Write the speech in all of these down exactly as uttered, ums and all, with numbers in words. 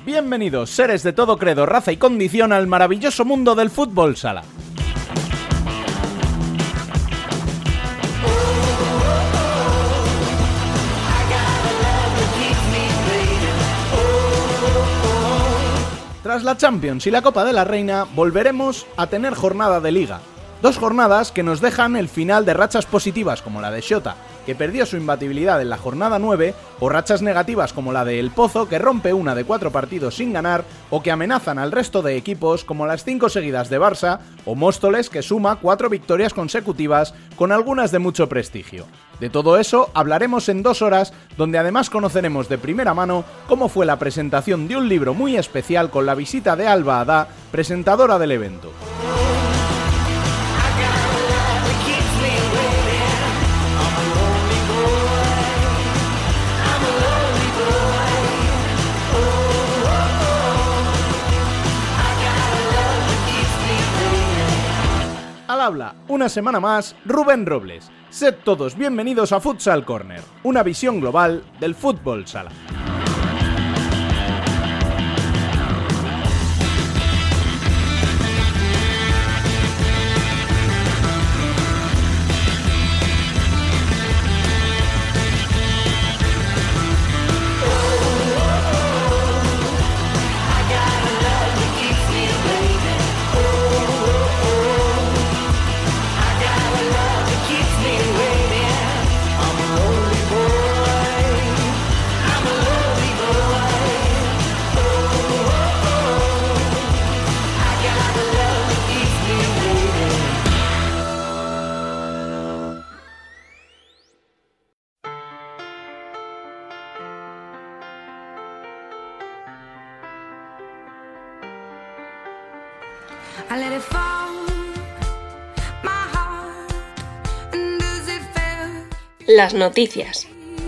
Bienvenidos, seres de todo credo, raza y condición, al maravilloso mundo del fútbol sala. Tras la Champions y la Copa de la Reina, volveremos a tener jornada de Liga. Dos jornadas que nos dejan el final de rachas positivas como la de Xota, que perdió su imbatibilidad en la jornada nueve, o rachas negativas como la de El Pozo, que rompe una de cuatro partidos sin ganar, o que amenazan al resto de equipos como las cinco seguidas de Barça, o Móstoles, que suma cuatro victorias consecutivas con algunas de mucho prestigio. De todo eso hablaremos en dos horas, donde además conoceremos de primera mano cómo fue la presentación de un libro muy especial con la visita de Alba Adá, presentadora del evento. Al habla, una semana más, Rubén Robles. Sed todos bienvenidos a Futsal Corner, una visión global del fútbol sala. Las noticias.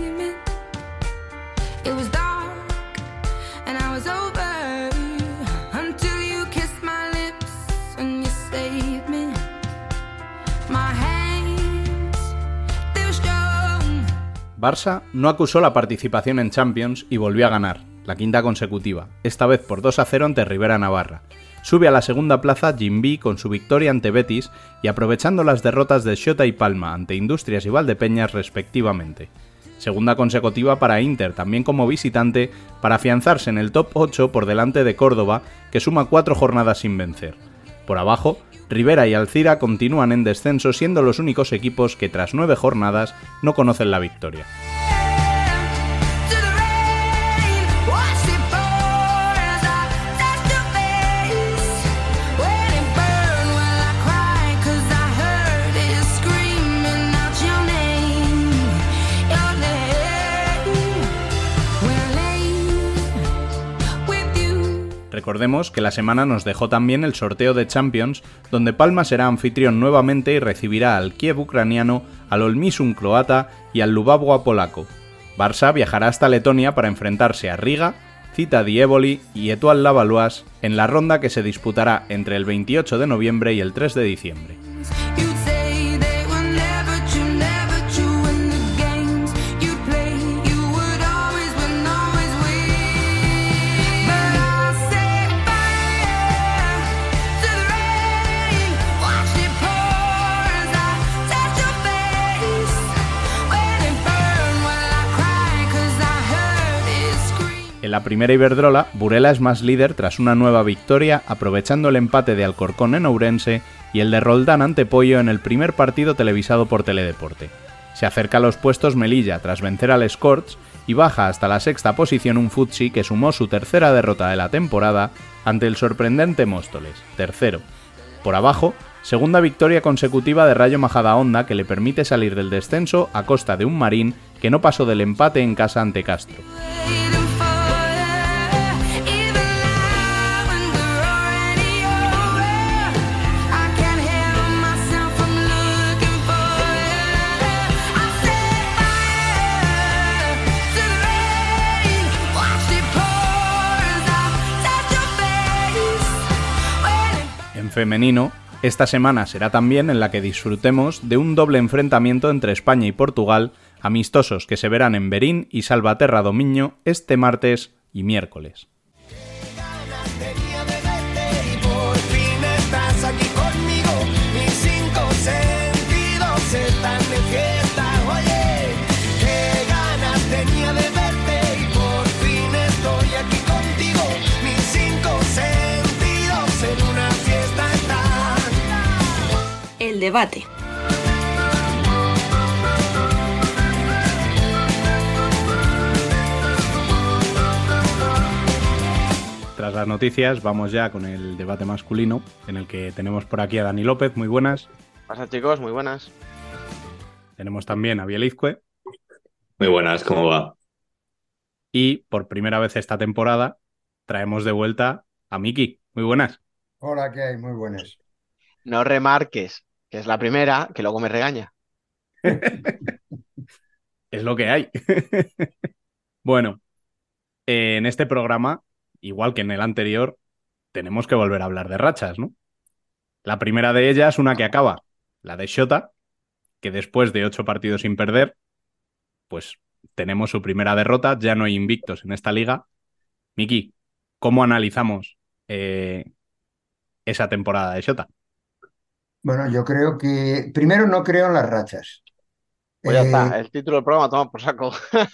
Barça no acusó la participación en Champions y volvió a ganar, la quinta consecutiva, esta vez por dos a cero ante Rivera Navarra. Sube a la segunda plaza Jimby con su victoria ante Betis y aprovechando las derrotas de Xota y Palma ante Industrias y Valdepeñas respectivamente. Segunda consecutiva para Inter, también como visitante, para afianzarse en el top ocho por delante de Córdoba, que suma cuatro jornadas sin vencer. Por abajo, Rivera y Alcira continúan en descenso, siendo los únicos equipos que tras nueve jornadas no conocen la victoria. Recordemos que la semana nos dejó también el sorteo de Champions, donde Palma será anfitrión nuevamente y recibirá al Kiev ucraniano, al Olmisum croata y al Lubavua polaco. Barça viajará hasta Letonia para enfrentarse a Riga, Zita Dievoli y Etoile Lavalloise en la ronda que se disputará entre el veintiocho de noviembre y el tres de diciembre. En la primera Iberdrola, Burela es más líder tras una nueva victoria, aprovechando el empate de Alcorcón en Ourense y el de Roldán ante Pollo en el primer partido televisado por Teledeporte. Se acerca a los puestos Melilla tras vencer al Scorch y baja hasta la sexta posición un Futsi que sumó su tercera derrota de la temporada ante el sorprendente Móstoles, tercero. Por abajo, segunda victoria consecutiva de Rayo Majadahonda que le permite salir del descenso a costa de un Marín que no pasó del empate en casa ante Castro. Femenino, esta semana será también en la que disfrutemos de un doble enfrentamiento entre España y Portugal, amistosos que se verán en Verín y Salvaterra Domiño este martes y miércoles. tenía de verte y por fin estás aquí conmigo. Mis cinco sentidos están de fiesta. Oye, qué ganas tenía de verte y por fin estoy aquí contigo. Mis cinco sentidos en una fiesta están. El debate. Tras las noticias, vamos ya con el debate masculino, en el que tenemos por aquí a Dani López, muy buenas. ¿Qué pasa, chicos? Muy buenas. Tenemos también a Bielizque. Muy buenas, ¿cómo va? Y por primera vez esta temporada traemos de vuelta a Miki. Muy buenas. Hola, ¿qué hay? Muy buenas. No remarques que es la primera, que luego me regaña. Es lo que hay. Bueno, eh, en este programa, igual que en el anterior, tenemos que volver a hablar de rachas, ¿no? La primera de ellas, una que acaba, la de Shota, que después de ocho partidos sin perder, pues tenemos su primera derrota, ya no hay invictos en esta liga. Miki, ¿cómo analizamos eh, esa temporada de Shota? Bueno, yo creo que primero no creo en las rachas. Pues ya Eh, está, el título del programa toma por saco.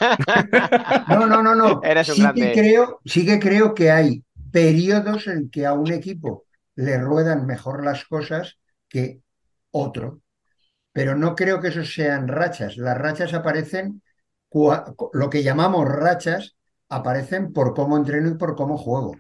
no, no, no, no. Eres un Sí que grande. creo, sí que creo que hay periodos en que a un equipo le ruedan mejor las cosas que otro, pero no creo que esos sean rachas. Las rachas aparecen, cua- lo que llamamos rachas, aparecen por cómo entreno y por cómo juego.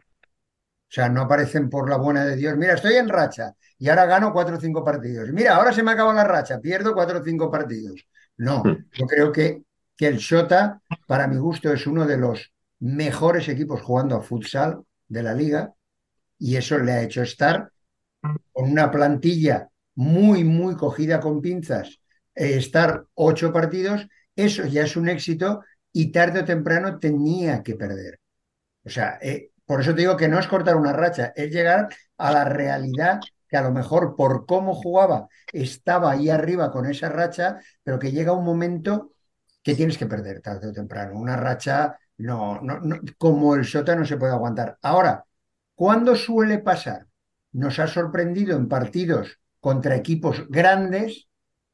O sea, no aparecen por la buena de Dios. Mira, estoy en racha y ahora gano cuatro o cinco partidos. Mira, ahora se me acaba la racha, pierdo cuatro o cinco partidos. No, yo creo que, que el Shota, para mi gusto, es uno de los mejores equipos jugando a futsal de la liga y eso le ha hecho estar con una plantilla muy, muy cogida con pinzas, eh, estar ocho partidos, eso ya es un éxito y tarde o temprano tenía que perder. O sea, eh, por eso te digo que no es cortar una racha, es llegar a la realidad que a lo mejor por cómo jugaba estaba ahí arriba con esa racha, pero que llega un momento que tienes que perder tarde o temprano. Una racha, no, no, no, como el Shota no se puede aguantar. Ahora, ¿cuándo suele pasar? Nos ha sorprendido en partidos contra equipos grandes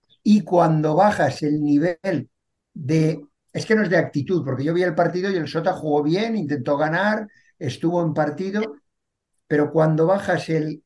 y cuando bajas el nivel de, es que no es de actitud, porque yo vi el partido y el Sota jugó bien, intentó ganar, estuvo en partido, pero cuando bajas el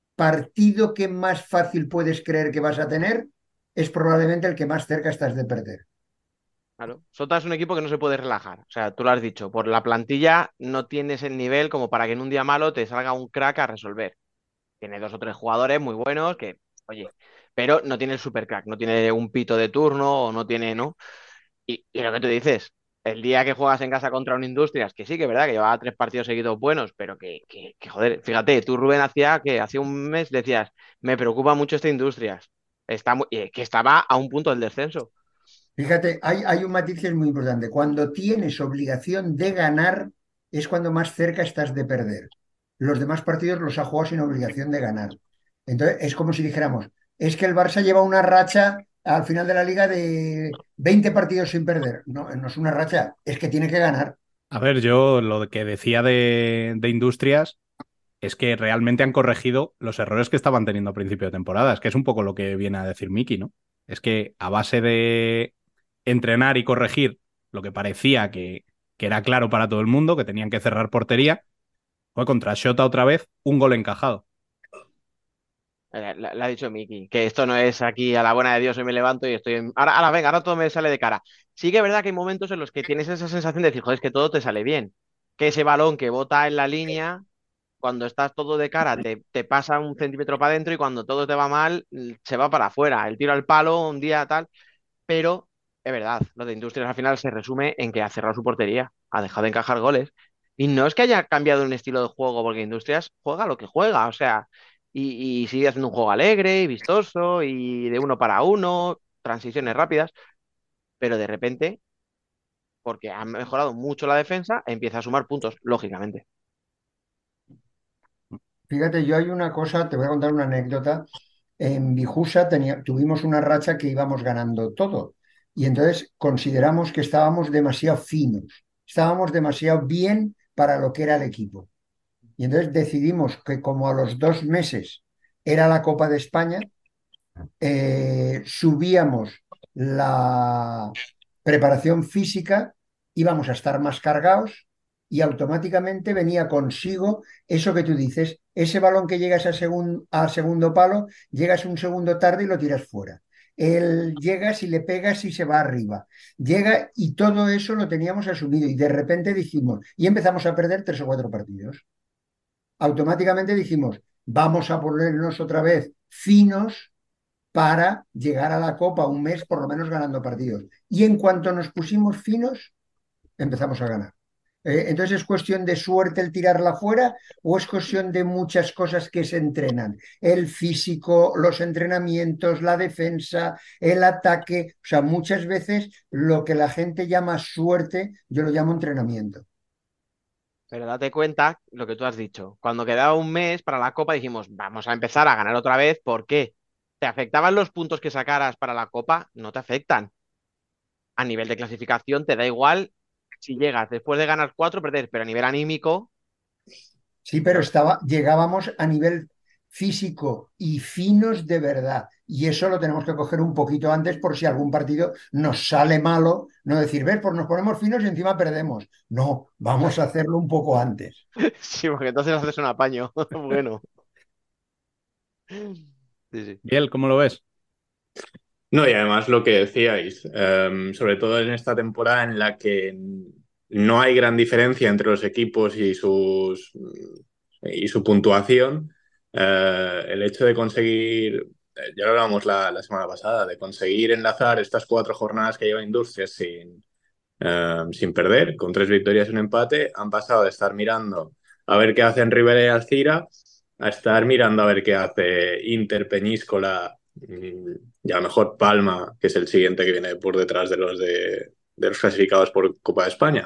partido que más fácil puedes creer que vas a tener, es probablemente el que más cerca estás de perder. Claro. Sota es un equipo que no se puede relajar. O sea, tú lo has dicho, por la plantilla no tienes el nivel como para que en un día malo te salga un crack a resolver. Tiene dos o tres jugadores muy buenos que, oye, pero no tiene el super crack, no tiene un pito de turno o no tiene, ¿no? Y, y lo que tú dices, el día que juegas en casa contra un Industrias, que sí, que es verdad que llevaba tres partidos seguidos buenos, pero que, que, que, joder, fíjate, tú Rubén hacía que hace un mes decías, me preocupa mucho este Industrias, está muy, eh, que estaba a un punto del descenso. Fíjate, hay, hay un matiz que es muy importante. Cuando tienes obligación de ganar, es cuando más cerca estás de perder. Los demás partidos los ha jugado sin obligación de ganar. Entonces, es como si dijéramos, es que el Barça lleva una racha al final de la liga de veinte partidos sin perder. No, no es una racha, es que tiene que ganar. A ver, yo lo que decía de, de Industrias es que realmente han corregido los errores que estaban teniendo a principio de temporada. Es que es un poco lo que viene a decir Miki, ¿no? Es que a base de entrenar y corregir lo que parecía que, que era claro para todo el mundo, que tenían que cerrar portería, fue contra Shota otra vez un gol encajado. Eh, Le ha dicho Miki, que esto no es aquí a la buena de Dios, hoy me levanto y estoy en... Ahora, ahora, venga, ahora todo me sale de cara. Sí que es verdad que hay momentos en los que tienes esa sensación de decir, joder, es que todo te sale bien. Que ese balón que bota en la línea cuando estás todo de cara te, te pasa un centímetro para adentro y cuando todo te va mal se va para afuera. El tiro al palo, un día tal. Pero es verdad, lo de Industrias al final se resume en que ha cerrado su portería, ha dejado de encajar goles. Y no es que haya cambiado un estilo de juego, porque Industrias juega lo que juega, o sea, y, y sigue haciendo un juego alegre y vistoso y de uno para uno, transiciones rápidas, pero de repente, porque ha mejorado mucho la defensa, empieza a sumar puntos, lógicamente. Fíjate, yo hay una cosa, te voy a contar una anécdota. En Bijusa tenía- tuvimos una racha que íbamos ganando todo y entonces consideramos que estábamos demasiado finos, estábamos demasiado bien para lo que era el equipo. Y entonces decidimos que como a los dos meses era la Copa de España, eh, subíamos la preparación física, íbamos a estar más cargados y automáticamente venía consigo eso que tú dices, ese balón que llegas a, segun, a segundo palo, llegas un segundo tarde y lo tiras fuera. Él llegas y le pegas y se va arriba. Llega y todo eso lo teníamos asumido y de repente dijimos, y empezamos a perder tres o cuatro partidos. Automáticamente dijimos, vamos a ponernos otra vez finos para llegar a la Copa un mes por lo menos ganando partidos. Y en cuanto nos pusimos finos, empezamos a ganar. Eh, entonces, ¿es cuestión de suerte el tirarla fuera o es cuestión de muchas cosas que se entrenan? El físico, los entrenamientos, la defensa, el ataque. O sea, muchas veces lo que la gente llama suerte, yo lo llamo entrenamiento. Pero date cuenta lo que tú has dicho. Cuando quedaba un mes para la Copa dijimos, vamos a empezar a ganar otra vez. ¿Por qué? ¿Te afectaban los puntos que sacaras para la Copa? No te afectan. A nivel de clasificación te da igual si llegas después de ganar cuatro, perder, pero a nivel anímico, Sí, pero estaba, llegábamos a nivel físico y finos de verdad. Y eso lo tenemos que coger un poquito antes por si algún partido nos sale malo, no decir, ves, pues nos ponemos finos y encima perdemos. No, vamos a hacerlo un poco antes. sí, porque entonces haces un apaño. Bueno, sí, sí. Biel, ¿cómo lo ves? No, y además lo que decíais, em, sobre todo en esta temporada en la que no hay gran diferencia entre los equipos y sus y su puntuación, eh, el hecho de conseguir, eh, ya lo hablábamos la, la semana pasada, de conseguir enlazar estas cuatro jornadas que lleva Industrias sin, eh, sin perder, con tres victorias y un empate, han pasado de estar mirando a ver qué hacen Rivera y Alcira a estar mirando a ver qué hace Inter, Peñíscola mm, y a lo mejor Palma, que es el siguiente que viene por detrás de los, de, de los clasificados por Copa de España.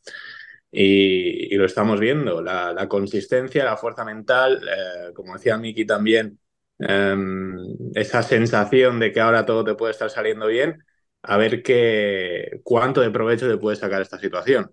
Y, y lo estamos viendo, la, la, consistencia, la fuerza mental, eh, como decía Miki también, eh, esa sensación de que ahora todo te puede estar saliendo bien, a ver qué, cuánto de provecho te puede sacar esta situación.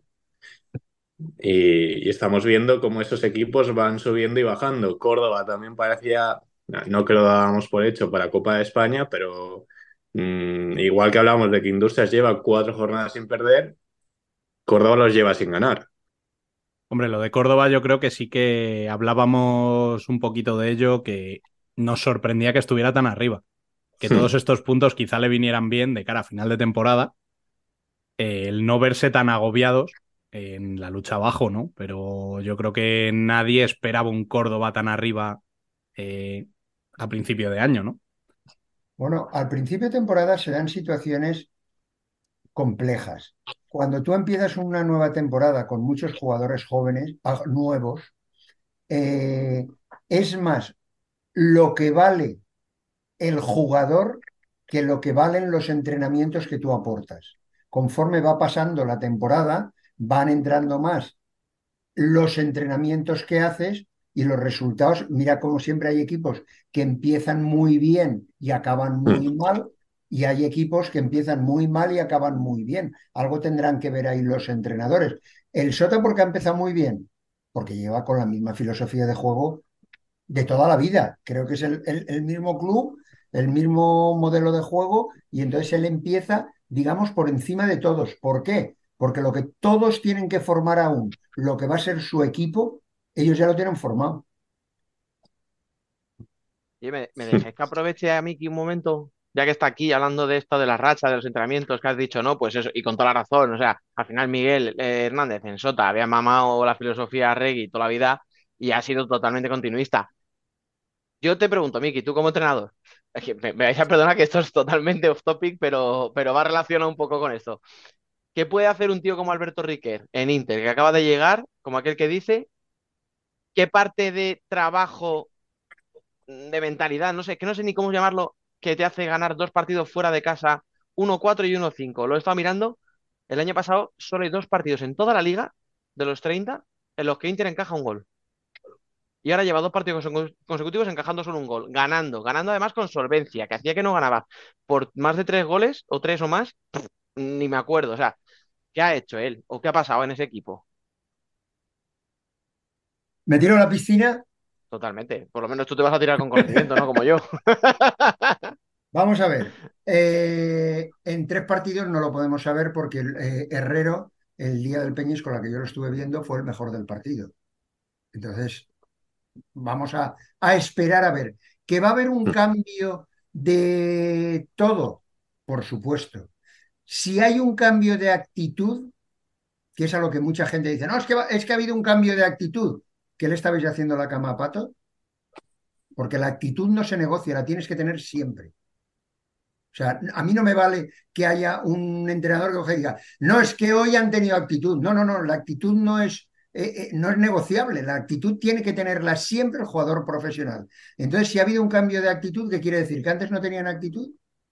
Y, y estamos viendo cómo esos equipos van subiendo y bajando. Córdoba también parecía, no que lo dábamos por hecho para Copa de España, pero mmm, igual que hablamos de que Industrias lleva cuatro jornadas sin perder, Córdoba los lleva sin ganar. Hombre, lo de Córdoba yo creo que sí que hablábamos un poquito de ello, que nos sorprendía que estuviera tan arriba. Que todos estos puntos quizá le vinieran bien de cara a final de temporada. Eh, el no verse tan agobiados en la lucha abajo, ¿no? Pero yo creo que nadie esperaba un Córdoba tan arriba eh, a principio de año, ¿no? Bueno, al principio de temporada se dan situaciones complejas. Cuando tú empiezas una nueva temporada con muchos jugadores jóvenes, ah, nuevos, eh, es más lo que vale el jugador que lo que valen los entrenamientos que tú aportas. Conforme va pasando la temporada, van entrando más los entrenamientos que haces y los resultados. Mira como siempre hay equipos que empiezan muy bien y acaban muy mal, y hay equipos que empiezan muy mal y acaban muy bien. Algo tendrán que ver ahí los entrenadores. El Sota, porque ha empezado muy bien, porque lleva con la misma filosofía de juego de toda la vida. Creo que es el, el, el mismo club, el mismo modelo de juego, y entonces él empieza, digamos, por encima de todos. ¿Por qué? Porque lo que todos tienen que formar aún, lo que va a ser su equipo, ellos ya lo tienen formado. Y me, me dejáis que aproveche a Miki un momento, ya que está aquí hablando de esto, de las rachas, de los entrenamientos que has dicho, ¿no? Pues eso, y con toda la razón. O sea, al final Miguel eh, Hernández en Sota había mamado la filosofía Regui toda la vida y ha sido totalmente continuista. Yo te pregunto, Miki, tú como entrenador, es que me, me vais a perdonar que esto es totalmente off topic, pero, pero va relacionado un poco con esto. ¿Qué puede hacer un tío como Alberto Riquer en Inter, que acaba de llegar, como aquel que dice, qué parte de trabajo, de mentalidad, no sé, que no sé ni cómo llamarlo, que te hace ganar dos partidos fuera de casa, uno cuatro y uno cinco? Lo he estado mirando, el año pasado solo hay dos partidos en toda la liga, de los treinta, en los que Inter encaja un gol. Y ahora lleva dos partidos consecutivos encajando solo un gol, ganando, ganando además con solvencia, que hacía que no ganaba por más de tres goles o tres o más, pff, ni me acuerdo. O sea, ¿qué ha hecho él o qué ha pasado en ese equipo? ¿Me tiro a la piscina? Totalmente. Por lo menos tú te vas a tirar con conocimiento, ¿no? Como yo. Vamos a ver. Eh, en tres partidos no lo podemos saber porque el, eh, Herrero, el día del Peñis con la que yo lo estuve viendo, fue el mejor del partido. Entonces, vamos a, a esperar a ver. ¿Que va a haber un cambio de todo? Por supuesto. Si hay un cambio de actitud, que es a lo que mucha gente dice, no, es que, va- es que ha habido un cambio de actitud. ¿Qué le estabais haciendo la cama a Pato? Porque la actitud no se negocia, la tienes que tener siempre. O sea, a mí no me vale que haya un entrenador que coge y diga, no, es que hoy han tenido actitud. No, no, no, la actitud no es, eh, eh, no es negociable. La actitud tiene que tenerla siempre el jugador profesional. Entonces, si ha habido un cambio de actitud, ¿qué quiere decir? ¿Que antes no tenían actitud?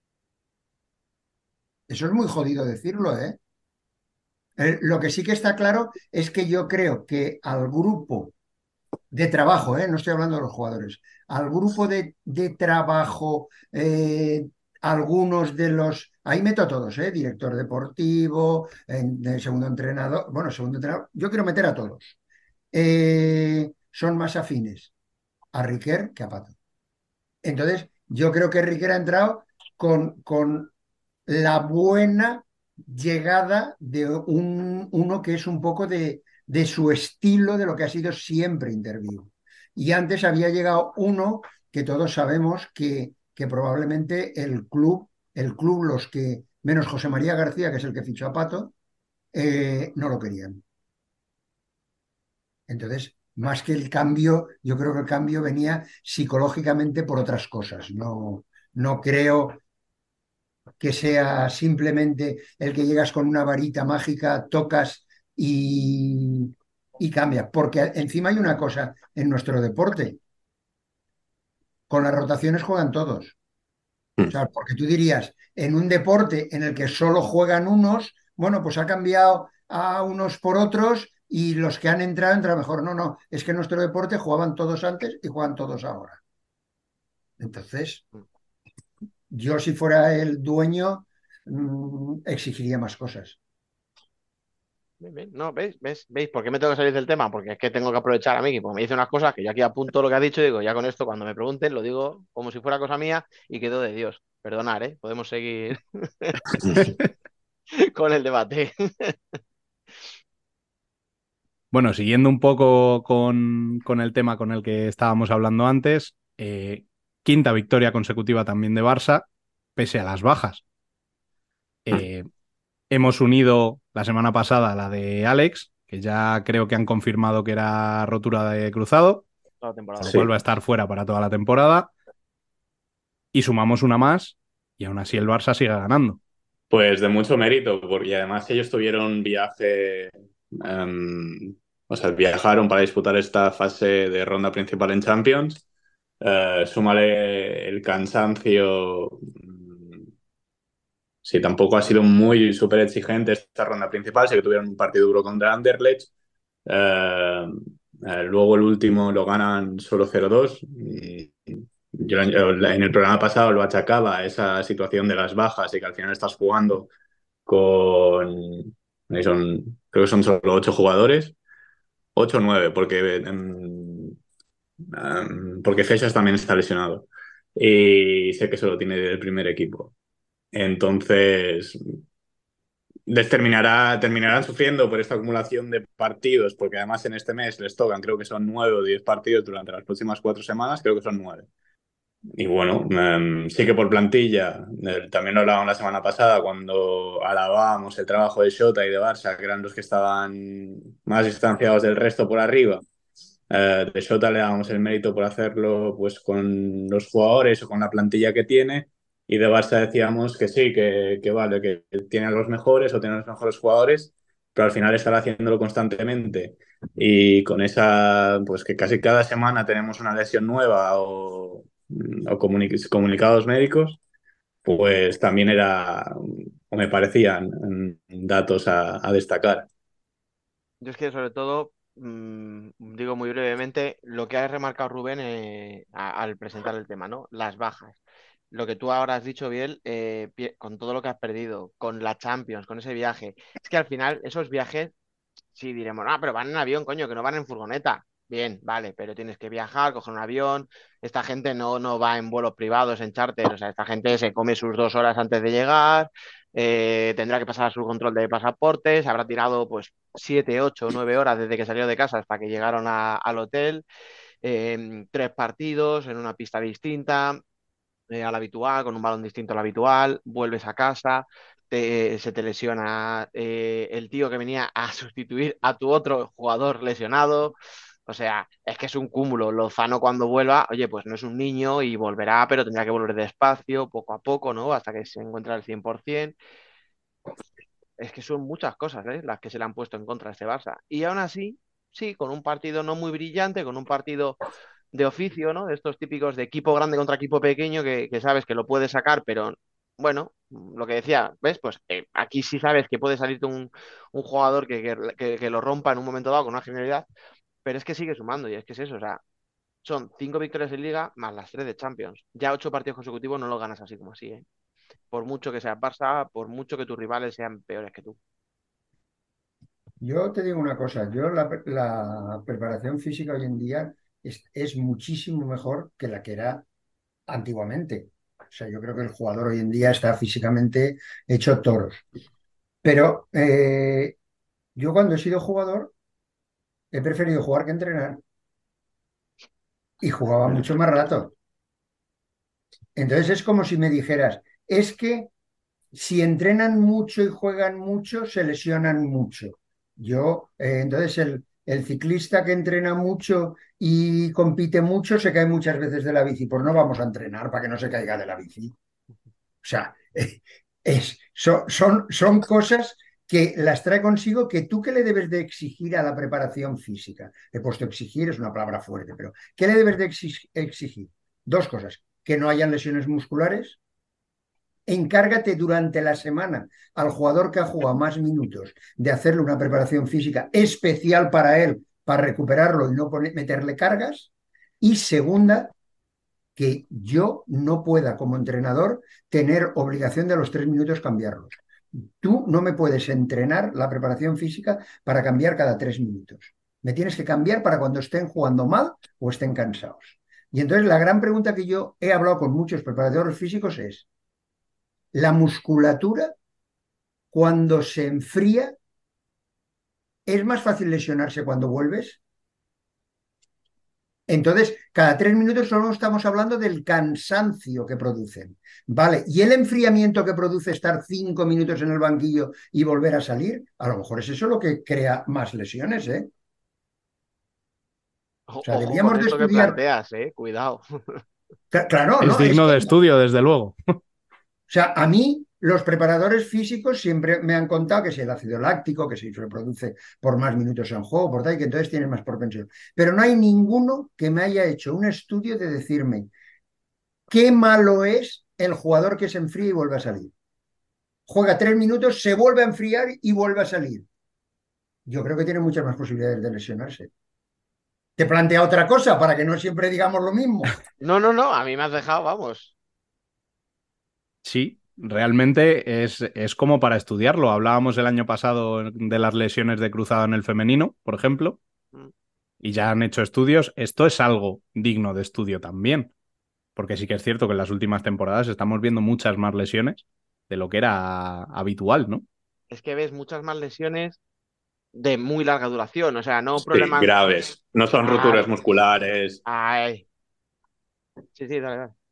Eso es muy jodido decirlo, ¿eh? Eh, Lo que sí que está claro es que yo creo que al grupo de trabajo, ¿eh? No estoy hablando de los jugadores, al grupo de, de trabajo, eh, algunos de los, ahí meto a todos, ¿eh? Director deportivo, en- en segundo entrenador, bueno, segundo entrenador, yo quiero meter a todos. Eh, son más afines a Riquer que a Pato. Entonces, yo creo que Riquer ha entrado con, con la buena llegada de un, uno que es un poco de, de su estilo, de lo que ha sido siempre Interview. Y antes había llegado uno que todos sabemos que, que probablemente el club, el club, los que, menos José María García, que es el que fichó a Pato, eh, no lo querían. Entonces, más que el cambio, yo creo que el cambio venía psicológicamente por otras cosas. No, no creo que sea simplemente el que llegas con una varita mágica, tocas y, y cambia. Porque encima hay una cosa en nuestro deporte, con las rotaciones juegan todos. O sea, porque tú dirías, en un deporte en el que solo juegan unos, bueno, pues ha cambiado a unos por otros y los que han entrado entran mejor. No, no, es que en nuestro deporte jugaban todos antes y juegan todos ahora. Entonces, yo si fuera el dueño, mmm, exigiría más cosas. Bien, bien. No, ¿veis? ¿Veis? ¿Veis por qué me tengo que salir del tema? Porque es que tengo que aprovechar a mí, porque me dice unas cosas que yo aquí apunto lo que ha dicho y digo, ya con esto, cuando me pregunten, lo digo como si fuera cosa mía y quedo de Dios. Perdonar, ¿eh? Podemos seguir con el debate. Bueno, siguiendo un poco con, con el tema con el que estábamos hablando antes, eh, quinta victoria consecutiva también de Barça, pese a las bajas. Eh, Hemos unido la semana pasada la de Alex, que ya creo que han confirmado que era rotura de cruzado, Toda la con temporada. lo cual va Sí, a estar fuera para toda la temporada, y sumamos una más, y aún así el Barça sigue ganando. pues de mucho mérito, porque además ellos tuvieron viaje, em, o sea, viajaron para disputar esta fase de ronda principal en Champions. Eh, súmale el cansancio. mm, Sí, tampoco ha sido muy súper exigente esta ronda principal, sí que tuvieron un partido duro contra Anderlecht. Eh, eh, luego el último lo ganan solo cero dos. Y yo en el programa pasado lo achacaba a esa situación de las bajas y que al final estás jugando con... Son, creo que son solo ocho jugadores. Ocho o nueve, porque, em, em, porque Fechas también está lesionado. Y sé que solo tiene el primer equipo. Entonces, les terminará, terminarán sufriendo por esta acumulación de partidos, porque además en este mes les tocan, creo que son nueve o diez partidos durante las próximas cuatro semanas, creo que son nueve. Y bueno, eh, sí que por plantilla, eh, también lo hablábamos la semana pasada cuando alabábamos el trabajo de Shota y de Barça, que eran los que estaban más distanciados del resto por arriba. Eh, de Shota le dábamos el mérito por hacerlo pues con los jugadores o con la plantilla que tiene. Y de Barça decíamos que sí, que, que vale, que tiene a los mejores o tiene a los mejores jugadores, pero al final estar haciéndolo constantemente y con esa, pues que casi cada semana tenemos una lesión nueva o, o comuni- comunicados médicos, pues también era, o me parecían mm, datos a, a destacar. Yo es que sobre todo, mmm, digo muy brevemente, lo que ha remarcado Rubén eh, a- al presentar el tema, ¿no? Las bajas. Lo que tú ahora has dicho, Biel, eh, pie- con todo lo que has perdido, con la Champions, con ese viaje, es que al final esos viajes, sí diremos, ah, pero van en avión, coño, que no van en furgoneta. bien, vale, pero tienes que viajar, coger un avión. Esta gente no, no va en vuelos privados, en charter, o sea, esta gente se come sus dos horas antes de llegar, eh, tendrá que pasar su control de pasaportes, habrá tirado pues siete, ocho, nueve horas desde que salió de casa hasta que llegaron a- al hotel, eh, tres partidos en una pista distinta, eh, al habitual, con un balón distinto al habitual, vuelves a casa, te- se te lesiona eh, el tío que venía a sustituir a tu otro jugador lesionado. O sea, es que es un cúmulo. Lozano cuando vuelva, oye, pues no es un niño y volverá, pero tendrá que volver despacio, poco a poco, ¿no? Hasta que se encuentre al cien por ciento. Es que son muchas cosas, ¿eh? Las que se le han puesto en contra a este Barça. Y aún así, sí, con un partido no muy brillante, con un partido de oficio, ¿no? De estos típicos de equipo grande contra equipo pequeño que, que sabes que lo puedes sacar, pero bueno, lo que decía, ¿ves? Pues eh, aquí sí sabes que puede salirte un, un jugador que, que, que- que lo rompa en un momento dado con una genialidad, pero es que sigue sumando y es que es eso, o sea, son cinco victorias en Liga más las tres de Champions. Ya ocho partidos consecutivos no lo ganas así como así, ¿eh? Por mucho que seas Barça, por mucho que tus rivales sean peores que tú. Yo te digo una cosa, yo la, la preparación física hoy en día es, es muchísimo mejor que la que era antiguamente. O sea, yo creo que el jugador hoy en día está físicamente hecho toros. Pero eh, yo cuando he sido jugador he preferido jugar que entrenar y jugaba mucho más rato. Entonces es como si me dijeras, es que si entrenan mucho y juegan mucho, se lesionan mucho. Yo, eh, entonces el, el ciclista que entrena mucho y compite mucho se cae muchas veces de la bici. Pues no vamos a entrenar para que no se caiga de la bici. O sea, eh, es, son, son, son cosas que las trae consigo que tú qué le debes de exigir a la preparación física. He puesto exigir, es una palabra fuerte, pero ¿qué le debes de exi- exigir? Dos cosas, que no hayan lesiones musculares. Encárgate durante la semana al jugador que ha jugado más minutos de hacerle una preparación física especial para él, para recuperarlo y no poner- meterle cargas. Y segunda, que yo no pueda como entrenador tener obligación de a los tres minutos cambiarlos. Tú no me puedes entrenar la preparación física para cambiar cada tres minutos. Me tienes que cambiar para cuando estén jugando mal o estén cansados. Y entonces la gran pregunta que yo he hablado con muchos preparadores físicos es, ¿la musculatura cuando se enfría es más fácil lesionarse cuando vuelves? Entonces, cada tres minutos solo estamos hablando del cansancio que producen. Vale, y el enfriamiento que produce estar cinco minutos en el banquillo y volver a salir, a lo mejor es eso lo que crea más lesiones, ¿eh? O O- sea, ojo con deberíamos de esto que estudiar. planteas, eh, cuidado. Cla- Claro, Es no, es digno que de estudio, desde luego. o sea, a mí los preparadores físicos siempre me han contado que si el ácido láctico, que si se produce por más minutos en juego, por tal, y que entonces tienes más propensión. Pero no hay ninguno que me haya hecho un estudio de decirme qué malo es el jugador que se enfría y vuelve a salir. Juega tres minutos, se vuelve a enfriar y vuelve a salir. Yo creo que tiene muchas más posibilidades de lesionarse. Te plantea otra cosa para que no siempre digamos lo mismo. No, no, no, a mí me has dejado, vamos. Sí, realmente es, es como para estudiarlo. Hablábamos el año pasado de las lesiones de cruzado en el femenino, por ejemplo, Mm. y ya han hecho estudios. Esto es algo digno de estudio también, porque sí que es cierto que en las últimas temporadas estamos viendo muchas más lesiones de lo que era habitual, ¿no? Es que ves muchas más lesiones de muy larga duración, o sea, no Sí, problemas. graves. No son roturas Claro, musculares. ay, sí, sí, dale, dale.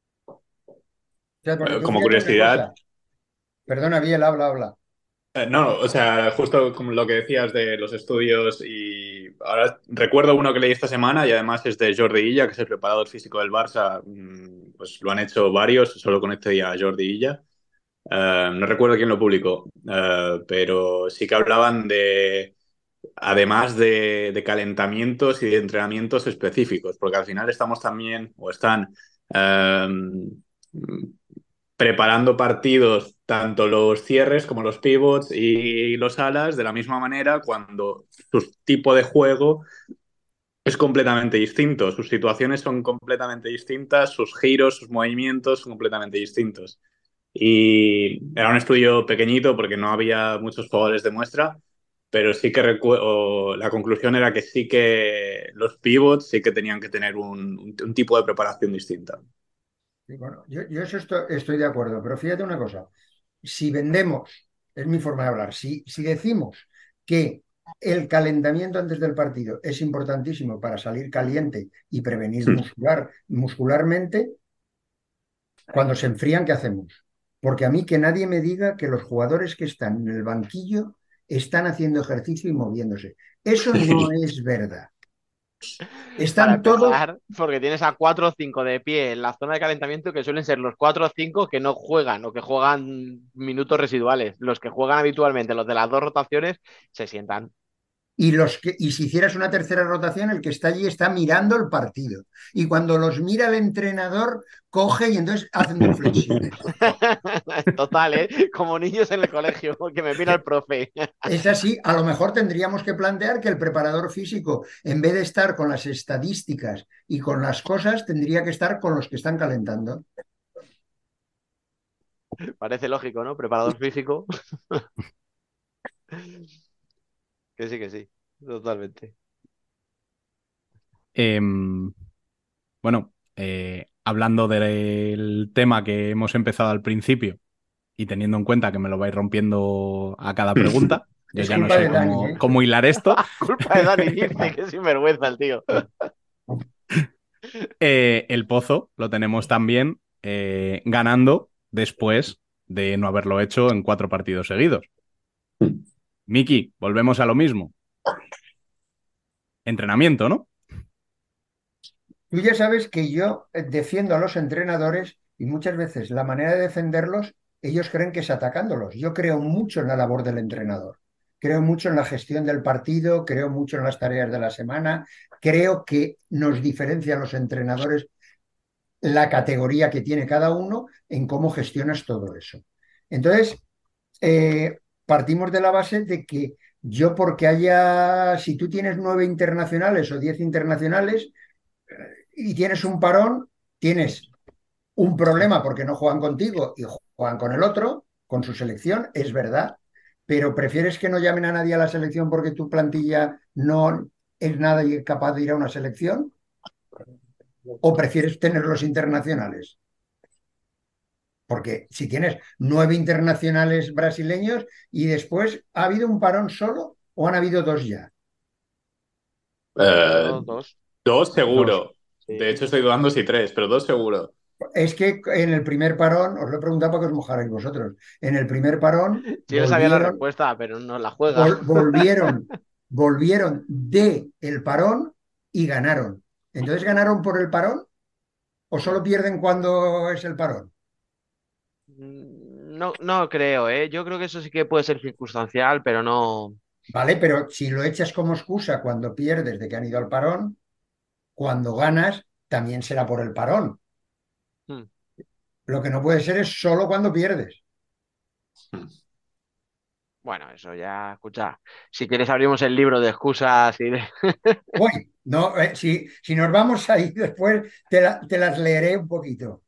O sea, porque Eh, tú Como fíjate una curiosidad, cosa. Perdona, Biel, habla, habla. eh, no, o sea, justo como lo que decías de los estudios y ahora recuerdo uno que leí esta semana y además es de Jordi Illa, que es el preparador físico del Barça, mm, pues lo han hecho varios, solo con este día Jordi Illa. Eh, no recuerdo quién lo publicó, eh, pero sí que hablaban de, además de, de calentamientos y de entrenamientos específicos, porque al final estamos también, o están eh, preparando partidos, tanto los cierres como los pivots y los alas, de la misma manera, cuando su tipo de juego es completamente distinto, sus situaciones son completamente distintas, sus giros, sus movimientos son completamente distintos. Y era un estudio pequeñito porque no había muchos jugadores de muestra, pero sí que recuerdo, la conclusión era que sí que los pivots sí que tenían que tener un, un, un tipo de preparación distinta. Sí, bueno, yo, yo eso estoy, estoy de acuerdo, pero fíjate una cosa, si vendemos, es mi forma de hablar, si, si decimos que el calentamiento antes del partido es importantísimo para salir caliente y prevenir muscular, muscularmente, cuando se enfrían, ¿qué hacemos? Porque a mí que nadie me diga que los jugadores que están en el banquillo están haciendo ejercicio y moviéndose. Eso no es verdad. Para Están todos. empezar, porque tienes a cuatro o cinco de pie en la zona de calentamiento que suelen ser los cuatro o cinco que no juegan o que juegan minutos residuales. Los que juegan habitualmente, los de las dos rotaciones, se sientan. Y, los que, y si hicieras una tercera rotación, el que está allí está mirando el partido. Y cuando los mira el entrenador, coge y entonces hacen flexiones. Total, ¿eh? Como niños en el colegio, que me mira el profe. Es así, a lo mejor tendríamos que plantear que el preparador físico, en vez de estar con las estadísticas y con las cosas, tendría que estar con los que están calentando. Parece lógico, ¿no? Preparador físico. Que sí, que sí. Totalmente. Em, bueno, eh, hablando del tema que hemos empezado al principio y teniendo en cuenta que me lo vais rompiendo a cada pregunta, yo Es ya no culpa sé de Dani, cómo, ¿eh? cómo hilar esto. Culpa de Dani, dice que sinvergüenza el tío. Eh, el Pozo lo tenemos también eh, ganando después de no haberlo hecho en cuatro partidos seguidos. Miki, volvemos a lo mismo. Entrenamiento, ¿no? Tú ya sabes que yo eh, defiendo a los entrenadores y muchas veces la manera de defenderlos, ellos creen que es atacándolos. Yo creo mucho en la labor del entrenador. Creo mucho en la gestión del partido, creo mucho en las tareas de la semana, creo que nos diferencian los entrenadores la categoría que tiene cada uno en cómo gestionas todo eso. Entonces, eh, partimos de la base de que yo porque haya, si tú tienes nueve internacionales o diez internacionales y tienes un parón, tienes un problema porque no juegan contigo y juegan con el otro, con su selección, es verdad, pero prefieres que no llamen a nadie a la selección porque tu plantilla no es nada capaz de ir a una selección, o prefieres tener los internacionales. Porque si tienes nueve internacionales brasileños y después ha habido un parón solo o han habido dos ya. Eh, Dos, dos. dos Dos. seguro. Sí. De hecho, estoy dudando si tres, pero dos seguro. Es que en el primer parón, os lo he preguntado para que os mojarais vosotros, en el primer parón Sí, yo sabía la volvieron, respuesta, pero no la juega. vol, volvieron, volvieron de el parón y ganaron. Entonces, ¿ganaron por el parón o solo pierden cuando es el parón? No, no creo, ¿eh? Yo creo que eso sí que puede ser circunstancial, pero no. Vale, pero si lo echas como excusa cuando pierdes de que han ido al parón, cuando ganas también será por el parón. Hmm. Lo que no puede ser es solo cuando pierdes. Bueno, eso ya, escucha. Si quieres abrimos el libro de excusas y de... Uy, no, eh, si, si nos vamos ahí después, te, la- te las leeré un poquito.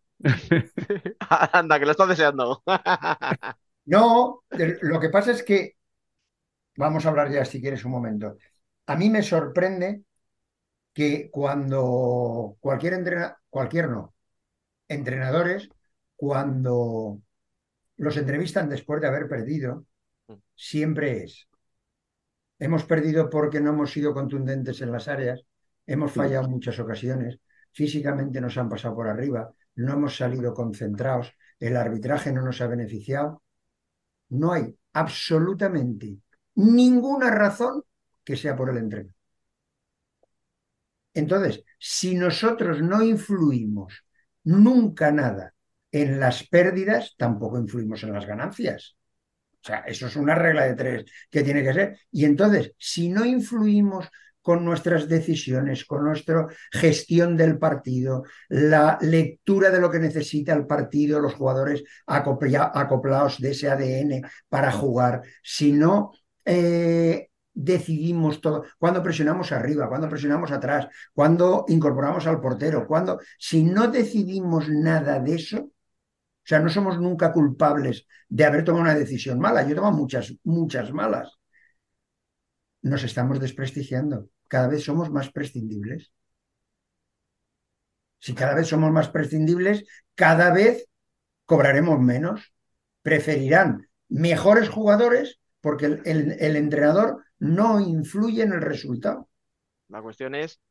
Anda, que lo estás deseando. No, de- lo que pasa es que, vamos a hablar ya si quieres un momento. A mí me sorprende que cuando cualquier entrenador, cualquier no, entrenadores, cuando los entrevistan después de haber perdido, siempre es, hemos perdido porque no hemos sido contundentes en las áreas, hemos fallado en muchas ocasiones, físicamente nos han pasado por arriba, no hemos salido concentrados, el arbitraje no nos ha beneficiado. No hay absolutamente ninguna razón que sea por el entreno. Entonces, si nosotros no influimos nunca nada en las pérdidas, tampoco influimos en las ganancias. O sea, eso es una regla de tres que tiene que ser. Y entonces, si no influimos con nuestras decisiones, con nuestra gestión del partido, la lectura de lo que necesita el partido, los jugadores acopla- acoplados de ese A D N para jugar, si no eh, decidimos todo, cuando presionamos arriba, cuando presionamos atrás, cuando incorporamos al portero, cuando, si no decidimos nada de eso, o sea, no somos nunca culpables de haber tomado una decisión mala. Yo he tomado muchas, muchas malas. nos estamos desprestigiando. Cada vez somos más prescindibles. Si cada vez somos más prescindibles, cada vez cobraremos menos. Preferirán mejores jugadores porque el, el, el entrenador no influye en el resultado. La cuestión es,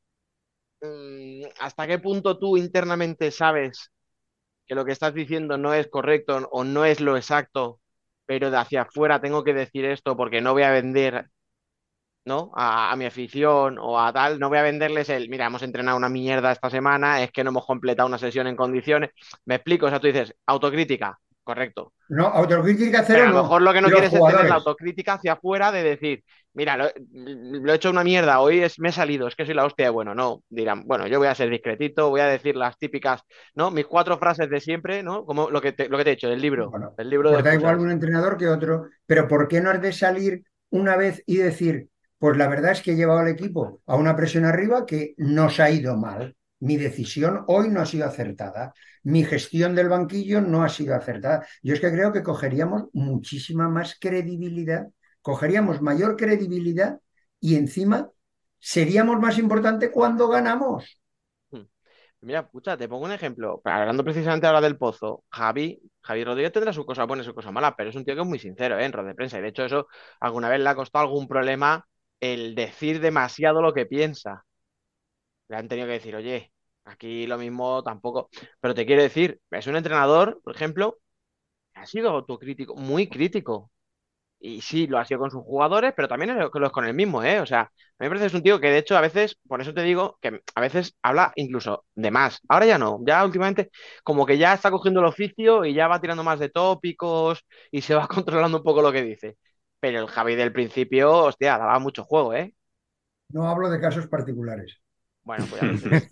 mm, ¿hasta qué punto tú internamente sabes que lo que estás diciendo no es correcto o no es lo exacto, pero de hacia afuera tengo que decir esto porque no voy a vender, ¿no? A, a mi afición o a tal, no voy a venderles el, mira, hemos entrenado una mierda esta semana, es que no hemos completado una sesión en condiciones. Me explico, o sea, tú dices, autocrítica, correcto. No, autocrítica Pero cero a lo no. mejor lo que no Los quieres es tener la jugadores. autocrítica hacia afuera de decir, mira, lo, lo he hecho una mierda, hoy es, me he salido, es que soy la hostia de bueno, no, dirán, bueno, yo voy a ser discretito, voy a decir las típicas, ¿no? Mis cuatro frases de siempre, ¿no? Como lo que te, lo que te he dicho, del libro, Bueno, del libro de pues da igual excusas. un entrenador que otro, pero ¿por qué no has de salir una vez y decir, pues la verdad es que he llevado al equipo a una presión arriba que nos ha ido mal? Mi decisión hoy no ha sido acertada. Mi gestión del banquillo no ha sido acertada. Yo es que creo que cogeríamos muchísima más credibilidad, cogeríamos mayor credibilidad y encima seríamos más importante cuando ganamos. Hmm. Mira, pucha, te pongo un ejemplo. Hablando precisamente ahora del Pozo, Javi, Javi Rodríguez tendrá su cosa buena y su cosa mala, pero es un tío que es muy sincero, ¿eh? En rueda de prensa. Y de hecho, eso alguna vez le ha costado algún problema el decir demasiado lo que piensa. Le han tenido que decir, oye, aquí lo mismo tampoco. Pero te quiero decir, es un entrenador, por ejemplo, que ha sido autocrítico, muy crítico. Y sí, lo ha sido con sus jugadores, pero también lo lo es con él mismo, ¿eh? O sea, a mí me parece que es un tío que de hecho a veces, por eso te digo, que a veces habla incluso de más. Ahora ya no, ya últimamente como que ya está cogiendo el oficio y ya va tirando más de tópicos y se va controlando un poco lo que dice. Pero el Javi del principio, hostia, daba mucho juego, ¿eh? No hablo de casos particulares. Bueno, pues ya lo tienes.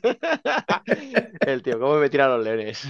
El tío, ¿cómo me tira los leones?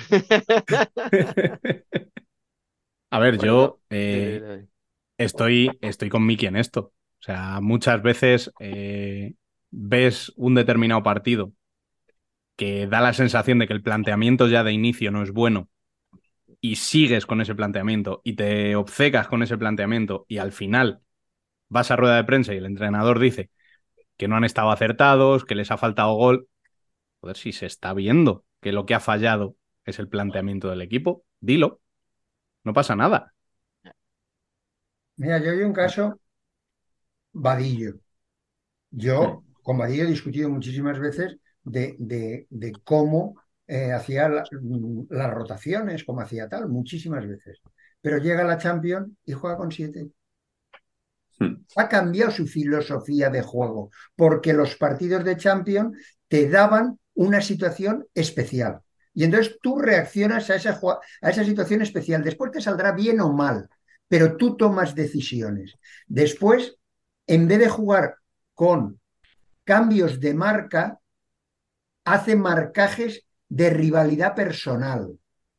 A ver, Bueno, no. yo Dime, eh, dime, dime. estoy, estoy con Miki en esto. O sea, muchas veces eh, ves un determinado partido que da la sensación de que el planteamiento ya de inicio no es bueno y sigues con ese planteamiento y te obcecas con ese planteamiento y al final vas a rueda de prensa y el entrenador dice que no han estado acertados, que les ha faltado gol. Joder, si se está viendo que lo que ha fallado es el planteamiento del equipo, dilo, no pasa nada. Mira, yo vi un caso, Vadillo. Yo con Vadillo he discutido muchísimas veces de, de- de cómo eh, hacía la- las rotaciones, cómo hacía tal, muchísimas veces. Pero llega la Champions y juega con siete. Ha cambiado su filosofía de juego, porque los partidos de Champions te daban una situación especial. Y entonces tú reaccionas a esa, jua- a esa situación especial. Después te saldrá bien o mal, pero tú tomas decisiones. Después, en vez de jugar con cambios de marca, hace marcajes de rivalidad personal.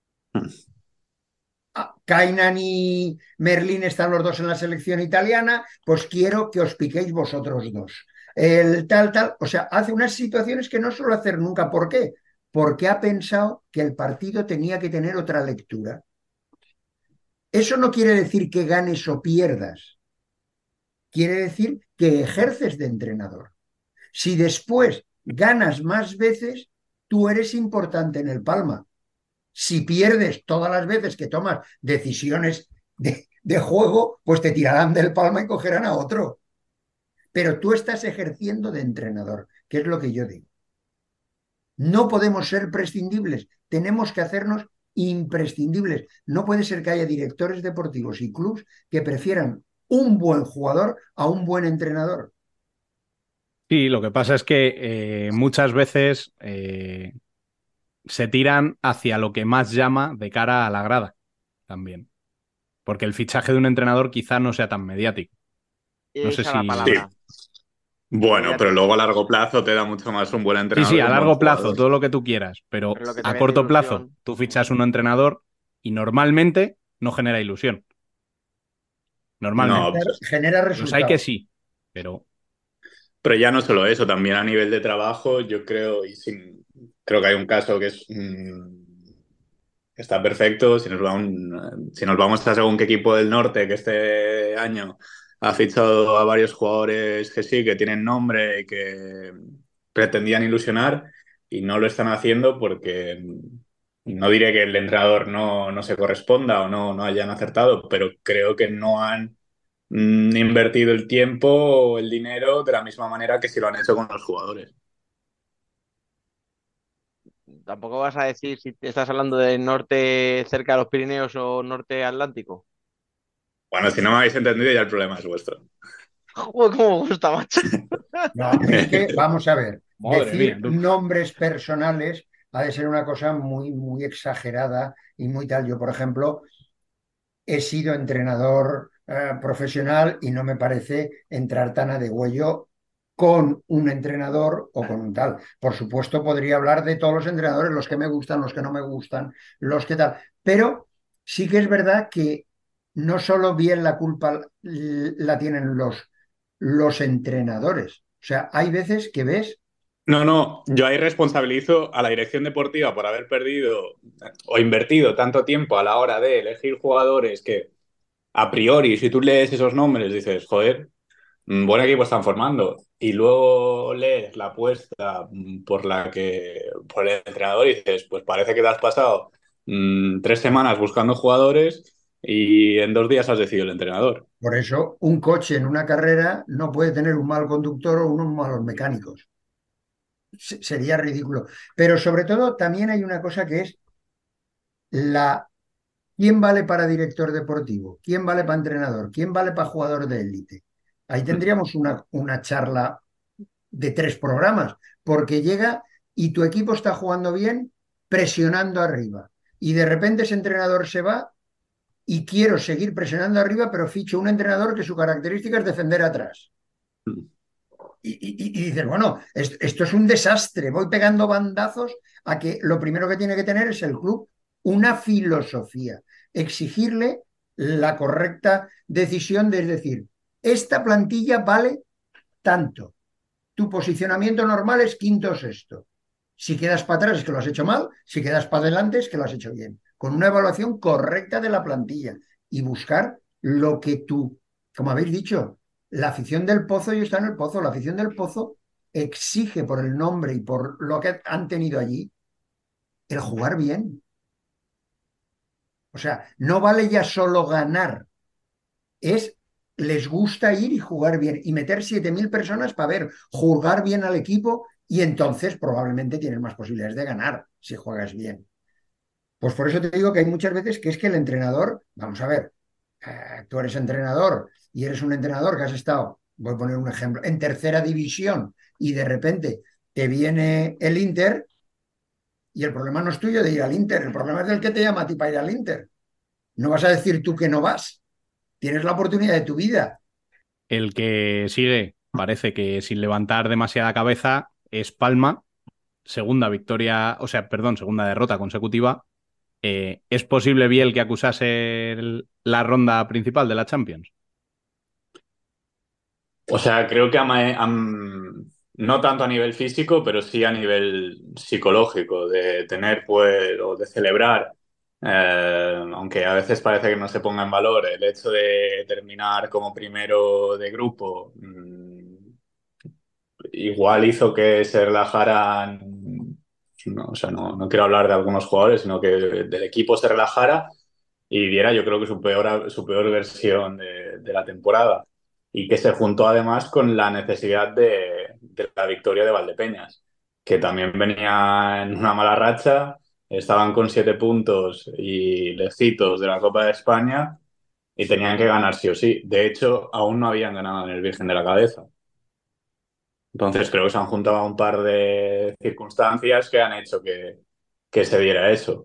Ah, Kainan y Merlín están los dos en la selección italiana, pues quiero que os piquéis vosotros dos. El tal, tal, o sea, hace unas situaciones que no suele hacer nunca. ¿Por qué? Porque ha pensado que el partido tenía que tener otra lectura. Eso no quiere decir que ganes o pierdas, quiere decir que ejerces de entrenador. Si después ganas más veces, tú eres importante en el Palma. Si pierdes todas las veces que tomas decisiones de, de juego, pues te tirarán del Palma y cogerán a otro. Pero tú estás ejerciendo de entrenador, que es lo que yo digo. No podemos ser prescindibles, tenemos que hacernos imprescindibles. No puede ser que haya directores deportivos y clubes que prefieran un buen jugador a un buen entrenador. Sí, lo que pasa es que eh, muchas veces eh, se tiran hacia lo que más llama de cara a la grada también. Porque el fichaje de un entrenador quizá no sea tan mediático. No sé Esa es la Sí. si... palabra. Bueno, pero Mediático. luego a largo plazo te da mucho más un buen Sí, entrenador sí, que a un buen largo plazo, jugador. todo lo que tú quieras, pero Pero lo que te a vende corto plazo ilusión. tú fichas un entrenador y normalmente no genera ilusión. No, Normalmente. Genera, genera Los hay que resultados. sí, pero pero ya no solo eso, también a nivel de trabajo, yo creo, y sin, creo que hay un caso que es mm, que está perfecto. Si nos, vamos, si nos vamos a según qué equipo del norte que este año ha fichado a varios jugadores que sí, que tienen nombre y que pretendían ilusionar y no lo están haciendo porque no diré que el entrenador no, no se corresponda o no, no hayan acertado, pero creo que no han mm, invertido el tiempo o el dinero de la misma manera que si lo han hecho con los jugadores. Tampoco vas a decir si te estás hablando de norte cerca de los Pirineos o norte Atlántico. Bueno, si no me habéis entendido ya el problema es vuestro. Joder, cómo me gusta, macho. No, es que, vamos a ver, Madre mía, decir tú. nombres personales ha de ser una cosa muy, muy exagerada y muy tal. Yo, por ejemplo, he sido entrenador eh, profesional y no me parece entrar tan a degüello con un entrenador o con un tal. Por supuesto, podría hablar de todos los entrenadores, los que me gustan, los que no me gustan, los que tal. Pero sí que es verdad que no solo bien la culpa la tienen los, los entrenadores. O sea, hay veces que ves, No, no, yo ahí responsabilizo a la dirección deportiva por haber perdido o invertido tanto tiempo a la hora de elegir jugadores que a priori, si tú lees esos nombres, dices, joder, mm, buen equipo están formando. Y luego lees la apuesta mm, por la que, por el entrenador y dices, pues parece que te has pasado mm, tres semanas buscando jugadores y en dos días has decidido el entrenador. por eso, un coche en una carrera no puede tener un mal conductor o unos malos mecánicos. Se- Sería ridículo. Pero sobre todo, también hay una cosa que es la ¿quién vale para director deportivo? ¿Quién vale para entrenador? ¿Quién vale para jugador de élite? Ahí Mm. tendríamos una, una charla de tres programas, porque llega y tu equipo está jugando bien, presionando arriba. Y de repente ese entrenador se va y quiero seguir presionando arriba, pero ficho un entrenador que su característica es defender atrás. Y, y- y dices, bueno, es- esto es un desastre, voy pegando bandazos a que lo primero que tiene que tener es el club una filosofía, exigirle la correcta decisión de es decir, esta plantilla vale tanto, tu posicionamiento normal es quinto o sexto. Si quedas para atrás es que lo has hecho mal, si quedas para adelante es que lo has hecho bien, con una evaluación correcta de la plantilla y buscar lo que tú, como habéis dicho, la afición del Pozo, yo está en el Pozo, la afición del Pozo exige por el nombre y por lo que han tenido allí el jugar bien. O sea, no vale ya solo ganar, es les gusta ir y jugar bien y meter siete mil personas para ver jugar bien al equipo y entonces probablemente tienes más posibilidades de ganar si juegas bien. Pues por eso te digo que hay muchas veces que es que el entrenador, vamos a ver, eh, tú eres entrenador y eres un entrenador que has estado, voy a poner un ejemplo, en tercera división y de repente te viene el Inter y el problema no es tuyo de ir al Inter, el problema es del que te llama a ti para ir al Inter. No vas a decir tú que no vas, tienes la oportunidad de tu vida. El que sigue, parece que sin levantar demasiada cabeza, es Palma, segunda victoria, o sea, perdón, segunda derrota consecutiva. Eh, ¿es posible, Biel, que acusase el- la ronda principal de la Champions? O sea, creo que ama- am- no tanto a nivel físico, pero sí a nivel psicológico, de tener pues, o de celebrar, eh, aunque a veces parece que no se ponga en valor, el hecho de terminar como primero de grupo, mm, igual hizo que se relajaran, no, o sea, no, no quiero hablar de algunos jugadores, sino que del equipo se relajara y diera yo creo que su peor, su peor versión de, de la temporada y que se juntó además con la necesidad de, de la victoria de Valdepeñas, que también venía en una mala racha, estaban con siete puntos y lejitos de la Copa de España y tenían que ganar sí o sí. De hecho, aún no habían ganado en el Virgen de la Cabeza. Entonces creo que se han juntado un par de circunstancias que han hecho que, que se diera eso.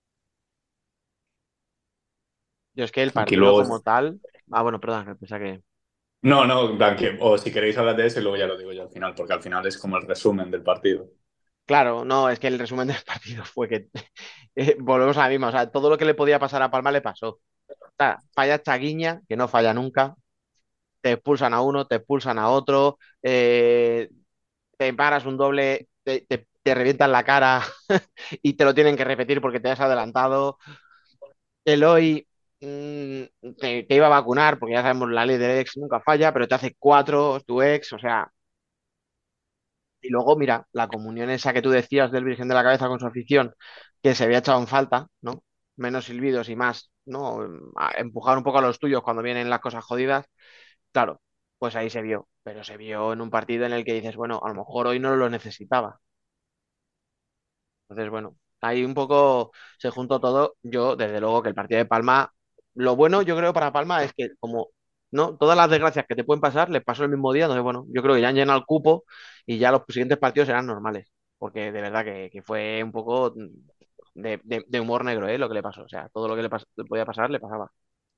Yo es que el Aquí partido luego... como tal. Ah, bueno, perdón, que pensaba que. No, no, en plan que- o si queréis hablar de eso y luego ya lo digo yo al final, porque al final es como el resumen del partido. Claro, no, es que el resumen del partido fue que eh, volvemos a la misma. O sea, todo lo que le podía pasar a Palma le pasó. O sea, falla Chaguiña, que no falla nunca. Te expulsan a uno, te expulsan a otro. eh, te paras un doble, te, te, te revientan la cara y te lo tienen que repetir porque te has adelantado. Eloy. mm, te, te iba a vacunar, porque ya sabemos la ley del ex nunca falla, pero te hace cuatro tu ex, o sea, y luego, mira, la comunión esa que tú decías del Virgen de la Cabeza con su afición, que se había echado en falta, ¿no? Menos silbidos y más, ¿no? A- Empujar un poco a los tuyos cuando vienen las cosas jodidas, claro, pues ahí se vio, pero se vio en un partido en el que dices, bueno, a lo mejor hoy no lo necesitaba. Entonces, bueno, ahí un poco se juntó todo. Yo, desde luego, que el partido de Palma, lo bueno yo creo para Palma es que como no todas las desgracias que te pueden pasar les pasó el mismo día, entonces bueno, yo creo que ya han llenado el cupo y ya los siguientes partidos serán normales, porque de verdad que, que fue un poco de, de- de humor negro, ¿eh? Lo que le pasó, o sea, todo lo que le, pas- le podía pasar le pasaba.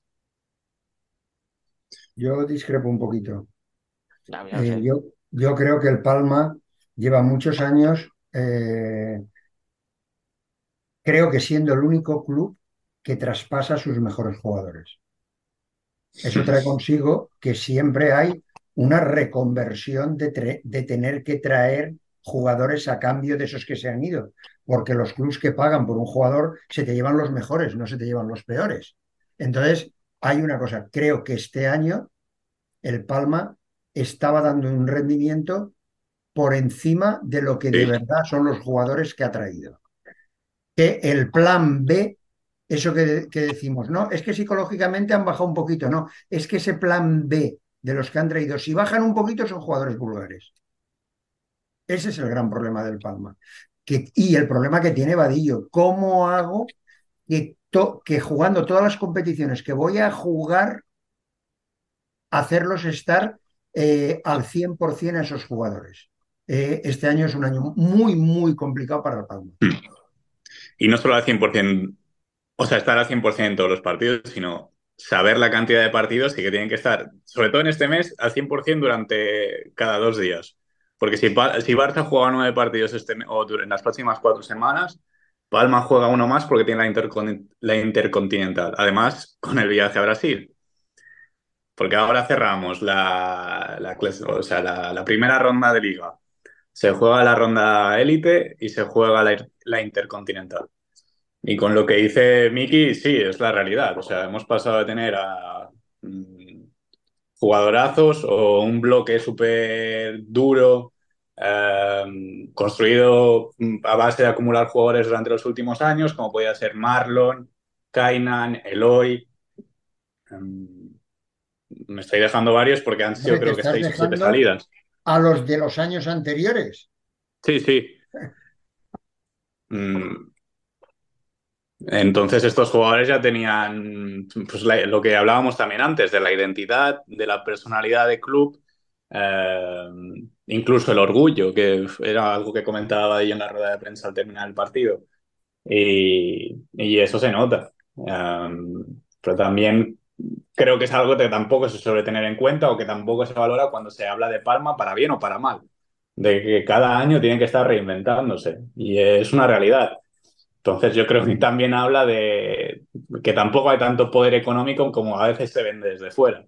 Yo discrepo un poquito. Ya, ya lo Eh, sé. yo, yo creo que el Palma lleva muchos años, eh, creo que siendo el único club que traspasa a sus mejores jugadores. Eso trae consigo que siempre hay una reconversión de, tre- de tener que traer jugadores a cambio de esos que se han ido, porque los clubes que pagan por un jugador se te llevan los mejores, no se te llevan los peores. Entonces, hay una cosa, creo que este año el Palma estaba dando un rendimiento por encima de lo que de Sí, verdad son los jugadores que ha traído. Que el plan B, eso que, que decimos, no, es que psicológicamente han bajado un poquito, no, es que ese plan B de los que han traído, si bajan un poquito son jugadores vulgares. Ese es el gran problema del Palma. Que, y el problema que tiene Vadillo, ¿cómo hago que, to, que jugando todas las competiciones que voy a jugar, hacerlos estar eh, al cien por ciento a esos jugadores? Eh, este año es un año muy, muy complicado para el Palma. y no solo al cien por ciento, o sea, estar al cien por ciento en todos los partidos, sino saber la cantidad de partidos y que tienen que estar, sobre todo en este mes, al cien por ciento durante cada dos días. Porque si, Pa- si Barça juega nueve partidos este, me- o dur- en las próximas cuatro semanas, Palma juega uno más porque tiene la, intercon- la Intercontinental. Además, con el viaje a Brasil. Porque ahora cerramos la, la, clas- o sea, la, la primera ronda de liga. Se juega la ronda élite y se juega la, la Intercontinental. Y con lo que dice Miki, sí, es la realidad. O sea, hemos pasado de tener a mm, jugadorazos o un bloque súper duro, eh, construido mm, a base de acumular jugadores durante los últimos años, como podía ser Marlon, Kainan, Eloy. Mm, me estoy dejando varios porque han sido Hombre, te creo que estás seis o siete dejando salidas. a los de los años anteriores. Sí, sí. Mm, Entonces estos jugadores ya tenían pues, la- lo que hablábamos también antes, de la identidad, de la personalidad de club, eh, incluso el orgullo, que era algo que comentaba yo en la rueda de prensa al terminar el partido. Y, y eso se nota. Eh, pero también creo que es algo que tampoco se suele tener en cuenta o que tampoco se valora cuando se habla de Palma para bien o para mal. De que cada año tiene que estar reinventándose. Y es una realidad. Entonces yo creo que también habla de que tampoco hay tanto poder económico como a veces se vende desde fuera.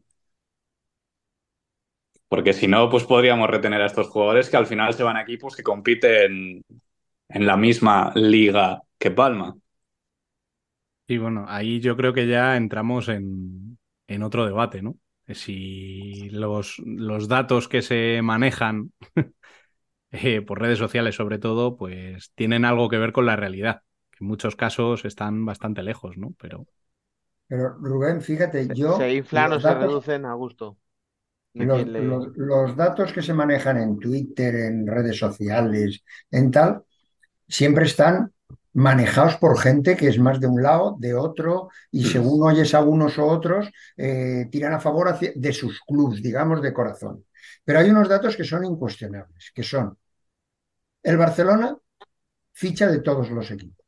Porque si no, pues podríamos retener a estos jugadores que al final se van a equipos que compiten en la misma liga que Palma. Y bueno, ahí yo creo que ya entramos en, en otro debate, ¿no? Si los, los datos que se manejan eh, por redes sociales sobre todo, pues tienen algo que ver con la realidad, que en muchos casos están bastante lejos, ¿no? Pero Pero Rubén, fíjate, Se, se yo inflan o los se datos, reducen a gusto de los, quien le... los, los datos que se manejan en Twitter, en redes sociales, en tal, siempre están manejados por gente que es más de un lado, de otro, y según oyes a unos u otros, eh, tiran a favor hacia- de sus clubs, digamos, de corazón. Pero hay unos datos que son incuestionables, que son el Barcelona ficha de todos los equipos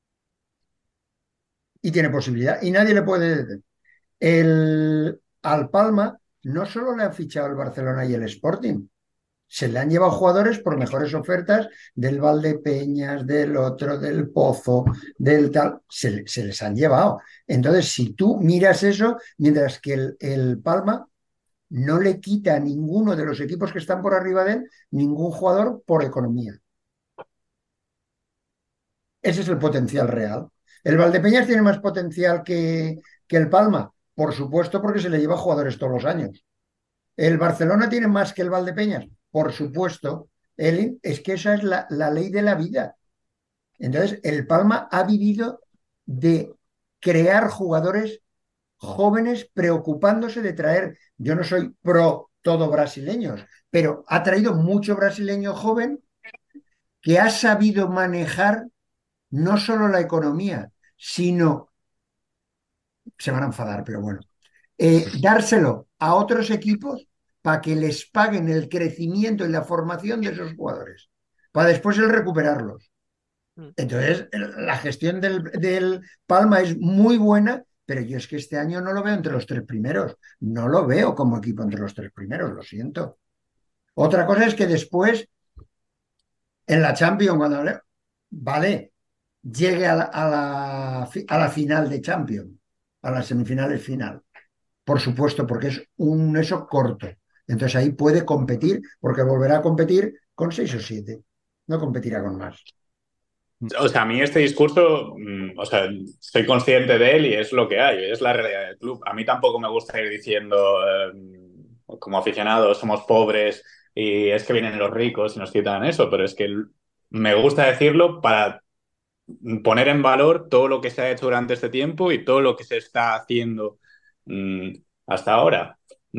y tiene posibilidad y nadie le puede detener. El, al Palma no solo le han fichado el Barcelona y el Sporting, se le han llevado jugadores por mejores ofertas del Valdepeñas, del otro, del Pozo, del tal, se, se les han llevado. Entonces, si tú miras eso, mientras que el, el Palma no le quita a ninguno de los equipos que están por arriba de él ningún jugador por economía. Ese es el potencial real. ¿El Valdepeñas tiene más potencial que, que el Palma? Por supuesto, porque se le lleva jugadores todos los años. ¿El Barcelona tiene más que el Valdepeñas? Por supuesto. El, es que esa es la, la ley de la vida. Entonces, el Palma ha vivido de crear jugadores jóvenes preocupándose de traer, yo no soy pro todo brasileños, pero ha traído mucho brasileño joven que ha sabido manejar no solo la economía, sino, se van a enfadar, pero bueno, eh, dárselo a otros equipos para que les paguen el crecimiento y la formación de esos jugadores, para después el recuperarlos. Entonces, la gestión del, del Palma es muy buena, pero yo es que este año no lo veo entre los tres primeros. No lo veo como equipo entre los tres primeros, lo siento. Otra cosa es que después, en la Champions, cuando vale, llegue a la, a la, a la final de Champions, a las semifinales final. Por supuesto, porque es un eso corto. Entonces ahí puede competir, porque volverá a competir con seis o siete. No competirá con más. O sea, a mí este discurso, mm, o sea, soy consciente de él y es lo que hay, es la realidad del club. A mí tampoco me gusta ir diciendo, eh, como aficionados, somos pobres y es que vienen los ricos y nos quitan eso, pero es que me gusta decirlo para poner en valor todo lo que se ha hecho durante este tiempo y todo lo que se está haciendo mm, hasta ahora.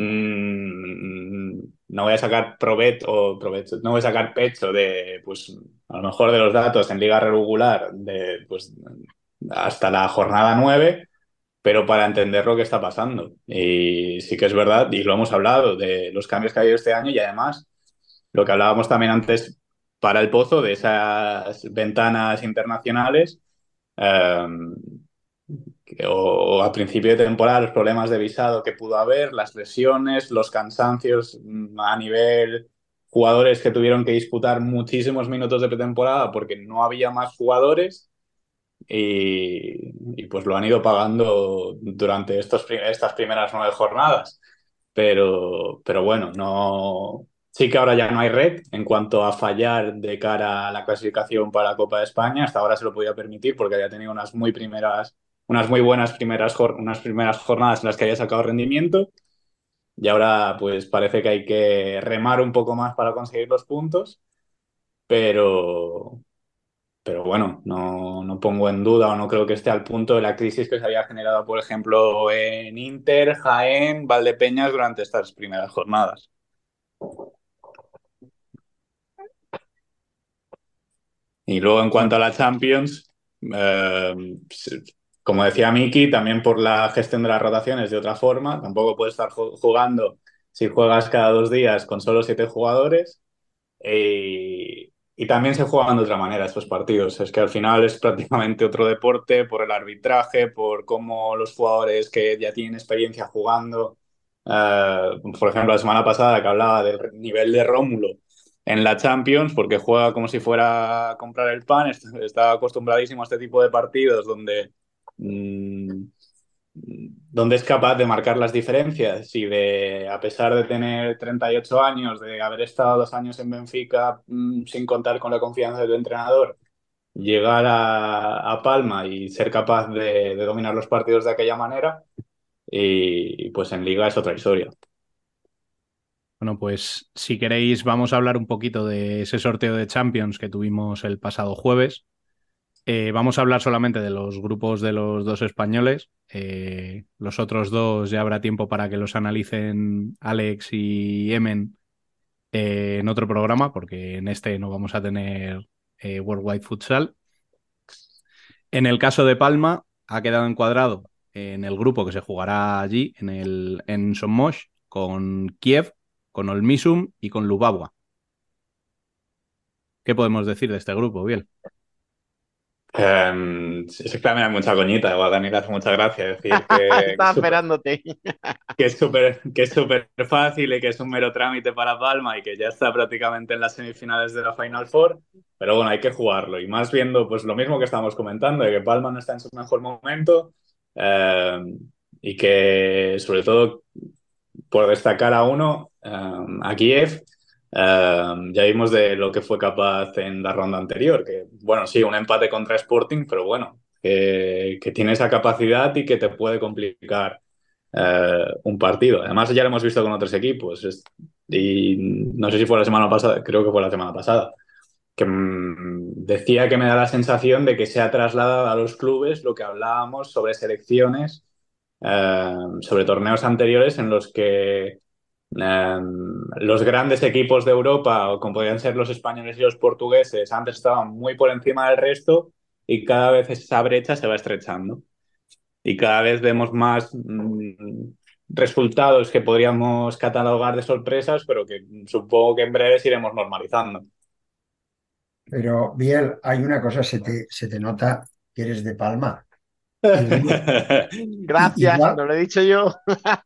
Mm, no voy a sacar provecho, o provecho, no voy a sacar pecho de, pues, a lo mejor de los datos en liga regular de, pues, hasta la jornada nueve, pero para entender lo que está pasando. Y sí que es verdad, y lo hemos hablado, de los cambios que ha habido este año y además lo que hablábamos también antes para el Pozo, de esas ventanas internacionales, eh, o, o a principio de temporada los problemas de visado que pudo haber, las lesiones, los cansancios mm, a nivel jugadores que tuvieron que disputar muchísimos minutos de pretemporada porque no había más jugadores y, y pues lo han ido pagando durante estos, estas primeras nueve jornadas. Pero, pero bueno, no... Sí que ahora ya no hay red en cuanto a fallar de cara a la clasificación para la Copa de España. Hasta ahora se lo podía permitir porque había tenido unas muy primeras, unas muy buenas primeras, unas primeras jornadas en las que había sacado rendimiento. Y ahora pues parece que hay que remar un poco más para conseguir los puntos. Pero, pero bueno, no, no pongo en duda o no creo que esté al punto de la crisis que se había generado, por ejemplo, en Inter, Jaén, Valdepeñas durante estas primeras jornadas. Y luego en cuanto a la Champions, eh, como decía Miki, también por la gestión de las rotaciones de otra forma, tampoco puedes estar jugando si juegas cada dos días con solo siete jugadores. Y, y también se juegan de otra manera estos partidos. Es que al final es prácticamente otro deporte por el arbitraje, por cómo los jugadores que ya tienen experiencia jugando. Eh, por ejemplo, la semana pasada que hablaba del nivel de Rómulo en la Champions, porque juega como si fuera a comprar el pan, está acostumbradísimo a este tipo de partidos donde... Mmm, donde es capaz de marcar las diferencias y de, a pesar de tener treinta y ocho años, de haber estado dos años en Benfica mmm, sin contar con la confianza del entrenador, llegar a, a Palma y ser capaz de, de dominar los partidos de aquella manera, y, y pues en Liga es otra historia. Bueno, pues si queréis vamos a hablar un poquito de ese sorteo de Champions que tuvimos el pasado jueves. Eh, vamos a hablar solamente de los grupos de los dos españoles. Eh, los otros dos ya habrá tiempo para que los analicen Alex y Emen eh, en otro programa, porque en este no vamos a tener eh, Worldwide Futsal. En el caso de Palma, ha quedado encuadrado en el grupo que se jugará allí, en, el, en Somosh, con Kiev, con Olmisum y con Lubabwa. ¿Qué podemos decir de este grupo, Biel? Um, es que también hay mucha coñita, igual Dani le hace mucha gracia decir que, Estaba que esperándote. que es súper que es súper fácil y que es un mero trámite para Palma y que ya está prácticamente en las semifinales de la Final Four, pero bueno, hay que jugarlo y más viendo pues lo mismo que estamos comentando, de que Palma no está en su mejor momento eh, y que sobre todo por destacar a uno, eh, a Kiev, eh, ya vimos de lo que fue capaz en la ronda anterior, que bueno, sí, un empate contra Sporting, pero bueno, que, que tiene esa capacidad y que te puede complicar eh, un partido. Además, ya lo hemos visto con otros equipos. Es- y no sé si fue la semana pasada, creo que fue la semana pasada, que mm, decía que me da la sensación de que se ha trasladado a los clubes lo que hablábamos sobre selecciones, eh, sobre torneos anteriores en los que eh, los grandes equipos de Europa, o como podrían ser los españoles y los portugueses, antes estaban muy por encima del resto y cada vez esa brecha se va estrechando. Y cada vez vemos más mm, resultados que podríamos catalogar de sorpresas, pero que supongo que en breves iremos normalizando. Pero, Biel, hay una cosa, se te, se te nota que eres de Palma. Igual, i- Gracias, igual, no lo he dicho yo.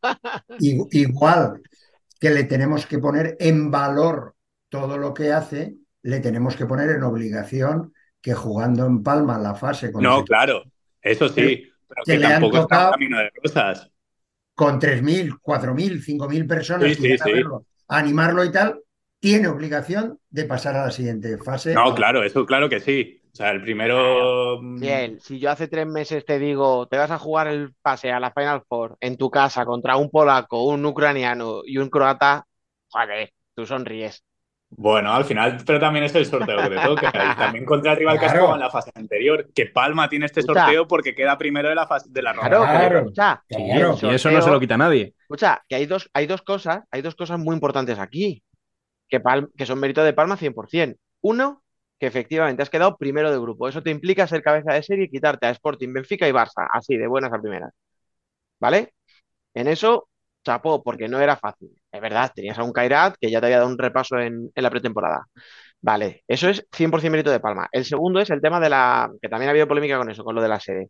i- igual que le tenemos que poner en valor todo lo que hace, le tenemos que poner en obligación que jugando en Palma la fase con los No, equipos claro, eso que, sí, pero que que le han tampoco está un tocado camino de rosas. con tres mil, cuatro mil, cinco mil Sí, personas que sí, irán a sí. verlo, a animarlo y tal, tiene obligación de pasar a la siguiente fase. No, A la- claro, eso claro que sí. O sea, el Claro. primero. mm, Bien, si yo hace tres meses te digo, te vas a jugar el pase a la Final Four en tu casa contra un polaco, un ucraniano y un croata, joder, tú sonríes. Bueno, al final, pero también es el sorteo que te toca. Y también contra el rival que has jugado en Claro, la fase anterior. Que Palma tiene este Escucha, sorteo porque queda primero de la fase, de la ronda claro, pero anterior. claro, escucha, el Sí, claro. y eso no se lo sorteo, quita nadie. escucha, que hay dos, hay dos cosas, hay dos cosas muy importantes aquí, que, Pal- que son mérito de Palma cien por ciento. Uno, que efectivamente has quedado primero de grupo. Eso te implica ser cabeza de serie y quitarte a Sporting, Benfica y Barça, así, de buenas a primeras, ¿vale? En eso, chapó, porque no era fácil. Es verdad, tenías a un Kairat que ya te había dado un repaso en, en la pretemporada. Vale, eso es cien por ciento mérito de Palma. El segundo es el tema de la, que también ha habido polémica con eso, con lo de la sede.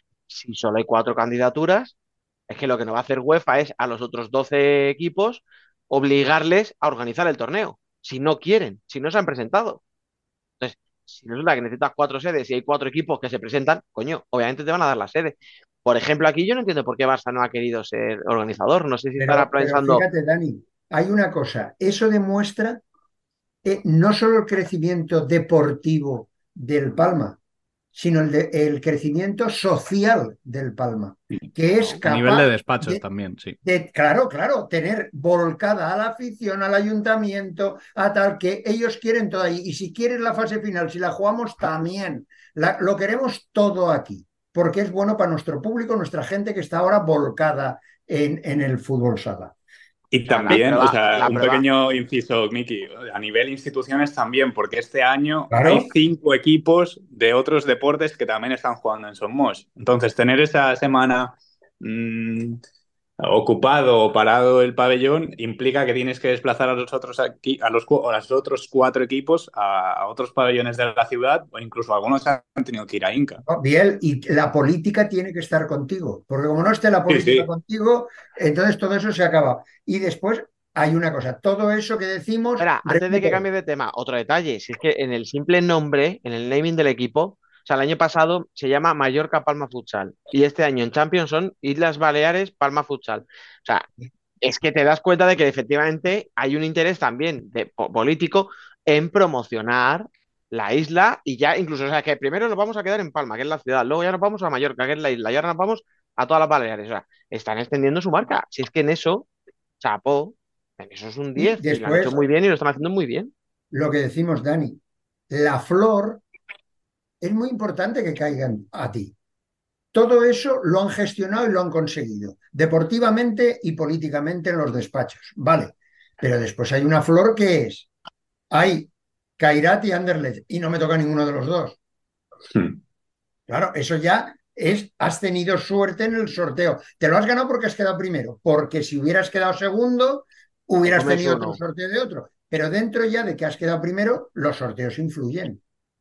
Si solo hay cuatro candidaturas, es que lo que no va a hacer UEFA es a los otros doce equipos obligarles a organizar el torneo, si no quieren, si no se han presentado. Entonces, si resulta que necesitas cuatro sedes y hay cuatro equipos que se presentan, coño, obviamente te van a dar la sede. Por ejemplo, aquí yo no entiendo por qué Barça no ha querido ser organizador. No sé si estará Pero, pero pensando, fíjate, Dani, hay una cosa, eso demuestra eh, no solo el crecimiento deportivo del Palma, sino el, de- el crecimiento social del Palma, que es no, A nivel de capaz despachos de, también, sí. de, claro, claro, tener volcada a la afición, al ayuntamiento, a tal que ellos quieren todo ahí. Y si quieres la fase final, si la jugamos también, la- lo queremos todo aquí, porque es bueno para nuestro público, nuestra gente que está ahora volcada en, en el fútbol sala. Y o sea, la también, o prueba, sea, la un prueba, pequeño inciso, Miki, a nivel instituciones también, porque este año hay Claro, cinco equipos de otros deportes que también están jugando en Somos. Entonces, tener esa semana mmm, ocupado o parado el pabellón implica que tienes que desplazar a los otros, aquí, a los, a los otros cuatro equipos a, a otros pabellones de la ciudad, o incluso algunos han tenido que ir a Inca. ¿no? Biel, y la política tiene que estar contigo, porque como no esté la Sí, política sí. contigo, entonces todo eso se acaba. Y después hay una cosa, todo eso que decimos, espera, antes de que repito, cambie de tema, otro detalle, si es que en el simple nombre, en el naming del equipo, o sea, el año pasado se llama Mallorca Palma Futsal y este año en Champions son Islas Baleares Palma Futsal. O sea, es que te das cuenta de que efectivamente hay un interés también de, po- político en promocionar la isla y ya incluso, o sea, que primero nos vamos a quedar en Palma, que es la ciudad, luego ya nos vamos a Mallorca, que es la isla, y ahora nos vamos a todas las Baleares. O sea, están extendiendo su marca. Si es que en eso, chapó, en eso es un y diez y lo han hecho después muy bien y lo están haciendo muy bien. lo que decimos, Dani, la flor es muy importante que caigan a ti. Todo eso lo han gestionado y lo han conseguido, deportivamente y políticamente en los despachos. Vale, pero después hay una flor que es, hay Kairat y Anderlecht, y no me toca ninguno de los dos. Hmm. Claro, eso ya es, has tenido suerte en el sorteo. Te lo has ganado porque has quedado primero, porque si hubieras quedado segundo, Te hubieras comes tenido otro uno. sorteo de otro. Pero dentro ya de que has quedado primero, los sorteos influyen.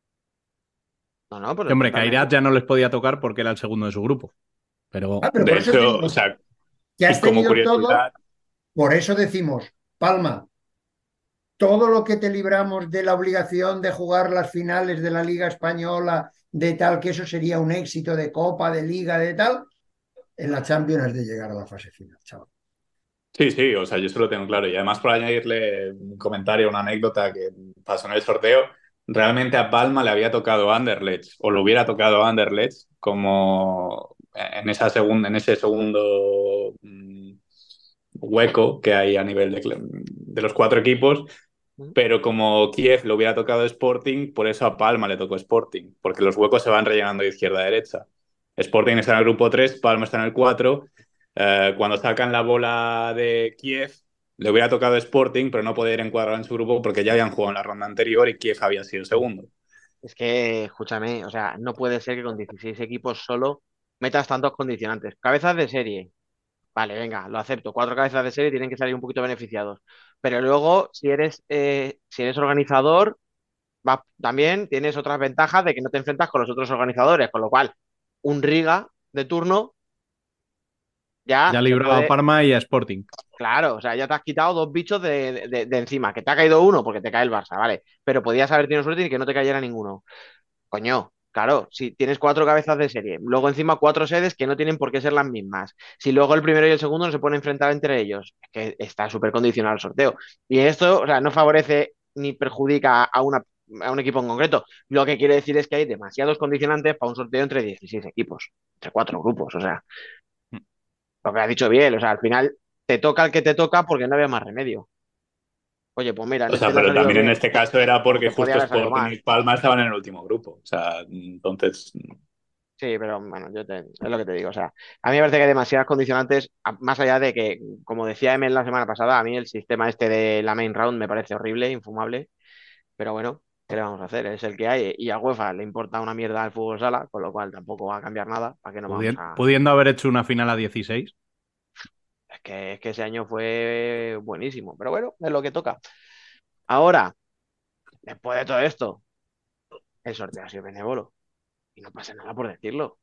No, no, Que, pero hombre, totalmente. Kairat ya no les podía tocar porque era el segundo de su grupo. Ah, Pero pero por De eso te hecho, o digo sea, que y has como tenido todo, curiosidad, por eso decimos, Palma, todo lo que te libramos de la obligación de jugar las finales de la Liga Española, de tal, que eso sería un éxito de Copa, de Liga, de tal, en la Champions es de llegar a la fase final, chaval. sí, sí, o sea, yo eso lo tengo claro. Y además, por añadirle un comentario, una anécdota que pasó en el sorteo, realmente a Palma le había tocado Anderlecht, o le hubiera tocado Anderlecht, como en esa segunda, en ese segundo mm, hueco que hay a nivel de, de los cuatro equipos, pero como Kiev le hubiera tocado Sporting, por eso a Palma le tocó Sporting, porque los huecos se van rellenando de izquierda a derecha. Sporting está en el grupo tres, Palma está en el cuatro. Eh, cuando sacan la bola de Kiev, le hubiera tocado Sporting, pero no podía ir encuadrado en su grupo porque ya habían jugado en la ronda anterior y Kiev había sido segundo. Es que, escúchame, o sea, no puede ser que con dieciséis equipos solo metas tantos condicionantes. Cabezas de serie. Vale, venga, lo acepto. Cuatro cabezas de serie tienen que salir un poquito beneficiados. Pero luego, si eres, eh, si eres organizador, va, también tienes otras ventajas de que no te enfrentas con los otros organizadores. Con lo cual, un Riga de turno ya Ya ha se librado a puede. Parma y a Sporting. Claro, o sea, ya te has quitado dos bichos de, de- de encima. Que te ha caído uno porque te cae el Barça, ¿vale? Pero podías haber tenido suerte y que no te cayera ninguno. Coño, claro, si tienes cuatro cabezas de serie, luego encima cuatro sedes que no tienen por qué ser las mismas. Si luego el primero y el segundo no se pueden enfrentar entre ellos, es que está súper condicionado el sorteo. Y esto, o sea, no favorece ni perjudica a, una, a un equipo en concreto. Lo que quiere decir es que hay demasiados condicionantes para un sorteo entre dieciséis equipos, entre cuatro grupos. O sea, lo que ha dicho bien, o sea, al final te toca el que te toca porque no había más remedio. Oye, pues mira, en O este sea, le ha pero salido también en bien, este caso era porque porque podía justo haber salido Sporting mal. y Palma estaban en el último grupo. O sea, entonces, Sí, pero bueno, yo te, es lo que te digo. O sea, a mí me parece que hay demasiadas condicionantes, a- más allá de que, como decía Emel la semana pasada, a mí el sistema este de la main round me parece horrible, infumable, pero bueno, ¿qué le vamos a hacer? Es el que hay y a UEFA le importa una mierda el fútbol sala, con lo cual tampoco va a cambiar nada, ¿para qué nos vamos Pudien- a...? pudiendo haber hecho una final a dieciséis. Es que, es que ese año fue buenísimo, pero bueno, es lo que toca. Ahora, después de todo esto, el sorteo ha sido benévolo y no pasa nada por decirlo.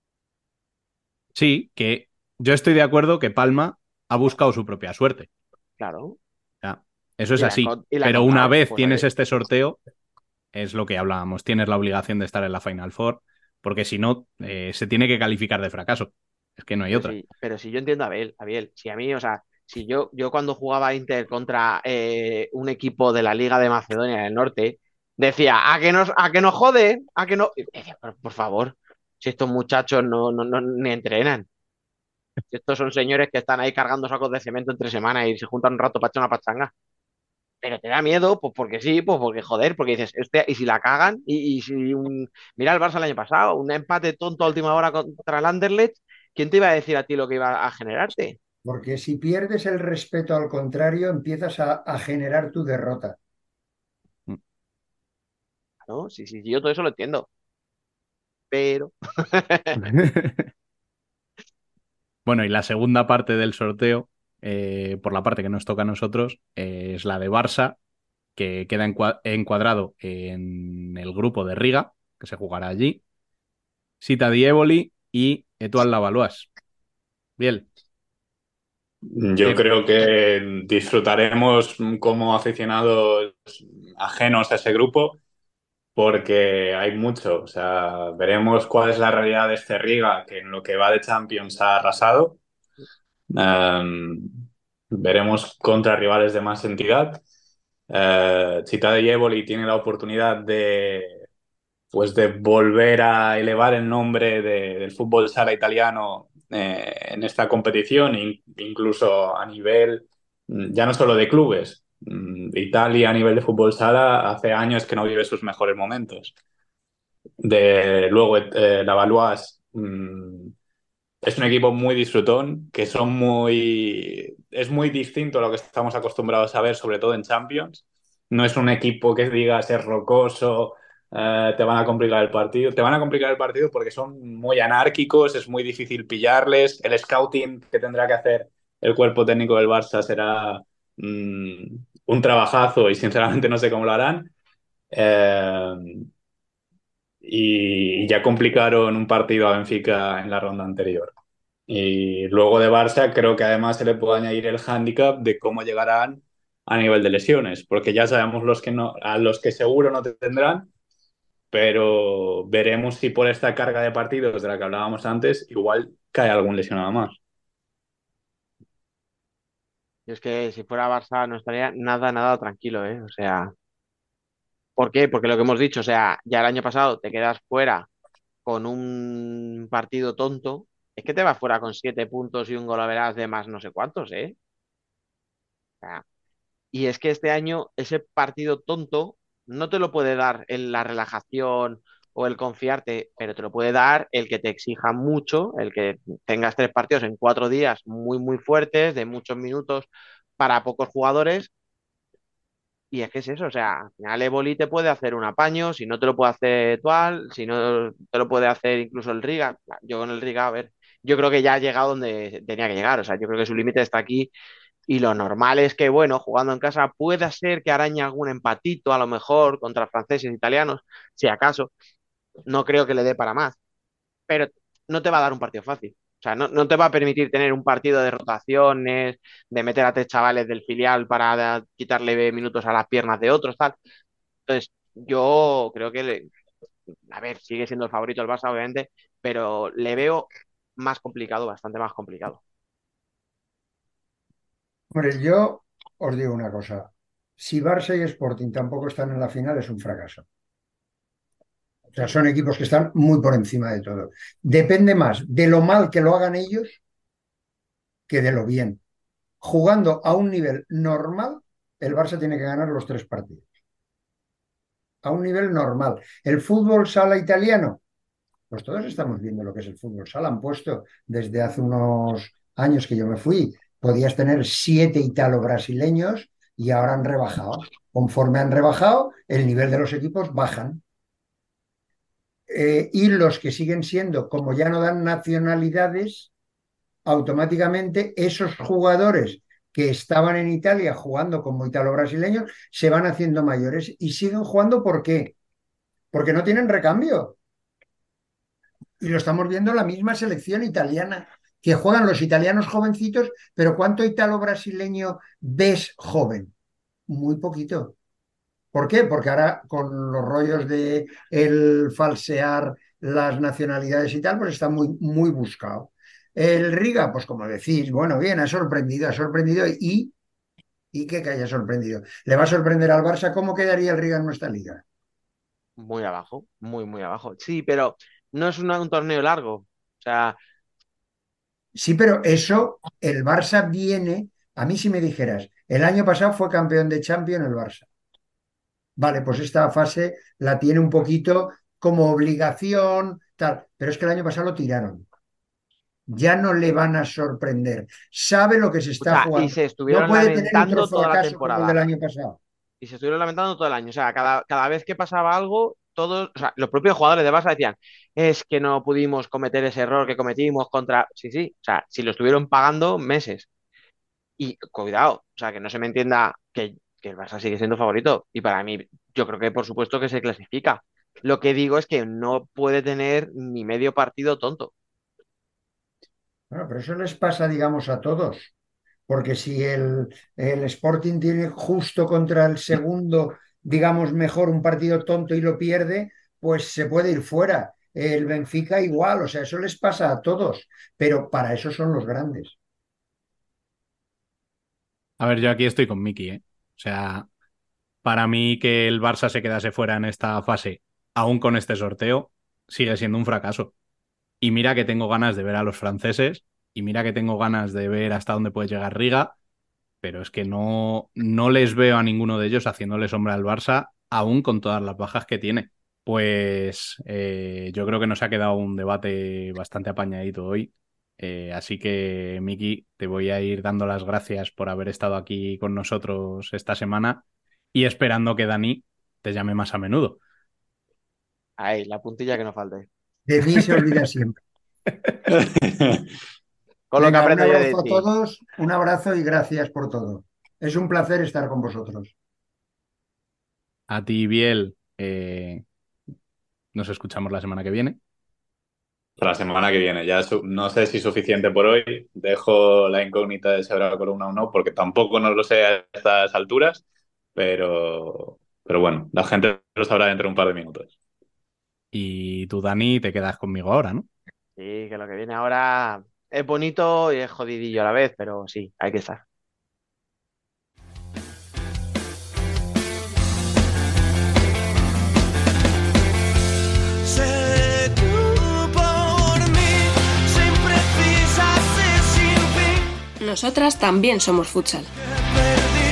Sí, que yo estoy de acuerdo que Palma ha buscado su propia suerte. Claro, Ya, eso es y la, ha así. encon- y la ha Pero una encontrado. vez Pues tienes oye, este sorteo, es lo que hablábamos, tienes la obligación de estar en la Final Four, porque si no, eh, se tiene que calificar de fracaso. Es que no hay Pero otra. sí, pero si yo entiendo a Abel, Abel, si a mí, o sea, si yo, yo cuando jugaba Inter contra eh, un equipo de la Liga de Macedonia del Norte, decía, a que nos, a que nos jode, a que no. Y decía, por, por favor, si estos muchachos no, no, no ni entrenan, si estos son señores que están ahí cargando sacos de cemento entre semanas y se juntan un rato para echar una pachanga. Pero te da miedo, pues porque sí, pues porque joder, porque dices, este, y si la cagan, y, y si un. Mira el Barça el año pasado, un empate tonto a última hora contra el Anderlecht, ¿quién te iba a decir a ti lo que iba a generarte? Porque si pierdes el respeto al contrario, empiezas a, a generar tu derrota. ¿No? Sí, sí, sí, yo todo eso lo entiendo. Pero, Bueno, y la segunda parte del sorteo, eh, por la parte que nos toca a nosotros, eh, es la de Barça, que queda encua- encuadrado en el grupo de Riga, que se jugará allí, Cita Dievoli y Etoile Lavalois. Bien, yo eh, creo que disfrutaremos como aficionados ajenos a ese grupo porque hay mucho. O sea, veremos cuál es la realidad de este Riga, que en lo que va de Champions ha arrasado. Um, veremos contra rivales de más entidad. Uh, Città de Eboli tiene la oportunidad de, pues, de volver a elevar el nombre de, del fútbol sala italiano eh, en esta competición, in, incluso a nivel ya no solo de clubes. Italia a nivel de fútbol sala hace años que no vive sus mejores momentos. De, luego, eh, la Valois mmm, es un equipo muy disfrutón, que son muy... Es muy distinto a lo que estamos acostumbrados a ver, sobre todo en Champions. No es un equipo que digas es rocoso, eh, te van a complicar el partido. Te van a complicar el partido porque son muy anárquicos, es muy difícil pillarles. El scouting que tendrá que hacer el cuerpo técnico del Barça será mm, un trabajazo y sinceramente no sé cómo lo harán. Eh, y ya complicaron un partido a Benfica en la ronda anterior. Y luego de Barça creo que además se le puede añadir el hándicap de cómo llegarán a nivel de lesiones, porque ya sabemos los que no, a los que seguro no te tendrán, pero veremos si por esta carga de partidos de la que hablábamos antes, igual cae algún lesionado más. yo es que si fuera Barça no estaría nada, nada tranquilo, ¿eh? O sea, ¿por qué? Porque lo que hemos dicho, o sea, ya el año pasado te quedas fuera con un partido tonto, es que te vas fuera con siete puntos y un gol average de más no sé cuántos, ¿eh? O sea, y es que este año ese partido tonto no te lo puede dar en la relajación o el confiarte, pero te lo puede dar el que te exija mucho, el que tengas tres partidos en cuatro días muy, muy fuertes, de muchos minutos para pocos jugadores. Y es que es eso, o sea, al final Eboli te puede hacer un apaño, si no te lo puede hacer Tual, si no te lo puede hacer incluso el Riga. Yo con el Riga, a ver, yo creo que ya ha llegado donde tenía que llegar, o sea, yo creo que su límite está aquí y lo normal es que, bueno, jugando en casa pueda ser que arañe algún empatito a lo mejor contra franceses e italianos, si acaso, no creo que le dé para más, pero no te va a dar un partido fácil. O sea, no, no te va a permitir tener un partido de rotaciones, de meter a tres chavales del filial para quitarle minutos a las piernas de otros, tal. Entonces, yo creo que, le, a ver, sigue siendo el favorito el Barça, obviamente, pero le veo más complicado, bastante más complicado. Hombre, yo os digo una cosa. Si Barça y Sporting tampoco están en la final, es un fracaso. O sea, son equipos que están muy por encima de todo. Depende más de lo mal que lo hagan ellos que de lo bien. Jugando a un nivel normal, el Barça tiene que ganar los tres partidos. A un nivel normal. El fútbol sala italiano, pues todos estamos viendo lo que es el fútbol sala. Han puesto desde hace unos años que yo me fui, podías tener siete italo-brasileños y ahora han rebajado. Conforme han rebajado, el nivel de los equipos bajan. Eh, y los que siguen siendo, como ya no dan nacionalidades, automáticamente esos jugadores que estaban en Italia jugando como italo-brasileños se van haciendo mayores y siguen jugando. ¿Por qué? Porque no tienen recambio. Y lo estamos viendo en la misma selección italiana, que juegan los italianos jovencitos, pero ¿cuánto italo-brasileño ves joven? Muy poquito. ¿Por qué? Porque ahora con los rollos de el falsear las nacionalidades y tal, pues está muy, muy buscado. El Riga, pues como decís, bueno, bien, ha sorprendido, ha sorprendido y, y qué que haya sorprendido. ¿Le va a sorprender al Barça? ¿Cómo quedaría el Riga en nuestra liga? Muy abajo, muy, muy abajo. Sí, pero no es una- un torneo largo. O sea, Sí, pero eso, el Barça viene, a mí si me dijeras, el año pasado fue campeón de Champions el Barça. Vale, pues esta fase la tiene un poquito como obligación, tal, pero es que el año pasado lo tiraron. Ya no le van a sorprender. Sabe lo que se o está sea, y jugando. se No estuvieron puede tener otro lamentando toda la fracaso como el del temporada. año pasado. Y se estuvieron lamentando todo el año. O sea, cada, cada vez que pasaba algo, todos, o sea, los propios jugadores de Barça decían, es que no pudimos cometer ese error que cometimos contra. Sí, sí. O sea, si lo estuvieron pagando meses. Y cuidado, o sea, que no se me entienda que, que el Barça sigue siendo favorito. Y para mí, yo creo que por supuesto que se clasifica. Lo que digo es que no puede tener ni medio partido tonto. Bueno, pero eso les pasa, digamos, a todos. Porque si el, el Sporting tiene justo contra el segundo, digamos, mejor un partido tonto y lo pierde, pues se puede ir fuera. El Benfica igual, o sea, eso les pasa a todos, pero para eso son los grandes. A ver, yo aquí estoy con Miki, ¿eh? O sea, para mí que el Barça se quedase fuera en esta fase, aún con este sorteo, sigue siendo un fracaso. Y mira que tengo ganas de ver a los franceses y mira que tengo ganas de ver hasta dónde puede llegar Riga, pero es que no, no les veo a ninguno de ellos haciéndole sombra al Barça, aún con todas las bajas que tiene. Pues eh, yo creo que nos ha quedado un debate bastante apañadito hoy. Eh, así que, Miki, te voy a ir dando las gracias por haber estado aquí con nosotros esta semana y esperando que Dani te llame más a menudo. Ahí, la puntilla que no falte. De mí se olvida siempre. Con lo que Venga, un aprendo yo de abrazo a ti. todos, un abrazo y gracias por todo. Es un placer estar con vosotros. A ti, Biel, eh, nos escuchamos la semana que viene. La semana que viene. Ya su- no sé si suficiente por hoy. Dejo la incógnita de si habrá columna o no, porque tampoco nos lo sé a estas alturas, pero, pero bueno, la gente lo sabrá dentro de un par de minutos. Y tú, Dani, te quedas conmigo ahora, ¿no? Sí, que lo que viene ahora es bonito y es jodidillo a la vez, pero sí, hay que estar. C'est tout. Nosotras también somos futsal. Perdí,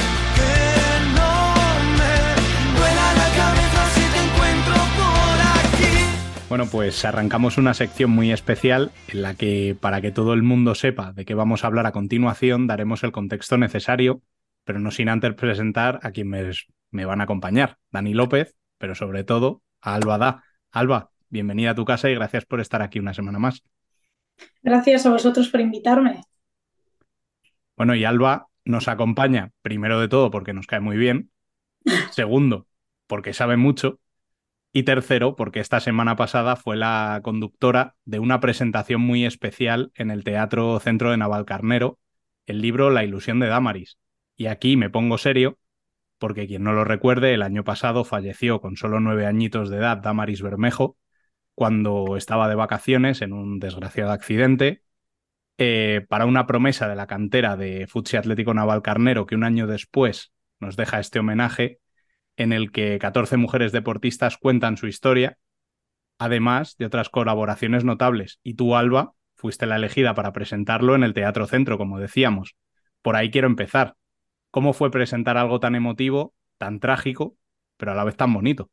que no me duela la cabeza si te encuentro por aquí. Bueno, pues arrancamos una sección muy especial en la que, para que todo el mundo sepa de qué vamos a hablar a continuación, daremos el contexto necesario, pero no sin antes presentar a quienes me van a acompañar. Dani López, pero sobre todo a Alba Da. Alba, bienvenida a tu casa y gracias por estar aquí una semana más. Gracias a vosotros por invitarme. Bueno, y Alba nos acompaña, primero de todo, porque nos cae muy bien, segundo, porque sabe mucho, y tercero, porque esta semana pasada fue la conductora de una presentación muy especial en el Teatro Centro de Navalcarnero, el libro La ilusión de Dámaris. Y aquí me pongo serio, porque quien no lo recuerde, el año pasado falleció con solo nueve añitos de edad Dámaris Bermejo, cuando estaba de vacaciones en un desgraciado accidente, eh, para una promesa de la cantera de Futsi Atlético Navalcarnero, que un año después nos deja este homenaje en el que catorce mujeres deportistas cuentan su historia, además de otras colaboraciones notables. Y tú, Alba, fuiste la elegida para presentarlo en el Teatro Centro, como decíamos. Por ahí quiero empezar. ¿Cómo fue presentar algo tan emotivo, tan trágico, pero a la vez tan bonito?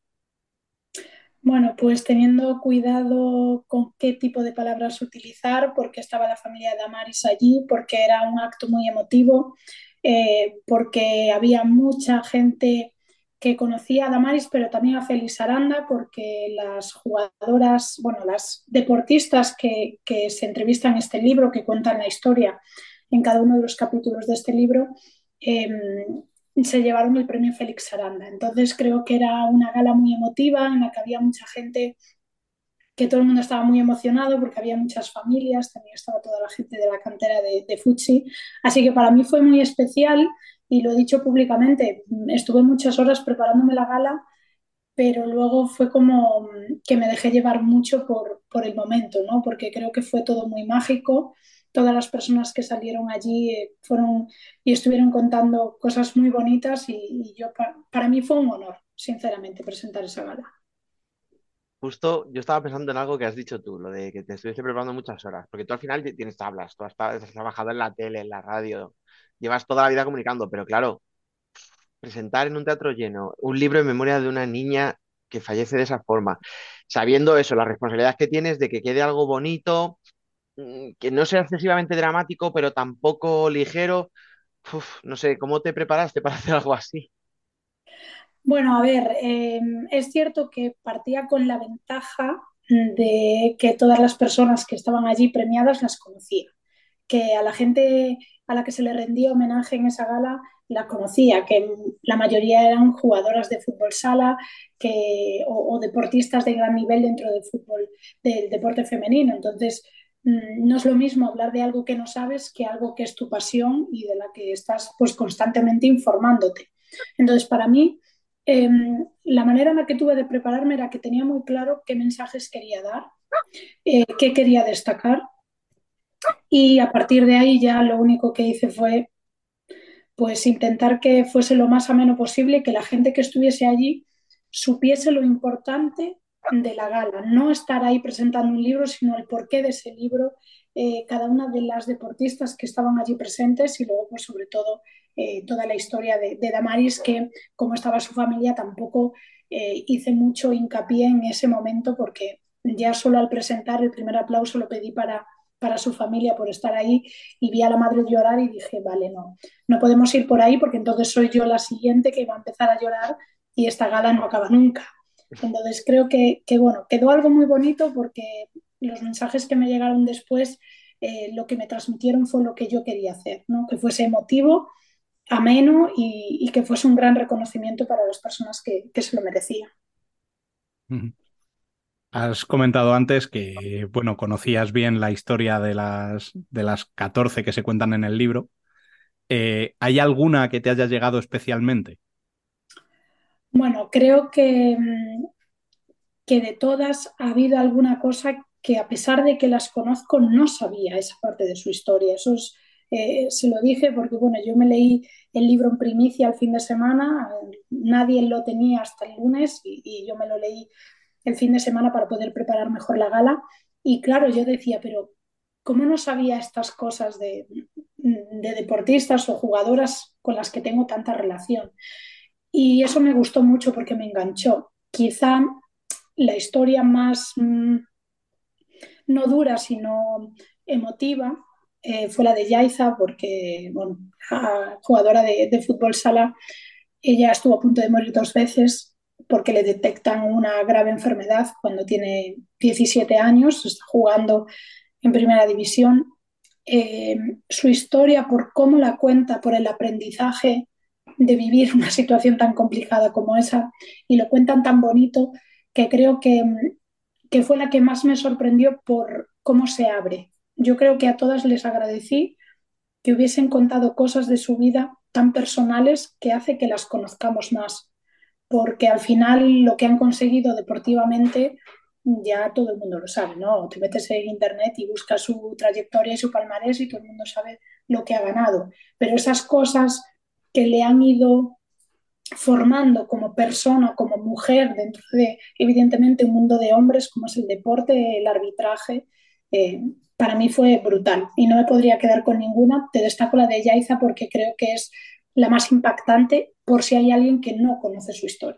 Bueno, pues teniendo cuidado con qué tipo de palabras utilizar, porque estaba la familia de Damaris allí, porque era un acto muy emotivo, eh, porque había mucha gente que conocía a Damaris, pero también a Félix Aranda, porque las jugadoras, bueno, las deportistas que, que se entrevistan en este libro, que cuentan la historia en cada uno de los capítulos de este libro, eh, se llevaron el premio Félix Aranda. Entonces creo que era una gala muy emotiva en la que había mucha gente, que todo el mundo estaba muy emocionado porque había muchas familias, también estaba toda la gente de la cantera de, de Futsi. Así que para mí fue muy especial y lo he dicho públicamente, estuve muchas horas preparándome la gala, pero luego fue como que me dejé llevar mucho por, por el momento, ¿no? Porque creo que fue todo muy mágico. Todas las personas que salieron allí eh, fueron y estuvieron contando cosas muy bonitas y, y yo pa- para mí fue un honor, sinceramente, presentar esa gala. Justo yo estaba pensando en algo que has dicho tú, lo de que te estuviste preparando muchas horas, porque tú al final tienes tablas, tú has, has trabajado en la tele, en la radio, llevas toda la vida comunicando, pero claro, presentar en un teatro lleno un libro en memoria de una niña que fallece de esa forma, sabiendo eso, las responsabilidades que tienes de que quede algo bonito, mm, que no sea excesivamente dramático, pero tampoco ligero. Uf, no sé, ¿cómo te preparaste para hacer algo así? Bueno, a ver, eh, es cierto que partía con la ventaja de que todas las personas que estaban allí premiadas las conocía, que a la gente a la que se le rendía homenaje en esa gala la conocía, que la mayoría eran jugadoras de fútbol sala que, o, o deportistas de gran nivel dentro del fútbol, del deporte femenino. Entonces, mm, no es lo mismo hablar de algo que no sabes que algo que es tu pasión y de la que estás pues constantemente informándote. Entonces, para mí, eh, la manera en la que tuve de prepararme era que tenía muy claro qué mensajes quería dar, eh, qué quería destacar y a partir de ahí ya lo único que hice fue pues intentar que fuese lo más ameno posible y que la gente que estuviese allí supiese lo importante de la gala, no estar ahí presentando un libro, sino el porqué de ese libro, eh, cada una de las deportistas que estaban allí presentes y luego, pues sobre todo, eh, toda la historia de, de Damaris, que como estaba su familia, tampoco eh, hice mucho hincapié en ese momento porque ya solo al presentar el primer aplauso lo pedí para, para su familia por estar ahí y vi a la madre llorar y dije, vale, no, no podemos ir por ahí porque entonces soy yo la siguiente que va a empezar a llorar y esta gala no acaba nunca. Entonces creo que, que bueno, quedó algo muy bonito porque los mensajes que me llegaron después, eh, lo que me transmitieron fue lo que yo quería hacer, ¿no? Que fuese emotivo, ameno y, y que fuese un gran reconocimiento para las personas que, que se lo merecían. Has comentado antes que, bueno, conocías bien la historia de las, de las catorce que se cuentan en el libro. Eh, ¿hay alguna que te haya llegado especialmente? Bueno, creo que, mm, que de todas ha habido alguna cosa que a pesar de que las conozco no sabía esa parte de su historia. Eso es, eh, se lo dije porque bueno, yo me leí el libro en primicia el fin de semana, nadie lo tenía hasta el lunes y, y yo me lo leí el fin de semana para poder preparar mejor la gala. Y claro, yo decía, pero ¿cómo no sabía estas cosas de, de deportistas o jugadoras con las que tengo tanta relación. Y eso me gustó mucho porque me enganchó. Quizá la historia más mmm, no dura, sino emotiva, eh, fue la de Yaiza, porque, bueno, la jugadora de, de fútbol sala, ella estuvo a punto de morir dos veces porque le detectan una grave enfermedad cuando tiene diecisiete años, está jugando en primera división. Eh, su historia, por cómo la cuenta, por el aprendizaje de vivir una situación tan complicada como esa, y lo cuentan tan bonito, que creo que, que fue la que más me sorprendió por cómo se abre. Yo creo que a todas les agradecí que hubiesen contado cosas de su vida tan personales que hace que las conozcamos más, porque al final lo que han conseguido deportivamente ya todo el mundo lo sabe, ¿no? Te metes en internet y buscas su trayectoria y su palmarés y todo el mundo sabe lo que ha ganado, pero esas cosas que le han ido formando como persona, como mujer, dentro de, evidentemente, un mundo de hombres como es el deporte, el arbitraje, eh, para mí fue brutal y no me podría quedar con ninguna. Te destaco la de Yaiza porque creo que es la más impactante por si hay alguien que no conoce su historia.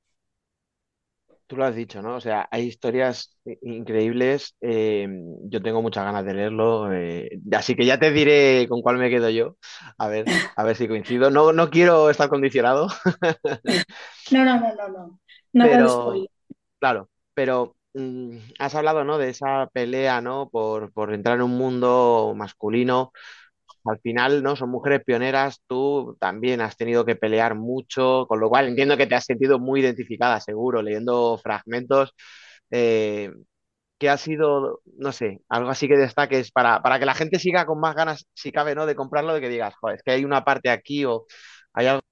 Tú lo has dicho, ¿no? O sea, hay historias i- increíbles. Eh, yo tengo muchas ganas de leerlo. Eh, así que ya te diré con cuál me quedo yo. A ver, a ver si coincido. No, no quiero estar condicionado, No, no, no, no, no, nada de pero spoiler. claro, pero mm, has hablado, ¿no? De esa pelea, ¿no? Por, por entrar en un mundo masculino. Al final, ¿no? Son mujeres pioneras. Tú también has tenido que pelear mucho, con lo cual entiendo que te has sentido muy identificada, seguro, leyendo fragmentos. Eh, ¿Qué ha sido, no sé, algo así que destaques para, para que la gente siga con más ganas, si cabe, ¿no? De comprarlo, de que digas, joder, es que hay una parte aquí o hay algo.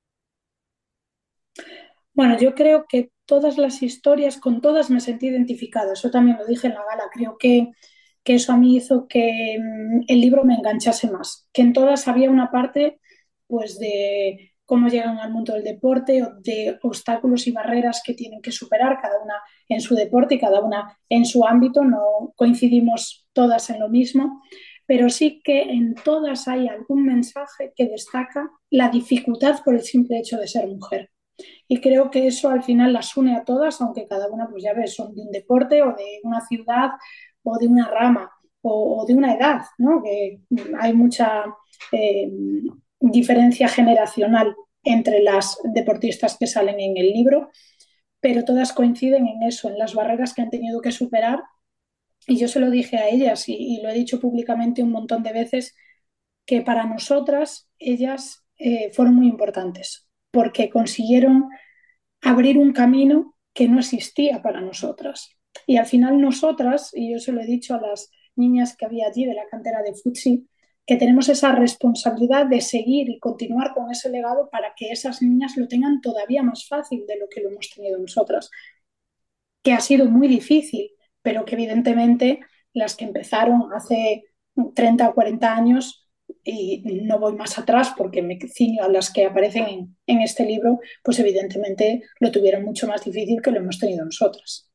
Bueno, yo creo que todas las historias, con todas me sentí identificada. Eso también lo dije en la gala. Creo que, que eso a mí hizo que mm, el libro me enganchase más. Que en todas había una parte, pues, de cómo llegan al mundo del deporte o de obstáculos y barreras que tienen que superar, cada una en su deporte y cada una en su ámbito. No coincidimos todas en lo mismo, pero sí que en todas hay algún mensaje que destaca la dificultad por el simple hecho de ser mujer. Y creo que eso al final las une a todas, aunque cada una, pues ya ves, son de un deporte o de una ciudad o de una rama o, o de una edad, ¿no? Que hay mucha eh, diferencia generacional entre las deportistas que salen en el libro, pero todas coinciden en eso, en las barreras que han tenido que superar. Y yo se lo dije a ellas y, y lo he dicho públicamente un montón de veces, que para nosotras ellas eh, fueron muy importantes, porque consiguieron abrir un camino que no existía para nosotras. Y al final nosotras, y yo se lo he dicho a las niñas que había allí de la cantera de Futsi, que tenemos esa responsabilidad de seguir y continuar con ese legado para que esas niñas lo tengan todavía más fácil de lo que lo hemos tenido nosotras, que ha sido muy difícil, pero que evidentemente las que empezaron hace treinta o cuarenta años, y no voy más atrás porque me ciño a las que aparecen en, en este libro, pues evidentemente lo tuvieron mucho más difícil que lo hemos tenido nosotras.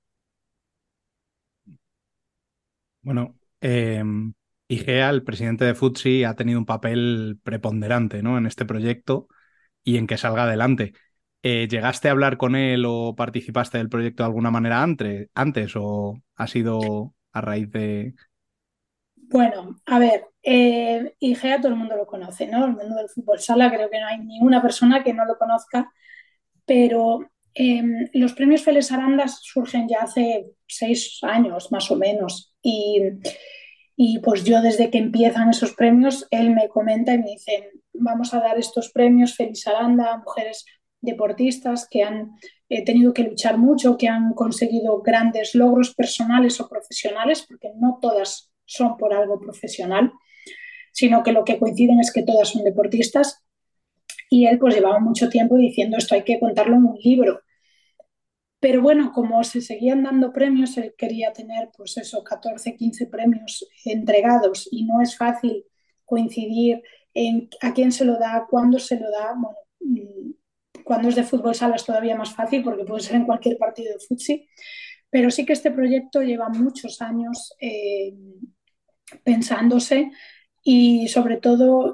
Bueno, eh, Igea, el presidente de Futsi, ha tenido un papel preponderante, ¿no? En este proyecto y en que salga adelante. Eh, ¿llegaste a hablar con él o participaste del proyecto de alguna manera antes, antes o ha sido a raíz de... Bueno, a ver, eh, Igea todo el mundo lo conoce, ¿no? El mundo del fútbol sala, creo que no hay ninguna persona que no lo conozca, pero eh, los premios Félix Arandas surgen ya hace seis años más o menos y, y pues yo desde que empiezan esos premios, él me comenta y me dice, vamos a dar estos premios Félix Aranda a mujeres deportistas que han eh, tenido que luchar mucho, que han conseguido grandes logros personales o profesionales, porque no todas son por algo profesional, sino que lo que coinciden es que todas son deportistas. Y él pues llevaba mucho tiempo diciendo esto hay que contarlo en un libro. Pero bueno, como se seguían dando premios, él quería tener pues eso, catorce, quince premios entregados y no es fácil coincidir en a quién se lo da, cuándo se lo da. Bueno, cuando es de fútbol sala es todavía más fácil porque puede ser en cualquier partido de futsi, pero sí que este proyecto lleva muchos años eh, pensándose y sobre todo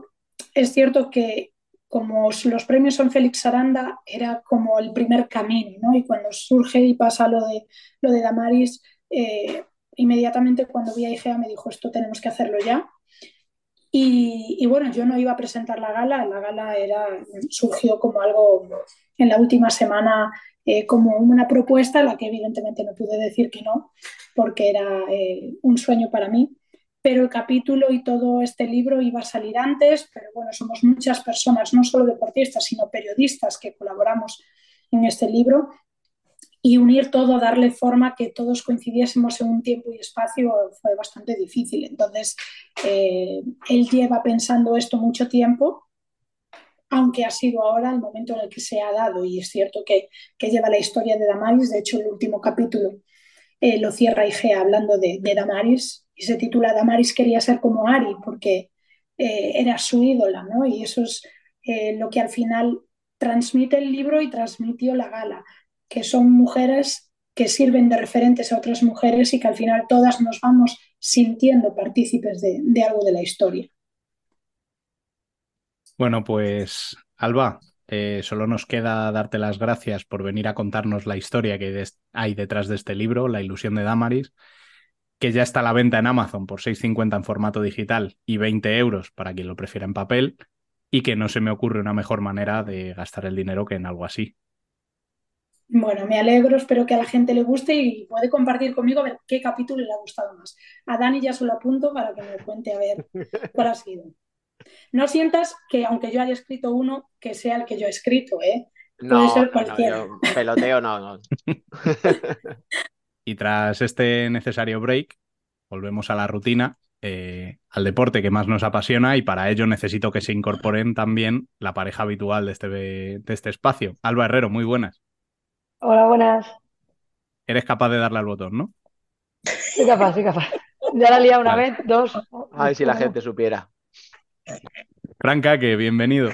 es cierto que como los premios son Félix Aranda, era como el primer camino, ¿no? Y cuando surge y pasa lo de, lo de Damaris, eh, inmediatamente cuando vi a Igea me dijo, esto tenemos que hacerlo ya. Y, y, bueno, yo no iba a presentar la gala, la gala era, surgió como algo en la última semana, eh, como una propuesta a la que evidentemente no pude decir que no, porque era eh, un sueño para mí, pero el capítulo y todo este libro iba a salir antes, pero bueno, somos muchas personas, no solo deportistas, sino periodistas que colaboramos en este libro, y unir todo, darle forma, que todos coincidiésemos en un tiempo y espacio fue bastante difícil. Entonces, eh, él lleva pensando esto mucho tiempo, aunque ha sido ahora el momento en el que se ha dado, y es cierto que, que lleva la historia de Damaris. De hecho, el último capítulo eh, lo cierra Igea hablando de, de Damaris, y se titula Damaris quería ser como Ari, porque eh, era su ídola, ¿no? Y eso es eh, lo que al final transmite el libro y transmitió la gala, que son mujeres que sirven de referentes a otras mujeres y que al final todas nos vamos sintiendo partícipes de, de algo de la historia. Bueno, pues Alba, eh, solo nos queda darte las gracias por venir a contarnos la historia que hay detrás de este libro, La ilusión de Damaris, que ya está a la venta en Amazon por seis cincuenta en formato digital y veinte euros para quien lo prefiera en papel, y que no se me ocurre una mejor manera de gastar el dinero que en algo así. Bueno, me alegro, espero que a la gente le guste y puede compartir conmigo a ver qué capítulo le ha gustado más. A Dani ya se lo apunto para que me cuente a ver cuál ha sido. No sientas que aunque yo haya escrito uno, que sea el que yo he escrito, ¿eh? Puede No, ser no, cualquiera. no, yo peloteo no, no. Y tras este necesario break, volvemos a la rutina, eh, al deporte que más nos apasiona, y para ello necesito que se incorporen también la pareja habitual de este, de este espacio. Alba Herrero, muy buenas. Hola, buenas. Eres capaz de darle al botón, ¿no? Soy capaz, soy capaz. Ya la he liado una Vale. vez, dos. Ay, si la gente supiera. Franca, que bienvenido.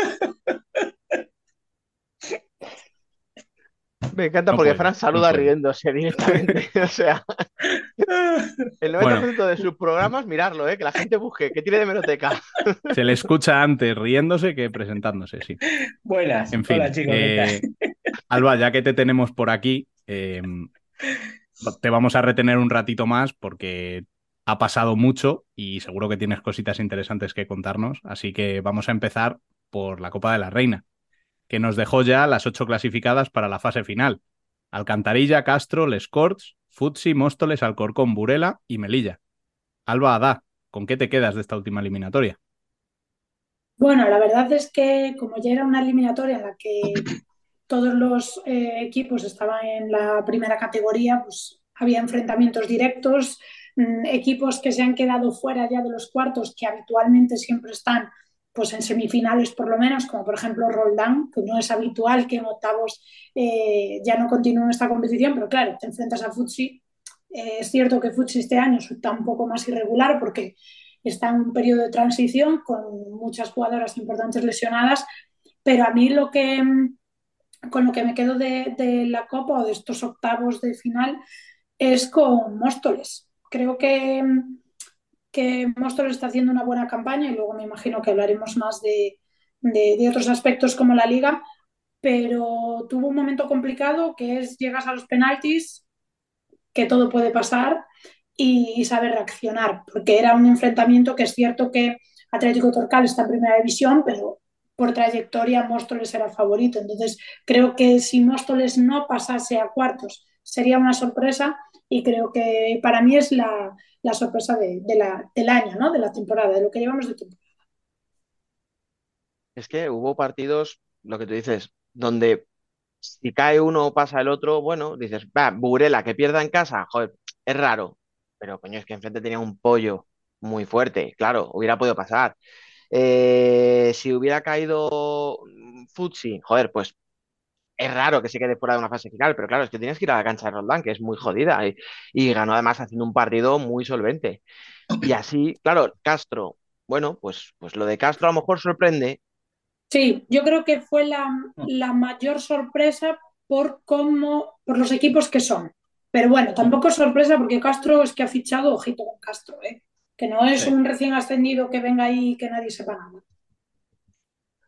Me encanta No porque puede, Fran no saluda puede. riéndose directamente. O sea, el noventa por ciento Bueno, de sus programas, mirarlo, ¿eh? Que la gente busque, que tire de meroteca. se le escucha antes riéndose que presentándose, sí. Buenas, En hola fin, chicos, ¿qué eh, tal? Alba, ya que te tenemos por aquí, eh, te vamos a retener un ratito más porque ha pasado mucho y seguro que tienes cositas interesantes que contarnos. Así que vamos a empezar por la Copa de la Reina, que nos dejó ya las ocho clasificadas para la fase final: Alcantarilla, Castro, Les Corts, Futsi, Móstoles, Alcorcón, Burela y Melilla. Alba, Adá, ¿con qué te quedas de esta última eliminatoria? Bueno, la verdad es que como ya era una eliminatoria en la que todos los eh, equipos estaban en la primera categoría, pues había enfrentamientos directos, mmm, equipos que se han quedado fuera ya de los cuartos, que habitualmente siempre están pues en semifinales por lo menos, como por ejemplo Roldán, que no es habitual que en octavos eh, ya no continúe esta competición, pero claro, te enfrentas a Futsi. Eh, es cierto que Futsi este año está un poco más irregular porque está en un periodo de transición con muchas jugadoras importantes lesionadas, pero a mí lo que con lo que me quedo de, de la Copa o de estos octavos de final es con Móstoles. Creo que, que Móstoles está haciendo una buena campaña y luego me imagino que hablaremos más de, de, de otros aspectos como la Liga, pero tuvo un momento complicado que es llegas a los penaltis, que todo puede pasar, y, y saber reaccionar, porque era un enfrentamiento que es cierto que Atlético Torcal está en primera división, pero por trayectoria Móstoles era el favorito. Entonces creo que si Móstoles no pasase a cuartos sería una sorpresa, y creo que para mí es la, la sorpresa de, de la, del año, ¿no? De la temporada, de lo que llevamos de temporada. Es que hubo partidos, lo que tú dices, donde si cae uno o pasa el otro, bueno, dices, va, Burela, que pierda en casa, joder, es raro. Pero coño, es que enfrente tenía un pollo muy fuerte, claro, hubiera podido pasar. Eh, si hubiera caído Futsi, joder, pues es raro que se quede fuera de una fase final, pero claro, es que tienes que ir a la cancha de Roldán, que es muy jodida, y, y ganó además haciendo un partido muy solvente. Y así, claro, Castro, bueno, pues, pues lo de Castro a lo mejor sorprende. Sí, yo creo que fue la, la mayor sorpresa por cómo, por los equipos que son. Pero bueno, tampoco es sorpresa porque Castro es que ha fichado, ojito con Castro, ¿eh? Que no es Sí. un recién ascendido que venga ahí y que nadie sepa nada.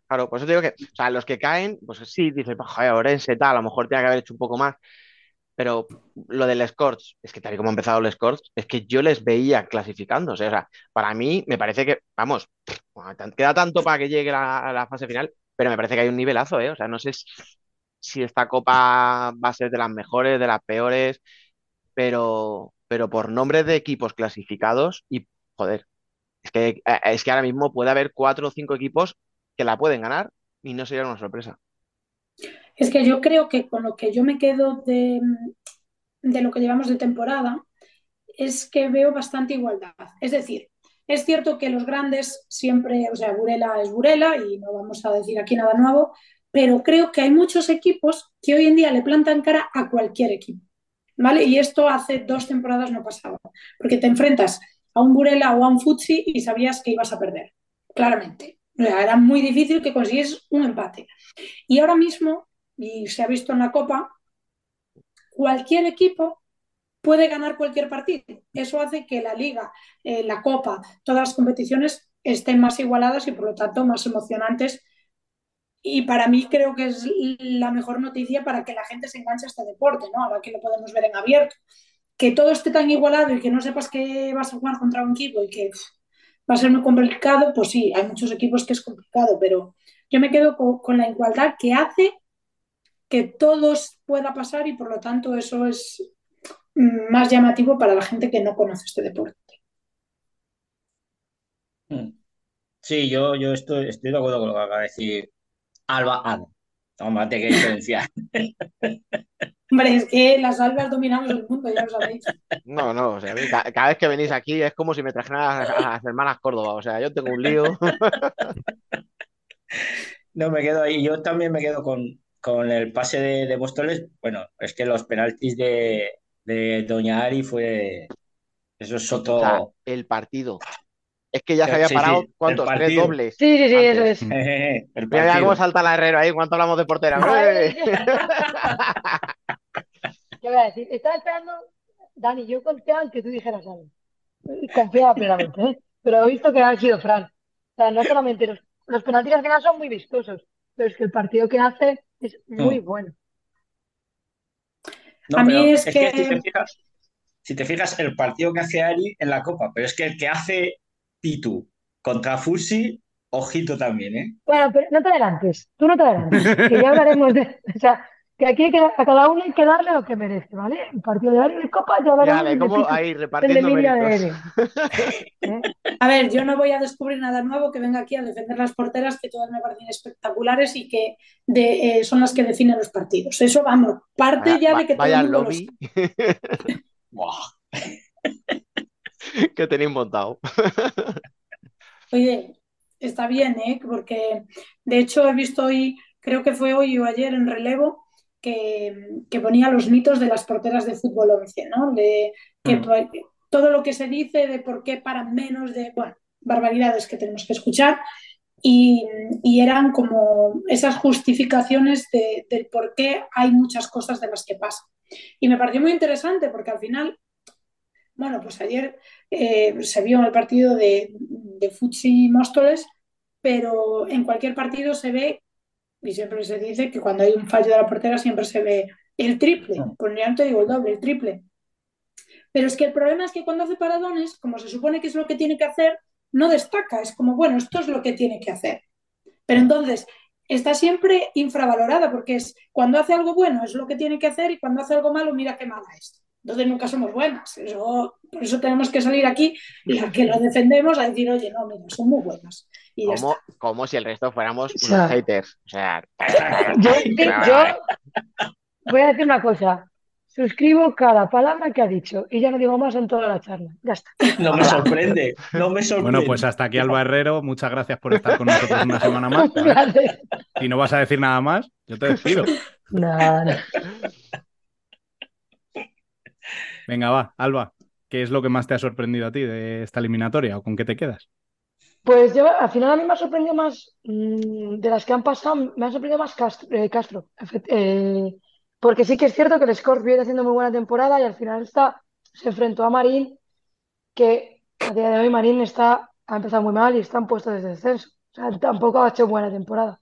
Claro, por eso te digo que, o sea, los que caen, pues sí, dices, "Pues, joder, Orense, tal, a lo mejor tiene que haber hecho un poco más, pero lo del Scorch, es que tal y como ha empezado el Scorch, es que yo les veía clasificándose, o sea, para mí me parece que, vamos, bueno, tan- queda tanto para que llegue la, a la fase final, pero me parece que hay un nivelazo, ¿eh? O sea, no sé si, si esta copa va a ser de las mejores, de las peores, pero, pero por nombre de equipos clasificados y, joder, es que, eh, es que ahora mismo puede haber cuatro o cinco equipos que la pueden ganar y no sería una sorpresa. Es que yo creo que con lo que yo me quedo de, de lo que llevamos de temporada es que veo bastante igualdad. Es decir, es cierto que los grandes siempre, o sea, Burela es Burela y no vamos a decir aquí nada nuevo, pero creo que hay muchos equipos que hoy en día le plantan cara a cualquier equipo, ¿vale? Y esto hace dos temporadas no pasaba, porque te enfrentas a un Burela o a un Futsi y sabías que ibas a perder, claramente. O sea, era muy difícil que consiguieses un empate. Y ahora mismo, y se ha visto en la Copa, cualquier equipo puede ganar cualquier partido. Eso hace que la liga, eh, la copa, todas las competiciones estén más igualadas y por lo tanto más emocionantes. Y para mí creo que es la mejor noticia para que la gente se enganche a este deporte, ¿no? Ahora que lo podemos ver en abierto. Que todo esté tan igualado y que no sepas que vas a jugar contra un equipo y que pff, va a ser muy complicado, pues sí, hay muchos equipos que es complicado, pero yo me quedo con, con la igualdad que hace que todos pueda pasar y por lo tanto eso es más llamativo para la gente que no conoce este deporte. Mm. Sí, yo, yo estoy, estoy de acuerdo con lo que acaba de decir Alba Ada. Tómate que diferenciar. Hombre, es que las albas dominamos el mundo, ya lo sabéis. No, no, o sea, a mí ca- cada vez que venís aquí es como si me trajeran a, a las hermanas Córdoba, o sea, yo tengo un lío. No, me quedo ahí. Yo también me quedo con, con el pase de, de Móstoles. Bueno, es que los penaltis de, de Doña Ari fue. Eso es O sea, otro. el partido. Es que ya se había Sí, parado, sí, el ¿cuántos? Tres partido. dobles Sí, sí, sí, eso antes. es. El Mira, mira cómo partido. salta la Herrero ahí cuando hablamos de portera. ¡Eh! Ay, ¿qué voy a decir? Estaba esperando, Dani, yo confiaba en que tú dijeras algo. Confiaba plenamente, ¿eh? Pero he visto que ha sido Fran. O sea, no solamente los, los penaltis al final son muy vistosos, pero es que el partido que hace es muy Mm. bueno. A No, mí pero es es que si te que, fijas, si te fijas, el partido que hace Ari en la Copa, pero es que el que hace Pitu contra Fusi, ojito también, ¿eh? Bueno, pero no te adelantes, tú no te adelantes, que ya hablaremos de. O sea, que aquí hay que, a cada uno hay que darle lo que merece, ¿vale? El partido de Ari de Copa, ya hablaremos Fíjate, del de cómo Pitu, ahí el de repartiendo Emilia de méritos. Eren, ¿eh? a ver, yo no voy a descubrir nada nuevo que venga aquí a defender las porteras, que todas me parecen espectaculares y que de, eh, son las que definen los partidos. Eso, vamos, parte Vaya, ya va- de que todo el vaya mundo lo sabe. lobby que tenéis montado. Oye, está bien, ¿eh? Porque de hecho he visto hoy, creo que fue hoy o ayer en relevo, que, que ponía los mitos de las porteras de fútbol once, ¿no? De que Mm. pues, todo lo que se dice de por qué paran menos, de, bueno, barbaridades que tenemos que escuchar. Y, y eran como esas justificaciones de, del por qué hay muchas cosas de las que pasan. Y me pareció muy interesante porque al final bueno, pues ayer eh, se vio el partido de, de Futsi Móstoles, pero en cualquier partido se ve, y siempre se dice que cuando hay un fallo de la portera siempre se ve el triple, Mm. pues ya no te digo el doble, el triple. Pero es que el problema es que cuando hace paradones, como se supone que es lo que tiene que hacer, no destaca, es como, bueno, esto es lo que tiene que hacer. Pero Mm. entonces está siempre infravalorada porque es cuando hace algo bueno es lo que tiene que hacer y cuando hace algo malo, mira qué mala es. Entonces nunca somos buenas. Eso, por eso tenemos que salir aquí, las que lo defendemos, a decir, oye, no, mira, son muy buenas. Y ya está. Como, como si el resto fuéramos O unos sea, haters. O sea, yo, vale, yo vale. voy a decir una cosa. Suscribo cada palabra que ha dicho y ya no digo más en toda la charla. Ya está. No me Hala. sorprende, no me Bueno, pues sorprende. hasta aquí Alba Herrero. Muchas gracias por estar con nosotros una semana más, ¿vale? Vale. Si no vas a decir nada más, yo te despido. Nada, nada. Venga, va, Alba, ¿qué es lo que más te ha sorprendido a ti de esta eliminatoria o con qué te quedas? Pues yo, al final a mí me ha sorprendido más, mm, de las que han pasado, me ha sorprendido más Castro, eh, Castro, efect- eh, porque sí que es cierto que el Scorpio viene haciendo muy buena temporada y al final está, se enfrentó a Marín, que a día de hoy Marín está, ha empezado muy mal y está en puestos de descenso. O sea, tampoco ha hecho buena temporada.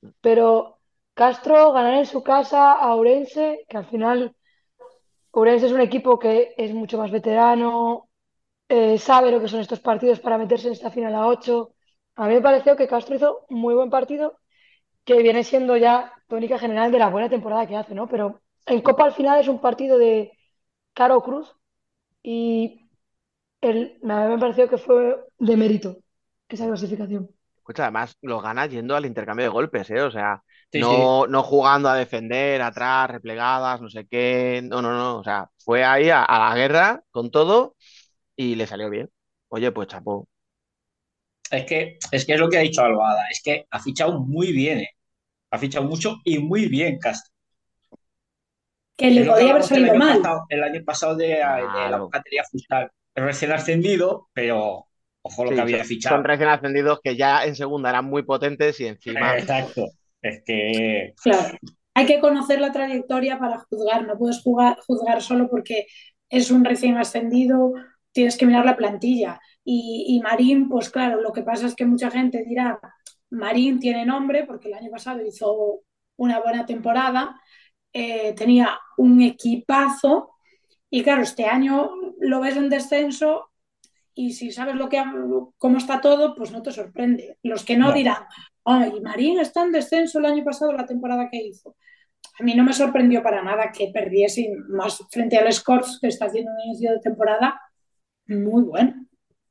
pero Castro ganar en su casa a Ourense, que al final Ourense es un equipo que es mucho más veterano, eh, sabe lo que son estos partidos para meterse en esta final a ocho. A mí me pareció que Castro hizo muy buen partido, que viene siendo ya tónica general de la buena temporada que hace, ¿no? Pero en Copa al final es un partido de Caro Cruz y el, a mí me pareció que fue de mérito esa clasificación. Escucha, además lo gana yendo al intercambio de golpes, ¿eh? O sea, Sí, sí. no, no jugando a defender, atrás, replegadas, no sé qué. No, no, no. O sea, fue ahí a, a la guerra con todo y le salió bien. Oye, pues chapó. Es que, es que es lo que ha dicho Alvada, es que ha fichado muy bien, ¿eh? Ha fichado mucho y muy bien Castro. Que Es le lo que podía haber hablamos el salido año mal. pasado, el año pasado de, de la Claro. Mocatería Futsal. Recién ascendido, pero ojo lo que Sí, son, había son fichado. recién ascendidos que ya en segunda eran muy potentes y encima. Exacto. Es que Claro, hay que conocer la trayectoria para juzgar, no puedes jugar- juzgar solo porque es un recién ascendido, tienes que mirar la plantilla. Y, y Marín, pues claro, lo que pasa es que mucha gente dirá, Marín tiene nombre porque el año pasado hizo una buena temporada, eh, tenía un equipazo y claro, este año lo ves en descenso y si sabes lo que ha- cómo está todo, pues no te sorprende. Los que no no. dirán, ay, Marín está en descenso el año pasado, la temporada que hizo. A mí no me sorprendió para nada que perdiese más frente al Scores, que está haciendo un inicio de temporada muy bueno.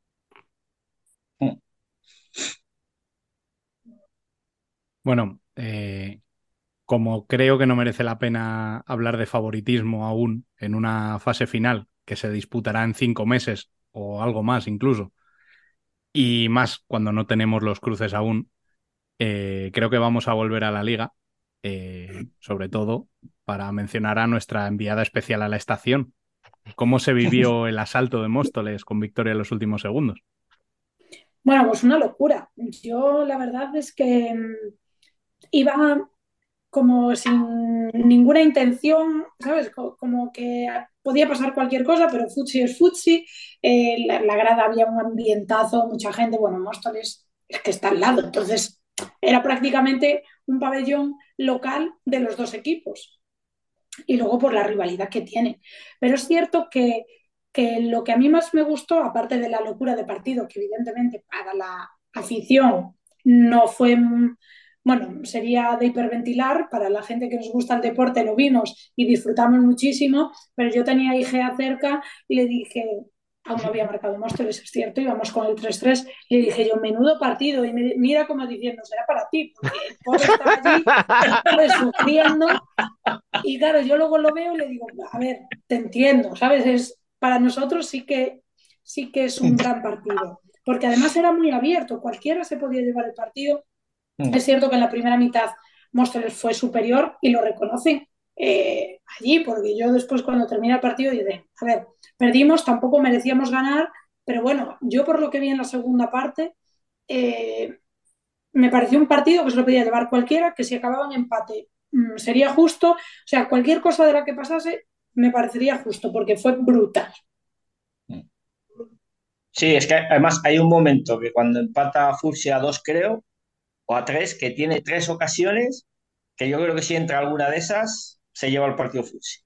Bueno, eh, como creo que no merece la pena hablar de favoritismo aún en una fase final que se disputará en cinco meses o algo más incluso, y más cuando no tenemos los cruces aún, eh, creo que vamos a volver a la liga, eh, sobre todo para mencionar a nuestra enviada especial a la estación. ¿Cómo se vivió el asalto de Móstoles con victoria en los últimos segundos? Bueno, pues una locura. Yo la verdad es que mm, iba como sin ninguna intención, ¿sabes? Co- Como que podía pasar cualquier cosa, pero futsi es futsi. Eh, la, la grada había un ambientazo, mucha gente. Bueno, Móstoles es que está al lado, entonces era prácticamente un pabellón local de los dos equipos y luego por la rivalidad que tiene. Pero es cierto que, que lo que a mí más me gustó, aparte de la locura de partido, que evidentemente para la afición no fue, bueno, sería de hiperventilar, para la gente que nos gusta el deporte lo vimos y disfrutamos muchísimo, pero yo tenía a Igea cerca y le dije, aún no había marcado Móstoles, es cierto, íbamos con el tres tres, y le dije yo, menudo partido, y me, mira como diciendo, será para ti, porque el pobre estaba allí, pues, sufriendo, y claro, yo luego lo veo y le digo, a ver, te entiendo, ¿sabes? Es, para nosotros sí que, sí que es un gran partido, porque además era muy abierto, cualquiera se podía llevar el partido. Es cierto que en la primera mitad Móstoles fue superior y lo reconocen eh, allí, porque yo después cuando termina el partido dije, a ver, perdimos, tampoco merecíamos ganar, pero bueno, yo por lo que vi en la segunda parte, eh, me pareció un partido que se lo podía llevar cualquiera, que si acababa en empate mmm, sería justo, o sea, cualquier cosa de la que pasase me parecería justo, porque fue brutal. Sí, es que además hay un momento que cuando empata Fursi a dos, creo, o a tres, que tiene tres ocasiones, que yo creo que si entra alguna de esas, se lleva el partido Fursi.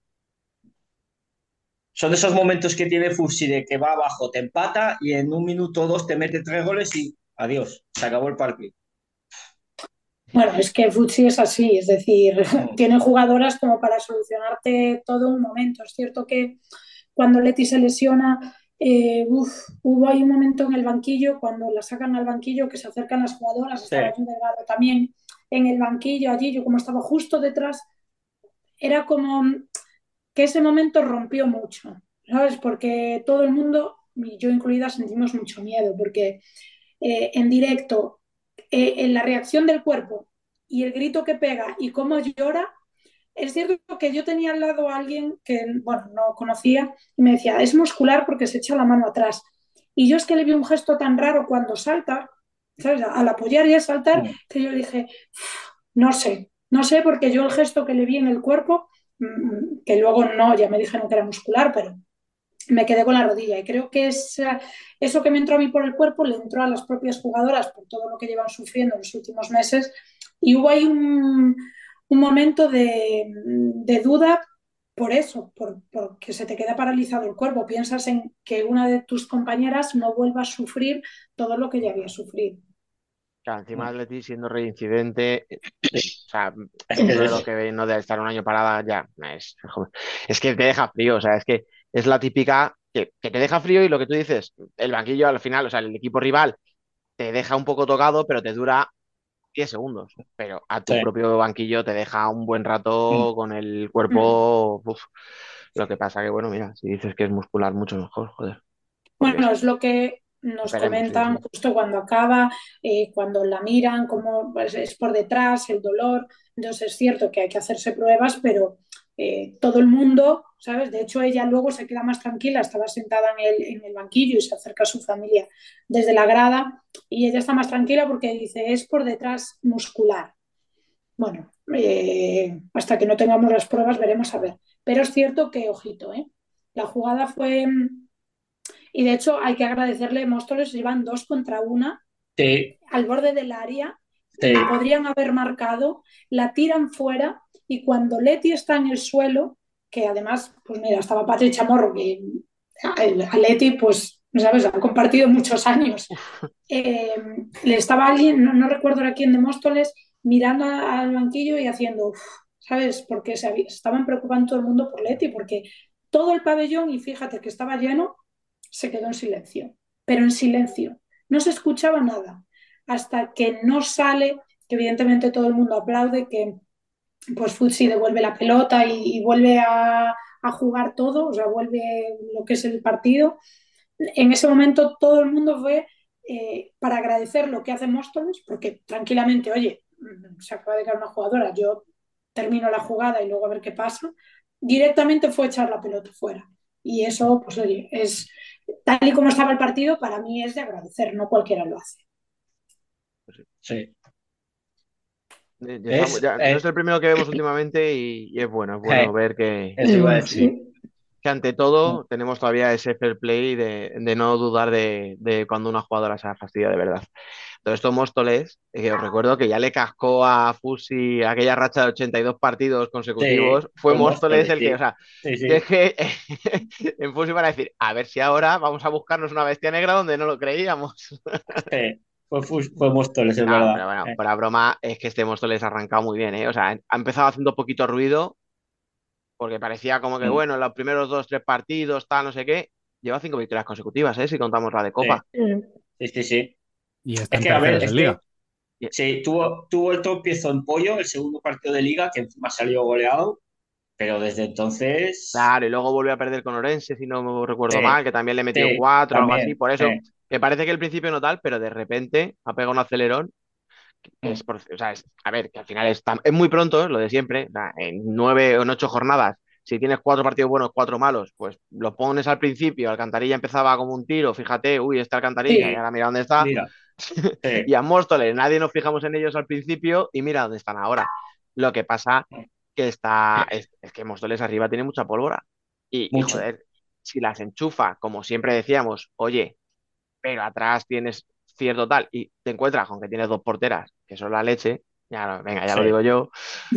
Son esos momentos que tiene Fursi de que va abajo, te empata y en un minuto o dos te mete tres goles y adiós, se acabó el partido. Bueno, es que Futsi es así, es decir, tiene jugadoras como para solucionarte todo un momento. Es cierto que cuando Leti se lesiona, eh, uf, hubo ahí un momento en el banquillo, cuando la sacan al banquillo, que se acercan las jugadoras, Sí. estaba Yu Delgado también en el banquillo allí, yo como estaba justo detrás, era como que ese momento rompió mucho, ¿sabes? Porque todo el mundo, y yo incluida, sentimos mucho miedo, porque eh, en directo, eh, en la reacción del cuerpo y el grito que pega y cómo llora, es cierto que yo tenía al lado a alguien que, bueno, no conocía y me decía, es muscular porque se echa la mano atrás. Y yo es que le vi un gesto tan raro cuando salta, ¿sabes? Al apoyar y al saltar, que yo le dije, no sé, no sé, porque yo el gesto que le vi en el cuerpo, mmm, que luego no, ya me dijeron que era muscular, pero me quedé con la rodilla y creo que es, eso que me entró a mí por el cuerpo le entró a las propias jugadoras por todo lo que llevan sufriendo en los últimos meses Y hubo ahí un, un momento de, de duda por eso, por, porque se te queda paralizado el cuerpo. Piensas en que una de tus compañeras no vuelva a sufrir todo lo que ya había sufrido. Claro, encima Atleti siendo reincidente, eh, o sea, Es que dentro de es lo eso. que ve, no de estar un año parada, ya es, joder, es que te deja frío, o sea, es que es la típica que, que te deja frío y lo que tú dices, el banquillo al final, o sea, el equipo rival te deja un poco tocado, pero te dura diez segundos, pero a tu Sí. propio banquillo te deja un buen Mm. rato con el Mm. cuerpo, uf. Lo que pasa que, bueno, mira, si dices que es muscular, mucho mejor, joder, porque es, Bueno, es lo que nos esperemos, sí, comentan sí. justo cuando acaba, eh, cuando la miran, cómo pues, es por detrás, el dolor. Entonces es cierto que hay que hacerse pruebas, pero eh, todo el mundo, ¿sabes? De hecho, ella luego se queda más tranquila, estaba sentada en el, en el banquillo y se acerca a su familia desde la grada y ella está más tranquila porque dice, es por detrás muscular. Bueno, eh, hasta que no tengamos las pruebas veremos a ver. Pero es cierto que, ojito, ¿eh? La jugada fue y de hecho hay que agradecerle, Móstoles llevan dos contra una Sí, al borde del área, sí, podrían haber marcado, la tiran fuera y cuando Leti está en el suelo, que además, pues mira, estaba Patrick Chamorro, que a Leti, pues, ¿sabes? Han compartido muchos años. Eh, le estaba alguien, no, no recuerdo a quién de Móstoles, mirando al banquillo y haciendo, uf, ¿sabes? Porque se, había, se estaban preocupando todo el mundo por Leti, porque todo el pabellón, y fíjate que estaba lleno, se quedó en silencio, pero en silencio. No se escuchaba nada hasta que no sale, que evidentemente todo el mundo aplaude, que pues Futsi devuelve la pelota y, y vuelve a, a, jugar todo, o sea, vuelve lo que es el partido. En ese momento todo el mundo fue eh, para agradecer lo que hace Móstoles, porque tranquilamente, oye, se acaba de caer una jugadora, yo termino la jugada y luego a ver qué pasa. Directamente fue echar la pelota fuera. Y eso, pues oye, es tal y como estaba el partido, para mí es de agradecer, no cualquiera lo hace. sí. Eh, ya estamos- Es, ya- no es eh, el primero que vemos últimamente y, y es bueno, es bueno eh, ver que, eso iba a decir. Sí. que ante todo tenemos todavía ese fair play de, de no dudar de, de cuando una jugadora se ha fastidiado de verdad. Todo esto Móstoles, eh, os recuerdo que ya le cascó a Fusi aquella racha de ochenta y dos partidos Sí, consecutivos, fue fue Móstoles Móstoles, el que, o sí. sea, Sí, que es sí. que en Fusi van a decir, a ver si ahora vamos a buscarnos una bestia negra donde no lo creíamos. Sí, fue, Fus- fue Móstoles, es No, verdad. pero bueno, Eh, para broma es que este Móstoles ha arrancado muy bien, ¿eh? O sea, ha empezado haciendo poquito ruido porque parecía como que, mm, bueno, en los primeros dos, tres partidos, tal, no sé qué, lleva cinco victorias consecutivas, ¿eh? Si contamos la de sí, Copa. sí, sí, sí. Y Es están que, a ver, terceros es en que liga. Y- sí, tuvo, tuvo el tropiezo en Pollo, el segundo partido de Liga, que encima salió goleado, pero desde entonces, Claro, y luego volvió a perder con Orense, si no me recuerdo sí, mal, que también le metió sí, cuatro o algo así. también. Por eso, eh, me parece que al principio no tal, pero de repente ha pegado un acelerón, que es, mm, por- o sea, es- a ver, que al final es, tan- es muy pronto, es lo de siempre, o sea, en nueve o en ocho jornadas, si tienes cuatro partidos buenos, cuatro malos, pues los pones al principio, Alcantarilla empezaba como un tiro, fíjate, uy, está Alcantarilla, y Sí. ahora mira dónde está, Mira, sí, y a Móstoles, nadie nos fijamos en ellos al principio, y mira dónde están ahora. Lo que pasa que está, es, es que Móstoles arriba tiene mucha pólvora, y, y mucho. joder, si las enchufa, como siempre decíamos, oye, pero atrás tienes cierto tal y te encuentras con que tienes dos porteras, que son la leche, ya, lo- venga, ya lo Sí. digo yo,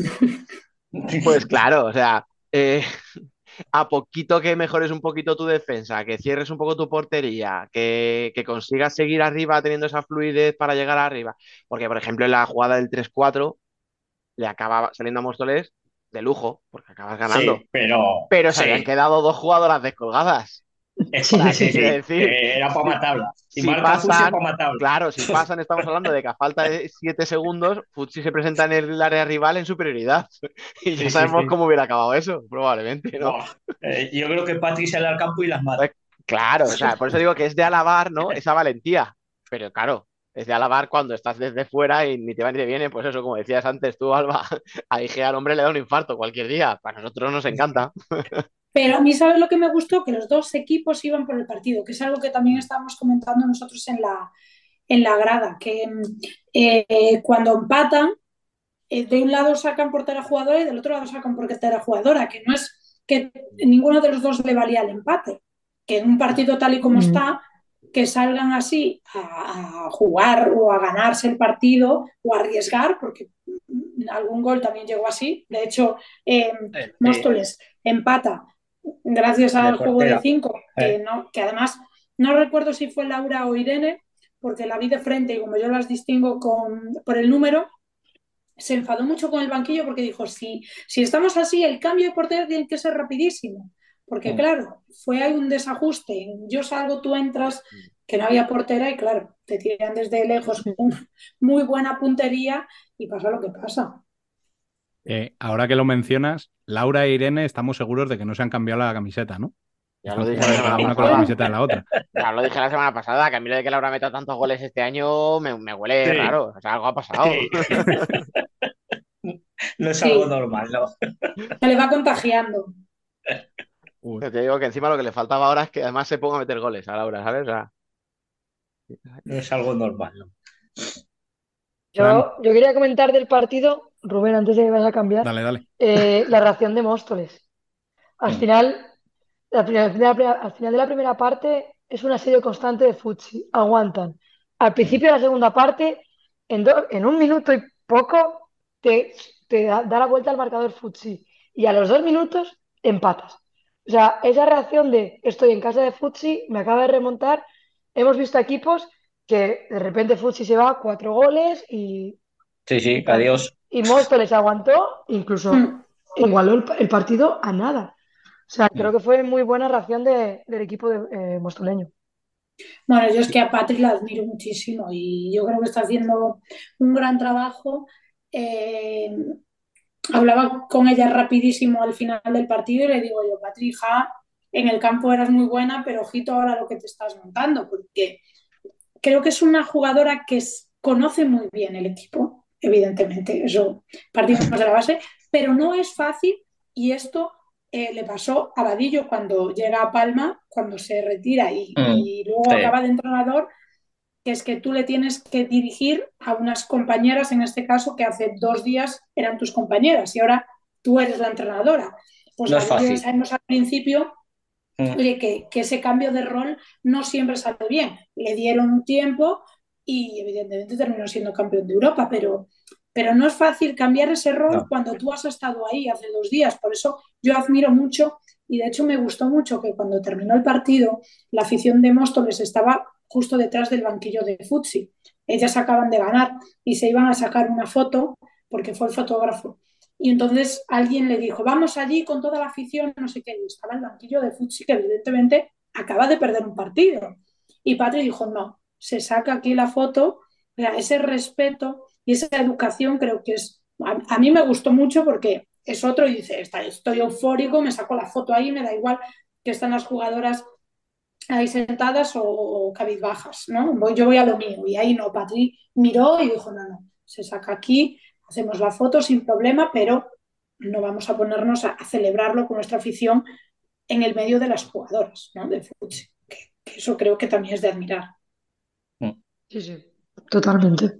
pues claro, o sea, eh, a poquito que mejores un poquito tu defensa, que cierres un poco tu portería, que, que consigas seguir arriba teniendo esa fluidez para llegar arriba, porque por ejemplo en la jugada del tres cuatro le acaba saliendo a Móstoles de lujo, porque acabas ganando, Sí, pero pero se habían sí, quedado dos jugadoras descolgadas. O es sea, sí, ¿qué quiere sí, decir? eh, era para Si, matarla. Si si marca Fusi es pasan, para matarla. claro, si pasan, estamos hablando de que a falta de siete segundos, Futsi se presenta en el área rival en superioridad. Y ya Sí, sí, sabemos sí. cómo hubiera acabado eso, probablemente, ¿no? Buah. Eh, yo creo que Patrick sale al campo y las mata. Pues, claro, o sea, por eso digo que es de alabar, ¿no? Esa valentía. Pero claro, es de alabar cuando estás desde fuera y ni te va ni te viene, pues eso, como decías antes tú, Alba, a Ige al hombre le da un infarto cualquier día. Para nosotros nos encanta. Pero a mí, ¿sabes lo que me gustó? Que los dos equipos iban por el partido, que es algo que también estábamos comentando nosotros en la, en la grada, que eh, cuando empatan, eh, de un lado sacan portera jugadora y del otro lado sacan portera jugadora, que no es que ninguno de los dos le valía el empate, que en un partido tal y como Mm. está, que salgan así a, a jugar o a ganarse el partido o a arriesgar, porque algún gol también llegó así. De hecho, eh, Eh, sí, Móstoles empata gracias de al juego de portera. cinco, que, Eh, no, que además no recuerdo si fue Laura o Irene, porque la vi de frente y como yo las distingo con, por el número, se enfadó mucho con el banquillo porque dijo, si, si estamos así, el cambio de portero tiene que ser rapidísimo. Porque mm. claro, fue ahí un desajuste. Yo salgo, tú entras, que no había portera y claro, te tiran desde lejos con muy buena puntería y pasa lo que pasa. Eh, ahora que lo mencionas, Laura e Irene estamos seguros de que no se han cambiado la camiseta, ¿no? Ya lo Están dije la jugando cada semana una con la pasada. camiseta de la otra. Ya lo dije la semana pasada, que a mí lo de que Laura meta tantos goles este año me, me huele Sí, raro. O sea, algo ha pasado. sí. No es algo Sí, normal, ¿no? se le va contagiando. Uy. Yo te digo que encima lo que le faltaba ahora es que además se ponga a meter goles a Laura, ¿sabes? O sea, No es algo normal, ¿no? Fran, Yo, yo quería comentar del partido, Rubén, antes de que vayas a cambiar, dale, dale. eh, la reacción de Móstoles. Al Mm. final, al final, al final al final de la primera parte es un asedio constante de Futsi. Aguantan. Al Mm. principio de la segunda parte, en, do- en un minuto y poco, te, te da, da la vuelta al marcador Futsi. Y a los dos minutos, empatas. O sea, esa reacción de estoy en casa de Futsi, me acaba de remontar. Hemos visto equipos que de repente Futsi se va a cuatro goles y, Sí, y sí, tal. adiós. Y Móstoles aguantó, incluso Mm. igualó el, el partido a nada. O sea, creo Mm. que fue muy buena reacción de- del equipo de, eh, mostoleño. Bueno, yo es que a Patri la admiro muchísimo y yo creo que está haciendo un gran trabajo. Eh, Hablaba con ella rapidísimo al final del partido y le digo yo, Patri, hija, en el campo eras muy buena, pero ojito ahora lo que te estás montando, porque creo que es una jugadora que es- conoce muy bien el equipo, evidentemente, eso partimos de la base, pero no es fácil y esto eh, le pasó a Vadillo cuando llega a Palma, cuando se retira y, Mm. y luego Sí, acaba de entrenador, que es que tú le tienes que dirigir a unas compañeras, en este caso, que hace dos días eran tus compañeras y ahora tú eres la entrenadora. Pues no es Vadillo ya fácil. sabemos al principio, Mm. oye, que, que ese cambio de rol no siempre sale bien. Le dieron un tiempo y evidentemente terminó siendo campeón de Europa, pero, pero no es fácil cambiar ese rol No. cuando tú has estado ahí hace dos días. Por eso yo admiro mucho y de hecho me gustó mucho que cuando terminó el partido la afición de Móstoles estaba justo detrás del banquillo de Futsi. Ellas acaban de ganar y se iban a sacar una foto porque fue el fotógrafo. Y entonces alguien le dijo, vamos allí con toda la afición, no sé qué, y estaba el banquillo de Futsi, que evidentemente acaba de perder un partido. Y Patri dijo, no, se saca aquí la foto, o sea, ese respeto y esa educación creo que es, a, a mí me gustó mucho porque es otro y dice, estoy eufórico, me saco la foto ahí, me da igual que están las jugadoras ahí sentadas o, o cabizbajas, ¿no? Voy, yo voy a lo mío y ahí no, Patri miró y dijo, no, no, se saca aquí, hacemos la foto sin problema, pero no vamos a ponernos a, a celebrarlo con nuestra afición en el medio de las jugadoras, ¿no? De fútbol, que, que eso creo que también es de admirar. Mm. Sí, sí, totalmente.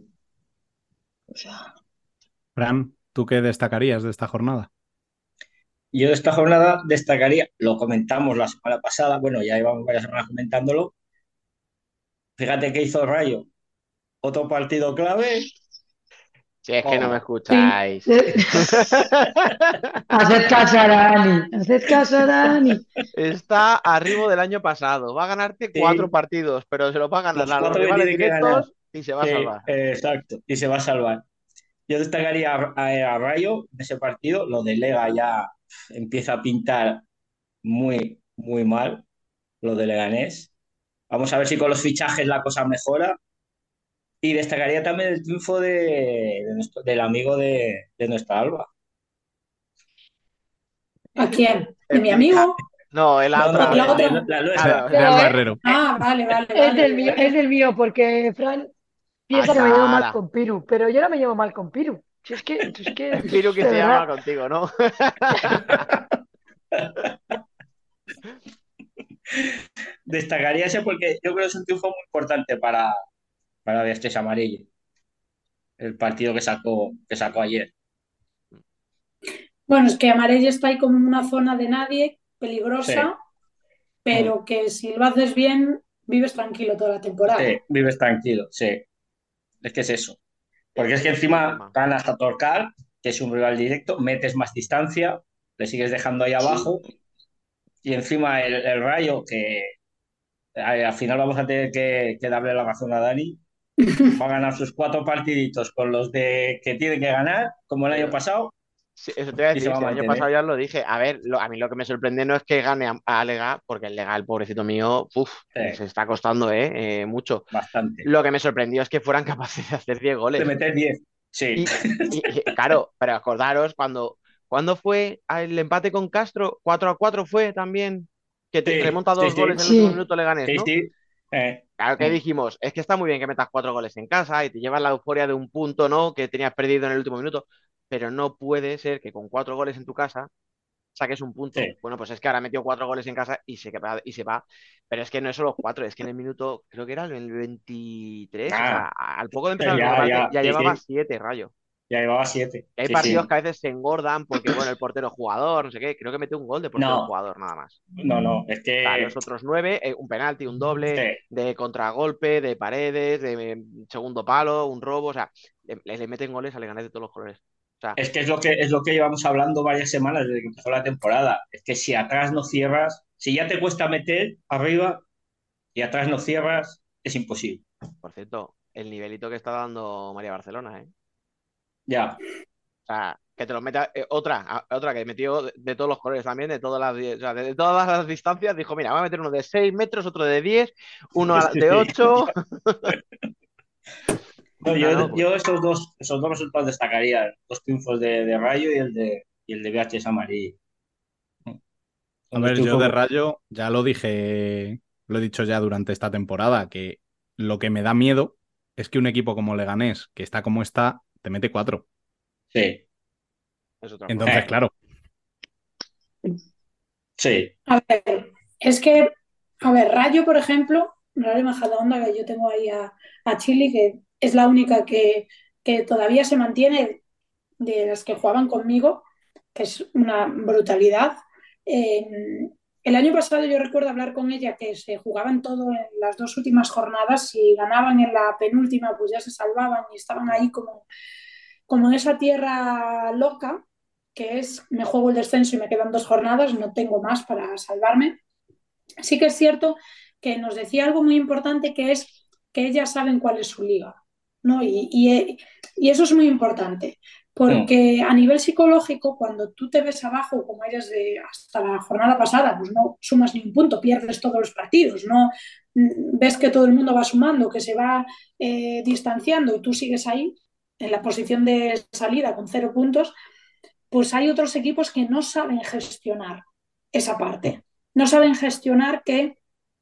O sea, Fran, ¿tú qué destacarías de esta jornada? Yo de esta jornada destacaría, lo comentamos la semana pasada, bueno, ya llevamos varias semanas comentándolo. Fíjate que hizo Rayo, otro partido clave. si es que no me Toma. sí. escucháis. Eh, Haced caso a Dani, haced caso a Dani. Está arriba del año pasado. Va a ganarte cuatro Sí, partidos, pero se lo va a ganar los a los cuatro que rivales tiene que ganar. directos y se va a Sí, salvar. eh, exacto. Y se va a salvar. Yo destacaría a, a- a Rayo en ese partido. Lo de Lega ya empieza a pintar muy, muy mal. Lo de Leganés. Vamos a ver si con los fichajes la cosa mejora. Y destacaría también el triunfo de, de nuestro- del amigo de, de nuestra Alba. ¿A quién? ¿De mi Explica. amigo? No, es la No, ¿O no, de otra. la de, otra? de la De, Claro. nuestra. de No, Alba eh, Herrero. Ah, vale, vale, es vale. del Digo, mío, es ¿eh? del mío, porque Fran A piensa que me llevo mal cara. con Piru, pero yo no me llevo mal con Piru. Si es que, si es que, Es Piru que de se llama verdad. contigo, ¿no? Destacaría ese porque yo creo que es un triunfo muy importante para, para Beatriz Amarillo, el partido que sacó, que sacó ayer. Bueno, es que Amarella está ahí como en una zona de nadie, Sí. peligrosa, Mm. pero que si lo haces bien vives tranquilo toda la temporada. Sí, vives tranquilo, sí. Es que es eso. Porque es que Ese es el encima tema. ganas a Torcal, que es un rival directo, metes más distancia, le sigues dejando ahí abajo, y encima el, el Rayo, que eh, al final vamos a tener que, que darle la razón a Dani, va a ganar sus cuatro partiditos con los de que tiene que ganar, como el año Pero pasado, sí, eso te voy a y se decir, va a si el año pasado mantener. ya lo dije. A ver, lo- a mí lo que me sorprende no es que gane a, a Lega, porque el Lega, el pobrecito mío, uf, Sí, se está costando, ¿eh? Eh, mucho. bastante. Lo que me sorprendió es que fueran capaces de hacer diez De goles. meter diez. Sí. Y, y- y, claro, pero acordaros, cuando, cuando fue el empate con Castro, cuatro a cuatro fue también, que te- Sí, remonta sí, dos sí. goles en el último Sí, minuto Leganés, Sí, ¿no? sí. Eh, Claro que mm, dijimos, es que está muy bien que metas cuatro goles en casa y te llevas la euforia de un punto, ¿no? Que tenías perdido en el último minuto, pero no puede ser que con cuatro goles en tu casa saques un punto. sí. Bueno, pues es que ahora metió cuatro goles en casa y se va, y se va. Pero es que no es solo cuatro, es que en el minuto, creo que era el veintitrés, o sea, Ah, al poco de empezar el ya, combate ya. ya Sí, llevaba sí. siete, Rayo. Ya llevaba siete. Y hay Sí, partidos sí. que a veces se engordan porque, bueno, el portero jugador, no sé qué, creo que metió un gol de portero No, jugador nada más. no, no. Es O sea, que los otros nueve, eh, un penalti, un doble, sí. de contragolpe, de paredes, de eh, segundo palo, un robo, o sea, le, le meten goles a Leganés de todos los colores. O sea, Es que es lo que es lo que llevamos hablando varias semanas desde que empezó la temporada. Es que si atrás no cierras, si ya te cuesta meter arriba y atrás no cierras, es imposible. por cierto, el nivelito que está dando María Barcelona, ¿eh? Ya. O sea, que te lo meta eh, otra, a- otra que metió de, de todos los colores también, de todas las, di- o sea, de, de todas las distancias, dijo, mira, voy a meter uno de seis metros, otro de diez, uno a- de Sí. ocho. No, No, yo, no, pues, yo esos dos, esos dos resultados destacaría, los triunfos de, de Rayo y el de y el de V H S Amarillo. A Son dos ver, yo triunfos. de Rayo ya lo dije, lo he dicho ya durante esta temporada, que lo que me da miedo es que un equipo como Leganés, que está como está, te mete cuatro. Sí. es otra cosa. Entonces, Eh, claro, sí. A ver, es que, a ver, Rayo, por ejemplo, Rayo Majadahonda, que yo tengo ahí a, a Chile, que es la única que, que todavía se mantiene de las que jugaban conmigo, que es una brutalidad. Eh, el año pasado yo recuerdo hablar con ella que se jugaban todo en las dos últimas jornadas y ganaban en la penúltima, pues ya se salvaban y estaban ahí como, como en esa tierra loca, que es me juego el descenso y me quedan dos jornadas, no tengo más para salvarme. Sí que es cierto que nos decía algo muy importante que es que ellas saben cuál es su liga, ¿no? Y, y, y eso es muy importante, Mm, porque a nivel psicológico, cuando tú te ves abajo, como eres de hasta la jornada pasada, pues no sumas ni un punto, pierdes todos los partidos, no ves que todo el mundo va sumando, que se va eh, distanciando y tú sigues ahí en la posición de salida con cero puntos, pues hay otros equipos que no saben gestionar esa mm, parte. No saben gestionar que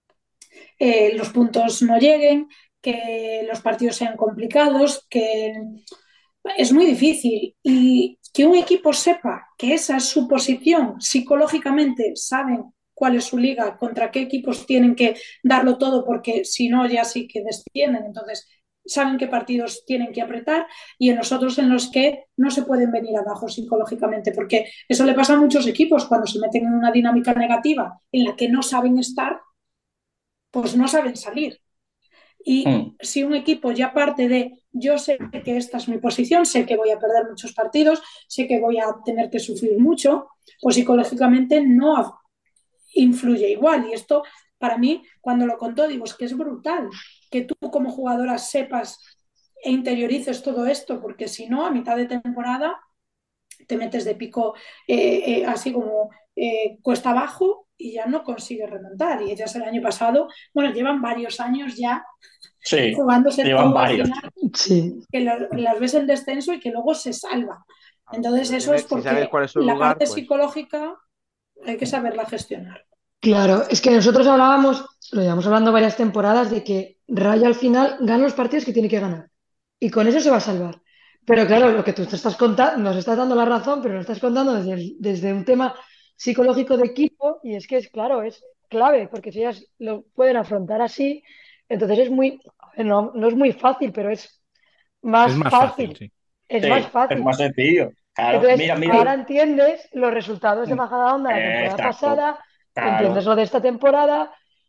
eh, los puntos no lleguen, que los partidos sean complicados, que es muy difícil. Y que un equipo sepa que esa es su posición, psicológicamente saben cuál es su liga, contra qué equipos tienen que darlo todo, porque si no, ya sí que descienden. Entonces, saben qué partidos tienen que apretar y en los otros en los que no se pueden venir abajo psicológicamente, porque eso le pasa a muchos equipos cuando se meten en una dinámica negativa en la que no saben estar, pues no saben salir. Y mm. si un equipo ya parte de yo sé que esta es mi posición, sé que voy a perder muchos partidos, sé que voy a tener que sufrir mucho, pues psicológicamente no influye igual. Y esto, para mí, cuando lo contó, digo, es que es brutal que tú como jugadora sepas e interiorices todo esto, porque si no, a mitad de temporada te metes de pico eh, eh, así como eh, cuesta abajo y ya no consigues remontar. Y ellas el año pasado, bueno, llevan varios años ya Sí, jugándose llevan todo al varios. final, sí, que la- las ves en descenso y que luego se salva. Claro, si, Entonces lo eso es tiene, si sabes porque cuál es su la lugar, parte pues psicológica hay que saberla gestionar. claro. Es que nosotros hablábamos, lo llevamos hablando varias temporadas, de que Rayo al final gana los partidos que tiene que ganar. Y con eso se va a salvar. Pero claro, lo que tú te estás contando, nos estás dando la razón, pero lo estás contando desde, el- desde un tema psicológico de equipo, y es que es claro, es clave, porque si ellas lo pueden afrontar así, entonces es muy, no, no es muy fácil, pero es es más más fácil, fácil. sí. Es más Sí, es fácil. más sencillo. Claro, Entonces, mira, mira. ahora entiendes los resultados de Mm, Majadahonda la eh, temporada exacto, pasada, entiendes claro. lo de esta temporada,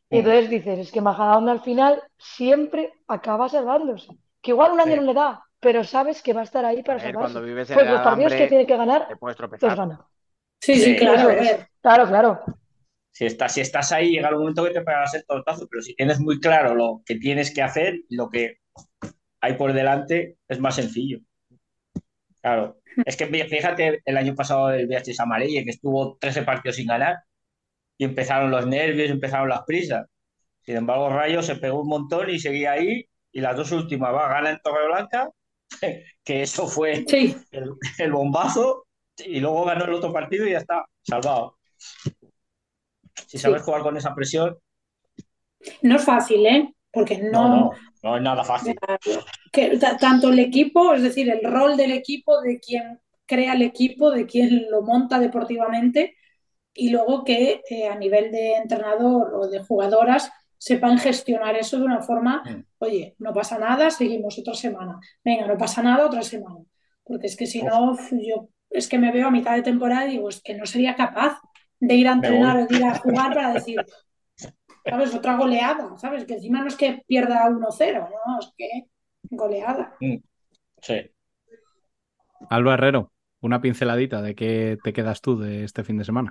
Y Mm. entonces dices, es que Majadahonda al final siempre acaba salvándose. Que igual un año Sí. no le da, pero sabes que va a estar ahí A para ver, cuando salvarse. vives en Pues el los partidos que alambre, tiene que ganar, te puedes los tropezar. gana. Sí, sí, Sí, claro, eso a es. ver. Claro, claro. Si estás, si estás ahí, llega el momento que te pegas el tortazo, pero si tienes muy claro lo que tienes que hacer y lo que hay por delante, es más sencillo. Claro. Es que fíjate el año pasado el Beatriz Amarilla, que estuvo trece partidos sin ganar y empezaron los nervios, empezaron las prisas. Sin embargo, Rayo se pegó un montón y seguía ahí. Y las dos últimas, va, gana en Torreblanca, que eso fue Sí, el, el bombazo, y luego ganó el otro partido y ya está, salvado. Si sabes sí. jugar con esa presión, No es fácil, ¿eh? Porque no, no, no, no es nada o sea, fácil. que ta- tanto el equipo, es decir, el rol del equipo, de quien crea el equipo, de quien lo monta deportivamente, y luego que eh, a nivel de entrenador o de jugadoras sepan gestionar eso de una forma, Mm. oye, no pasa nada, seguimos otra semana, venga, no pasa nada, otra semana, porque es que si Uf, no, yo es que me veo a mitad de temporada y digo, es que no sería capaz de ir a me entrenar voy. o de ir a jugar para decir, ¿sabes? Otra goleada, ¿sabes? Que encima no es que pierda uno cero, no, es que goleada. Mm, sí. Alba Herrero, una pinceladita de qué te quedas tú de este fin de semana.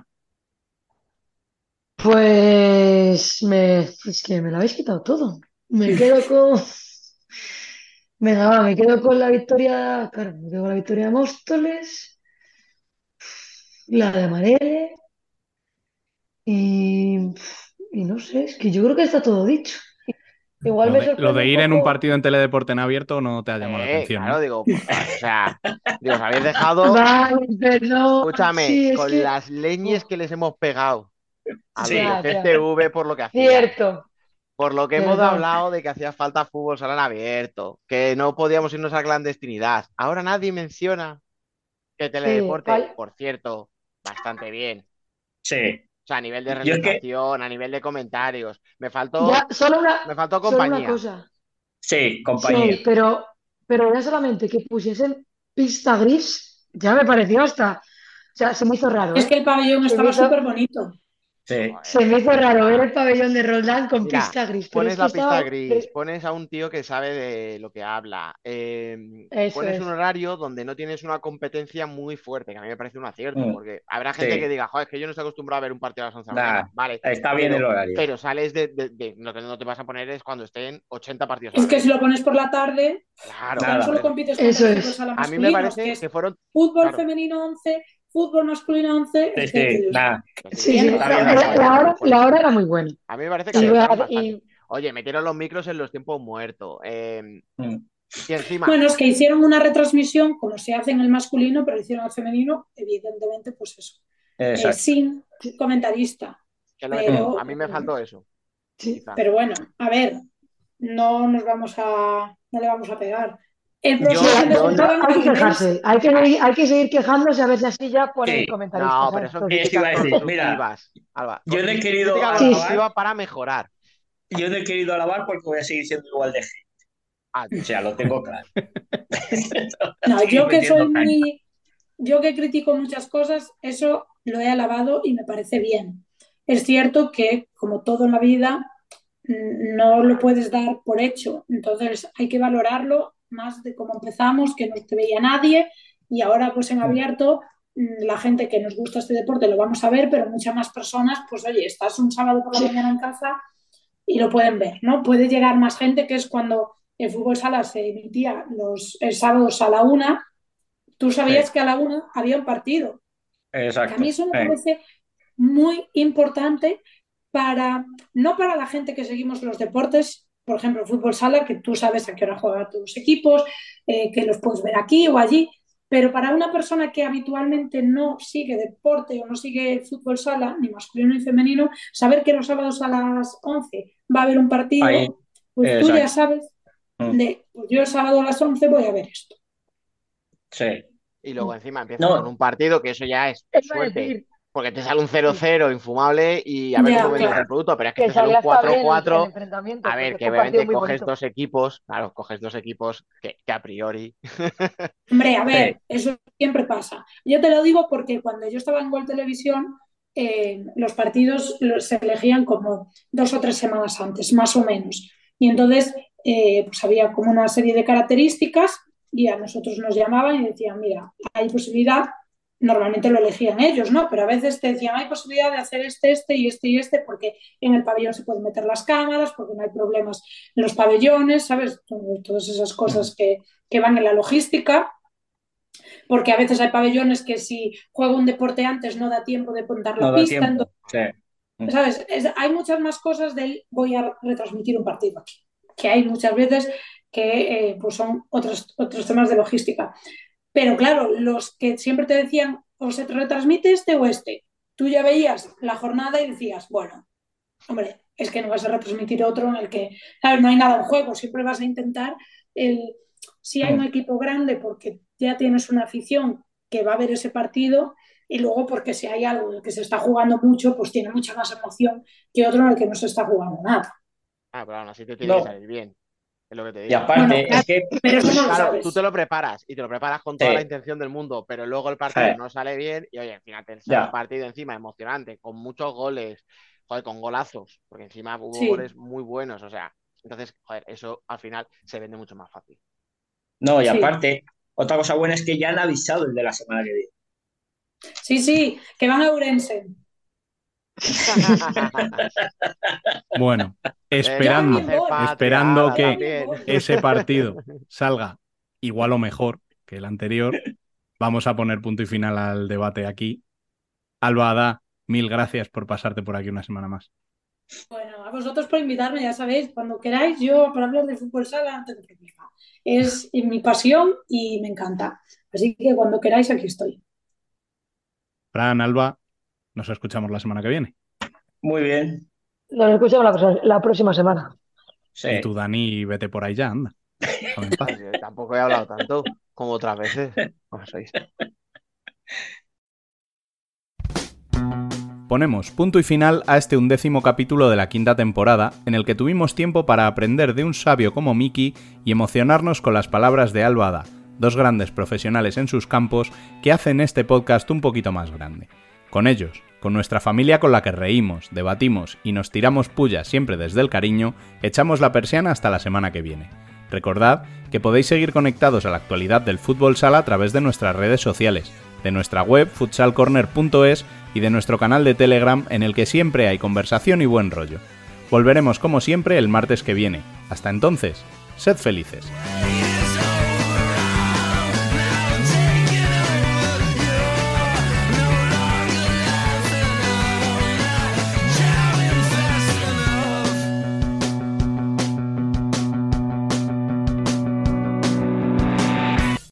Pues me, es que me lo habéis quitado todo. Me quedo con. Venga, va, me quedo con la victoria. Claro, me quedo con la victoria de Móstoles, la de Amarele y, y no sé, es que yo creo que está todo dicho. Igual Lo me de, lo sorprende de un ir en un poco. partido en Teledeporte en abierto no te ha llamado la Eh, atención, claro, ¿no? digo, por- o sea, digo, os habéis dejado, Vale, perdón. escúchame, Sí, es con que. las leñes Uf, que les hemos pegado a los de Sí. ya, ya. C C V por lo que hacían. Cierto, Por lo que hemos perdón. hablado de que hacía falta fútbol sala en abierto, que no podíamos irnos a clandestinidad. Ahora nadie menciona que Sí, Teledeporte, fal- por cierto, bastante bien. Sí. O sea, a nivel de Yo es que, realización, a nivel de comentarios. Me ya, faltó, solo una, me faltó solo una compañía. cosa. sí, compañía. Sí, pero, pero ya solamente que pusiesen pista gris, ya me pareció hasta, o sea, se me hizo raro, Es que ¿eh? el pabellón Se me estaba hizo, súper bonito. Sí. se Joder. me hizo raro ver el pabellón de Roldán con Mira, pista gris, pero es pones que la pista estaba, gris, pre- pones a un tío que sabe de lo que habla, eh, eso pones un es, horario donde no tienes una competencia muy fuerte, que a mí me parece un acierto, Mm, porque habrá gente que sí. diga, joder, es que yo no estoy acostumbrado a ver un partido a las once de la mañana, Nada, vale, está bien el pero, horario. pero sales de, de- de- lo que no te vas a poner es cuando estén ochenta partidos a Es la que vez. si lo pones por la tarde, Claro, ya no Nada. por solo eso. compites contra eso el fútbol es. sala A mí me masculino, es que parece es que fueron, fútbol claro, femenino once, fútbol masculino once, Sí, es que, que sí, dices, nada. que sí, Sí, que bien, sí, o Está no, bien sea, la, hecho. la hora, por la eso. hora era muy buena. A mí me parece que Y, sí. acertaron va- bastante. y Oye, metieron los micros en los tiempos muertos. eh, Mm, y encima, Bueno, es que hicieron una retransmisión como se hace en el masculino, pero hicieron el femenino, evidentemente, pues eso, eh, exacto. sin sí, comentarista. que es lo que te digo, Mm, a Pero, mí me faltó eso, sí. quizá. pero bueno, a ver, no nos vamos a, no le vamos a pegar. El Sí, próximo Yo, fin de yo, hay, semana hay la que tenéis. quejarse, hay que, seguir- hay que seguir quejándose a ver si así ya ponen sí, comentaristas No, a pero son estos eso críticas iba a equipos. decir. Mira, constructivas, Alba. yo no he Constru- querido crítica Sí, alabar, constructiva para mejorar. yo no he querido alabar porque voy a seguir siendo igual de gente. Ah, O sea, lo tengo claro. Voy a No, seguir yo que soy metiendo caña. muy, yo que critico muchas cosas, eso lo he alabado y me parece bien. Es cierto que, como todo en la vida, mm, no lo puedes dar por hecho. Entonces hay que valorarlo más de cómo empezamos, que no te veía nadie y ahora pues en Mm, abierto mm, la gente que nos gusta este deporte lo vamos a ver, pero muchas más personas, pues oye, estás un sábado por la sí, mañana en casa y lo pueden ver, ¿no? Puede llegar más gente, que es cuando el fútbol sala se emitía los el sábados a la una, tú sabías sí, que a la una había un partido. Que a mí exacto. eso me Eh, parece muy importante para, no para la gente que seguimos los deportes, por ejemplo, el fútbol sala, que tú sabes a qué hora juegan tus equipos, eh, que los puedes ver aquí o allí, pero para una persona que habitualmente no sigue deporte o no sigue el fútbol sala, ni masculino ni femenino, saber que los sábados a las once va a haber un ahí, partido, pues tú ya exacto. sabes Mm, de, pues yo el sábado a las once voy a ver esto. sí. Y luego encima empiezas con No, un partido que eso ya es iba a suerte. decir, Porque te sale un cero sí, cero infumable y a ver cómo Ya, vendes el claro. producto. Pero es que que te sale un salía hasta cuatro bien el, el cuatro enfrentamiento, A ver, porque que fue un partido obviamente muy coges bonito. dos equipos, claro, coges dos equipos que, que a priori. Hombre, a sí. ver, eso siempre pasa. Yo te lo digo porque cuando yo estaba en Gol Televisión, eh, los partidos los, se elegían como dos o tres semanas antes, más o menos. Y entonces eh, pues había como una serie de características y a nosotros nos llamaban y decían, mira, hay posibilidad, normalmente lo elegían ellos, ¿no? Pero a veces te decían, hay posibilidad de hacer este, este y este y este, porque en el pabellón se pueden meter las cámaras, porque no hay problemas en los pabellones, ¿sabes? Todas esas cosas que, que van en la logística. Porque a veces hay pabellones que si juega un deporte antes no da tiempo de montar la No da pista. tiempo. Entonces, Sí. ¿sabes? Es, hay muchas más cosas del voy a retransmitir un partido aquí, que hay muchas veces que eh, pues son otros, otros temas de logística. Pero claro, los que siempre te decían o se retransmite este o este, tú ya veías la jornada y decías, bueno, hombre, es que no vas a retransmitir otro en el que, ¿sabes? No hay nada en juego, siempre vas a intentar el... Si hay un equipo grande porque ya tienes una afición que va a ver ese partido y luego porque si hay algo en el que se está jugando mucho, pues tiene mucha más emoción que otro en el que no se está jugando nada. Ah, pero aún así te tiene No. que salir bien. Es lo que te digo. Y aparte, Bueno, es que pero eso no lo Claro, sabes. tú te lo preparas y te lo preparas con toda Sí. la intención del mundo, pero luego el partido Sí. no sale bien y oye, al final te sale Ya. un partido encima emocionante, con muchos goles, joder, con golazos, porque encima hubo Sí. goles muy buenos, o sea, entonces, joder, eso al final se vende mucho más fácil. No, y Sí. aparte, otra cosa buena es que ya han avisado el de la semana que viene. Sí, sí, que van a Ourense. Bueno, Eh, esperando, también voy. esperando Ala, que también. ese partido salga igual o mejor que el anterior, vamos a poner punto y final al debate aquí. Alba Adá, mil gracias por pasarte por aquí una semana más. Bueno, a vosotros por invitarme, ya sabéis, cuando queráis, yo para hablar de fútbol sala no tengo problema. Es mi pasión y me encanta. Así que cuando queráis, aquí estoy. Fran, Alba, nos escuchamos la semana que viene. Muy bien. Nos escuchamos la, próxima- la próxima semana. Sí. Y tú, Dani, vete por ahí ya, anda. Déjame en paz. Oye, tampoco he hablado tanto como otras veces. ¿Cómo sois? Ponemos punto y final a este undécimo capítulo de la quinta temporada, en el que tuvimos tiempo para aprender de un sabio como Miki y emocionarnos con las palabras de Alba Adá, dos grandes profesionales en sus campos que hacen este podcast un poquito más grande. Con ellos, con nuestra familia con la que reímos, debatimos y nos tiramos pullas siempre desde el cariño, echamos la persiana hasta la semana que viene. Recordad que podéis seguir conectados a la actualidad del fútbol sala a través de nuestras redes sociales, de nuestra web futsal corner punto es y de nuestro canal de Telegram en el que siempre hay conversación y buen rollo. Volveremos como siempre el martes que viene. Hasta entonces, sed felices.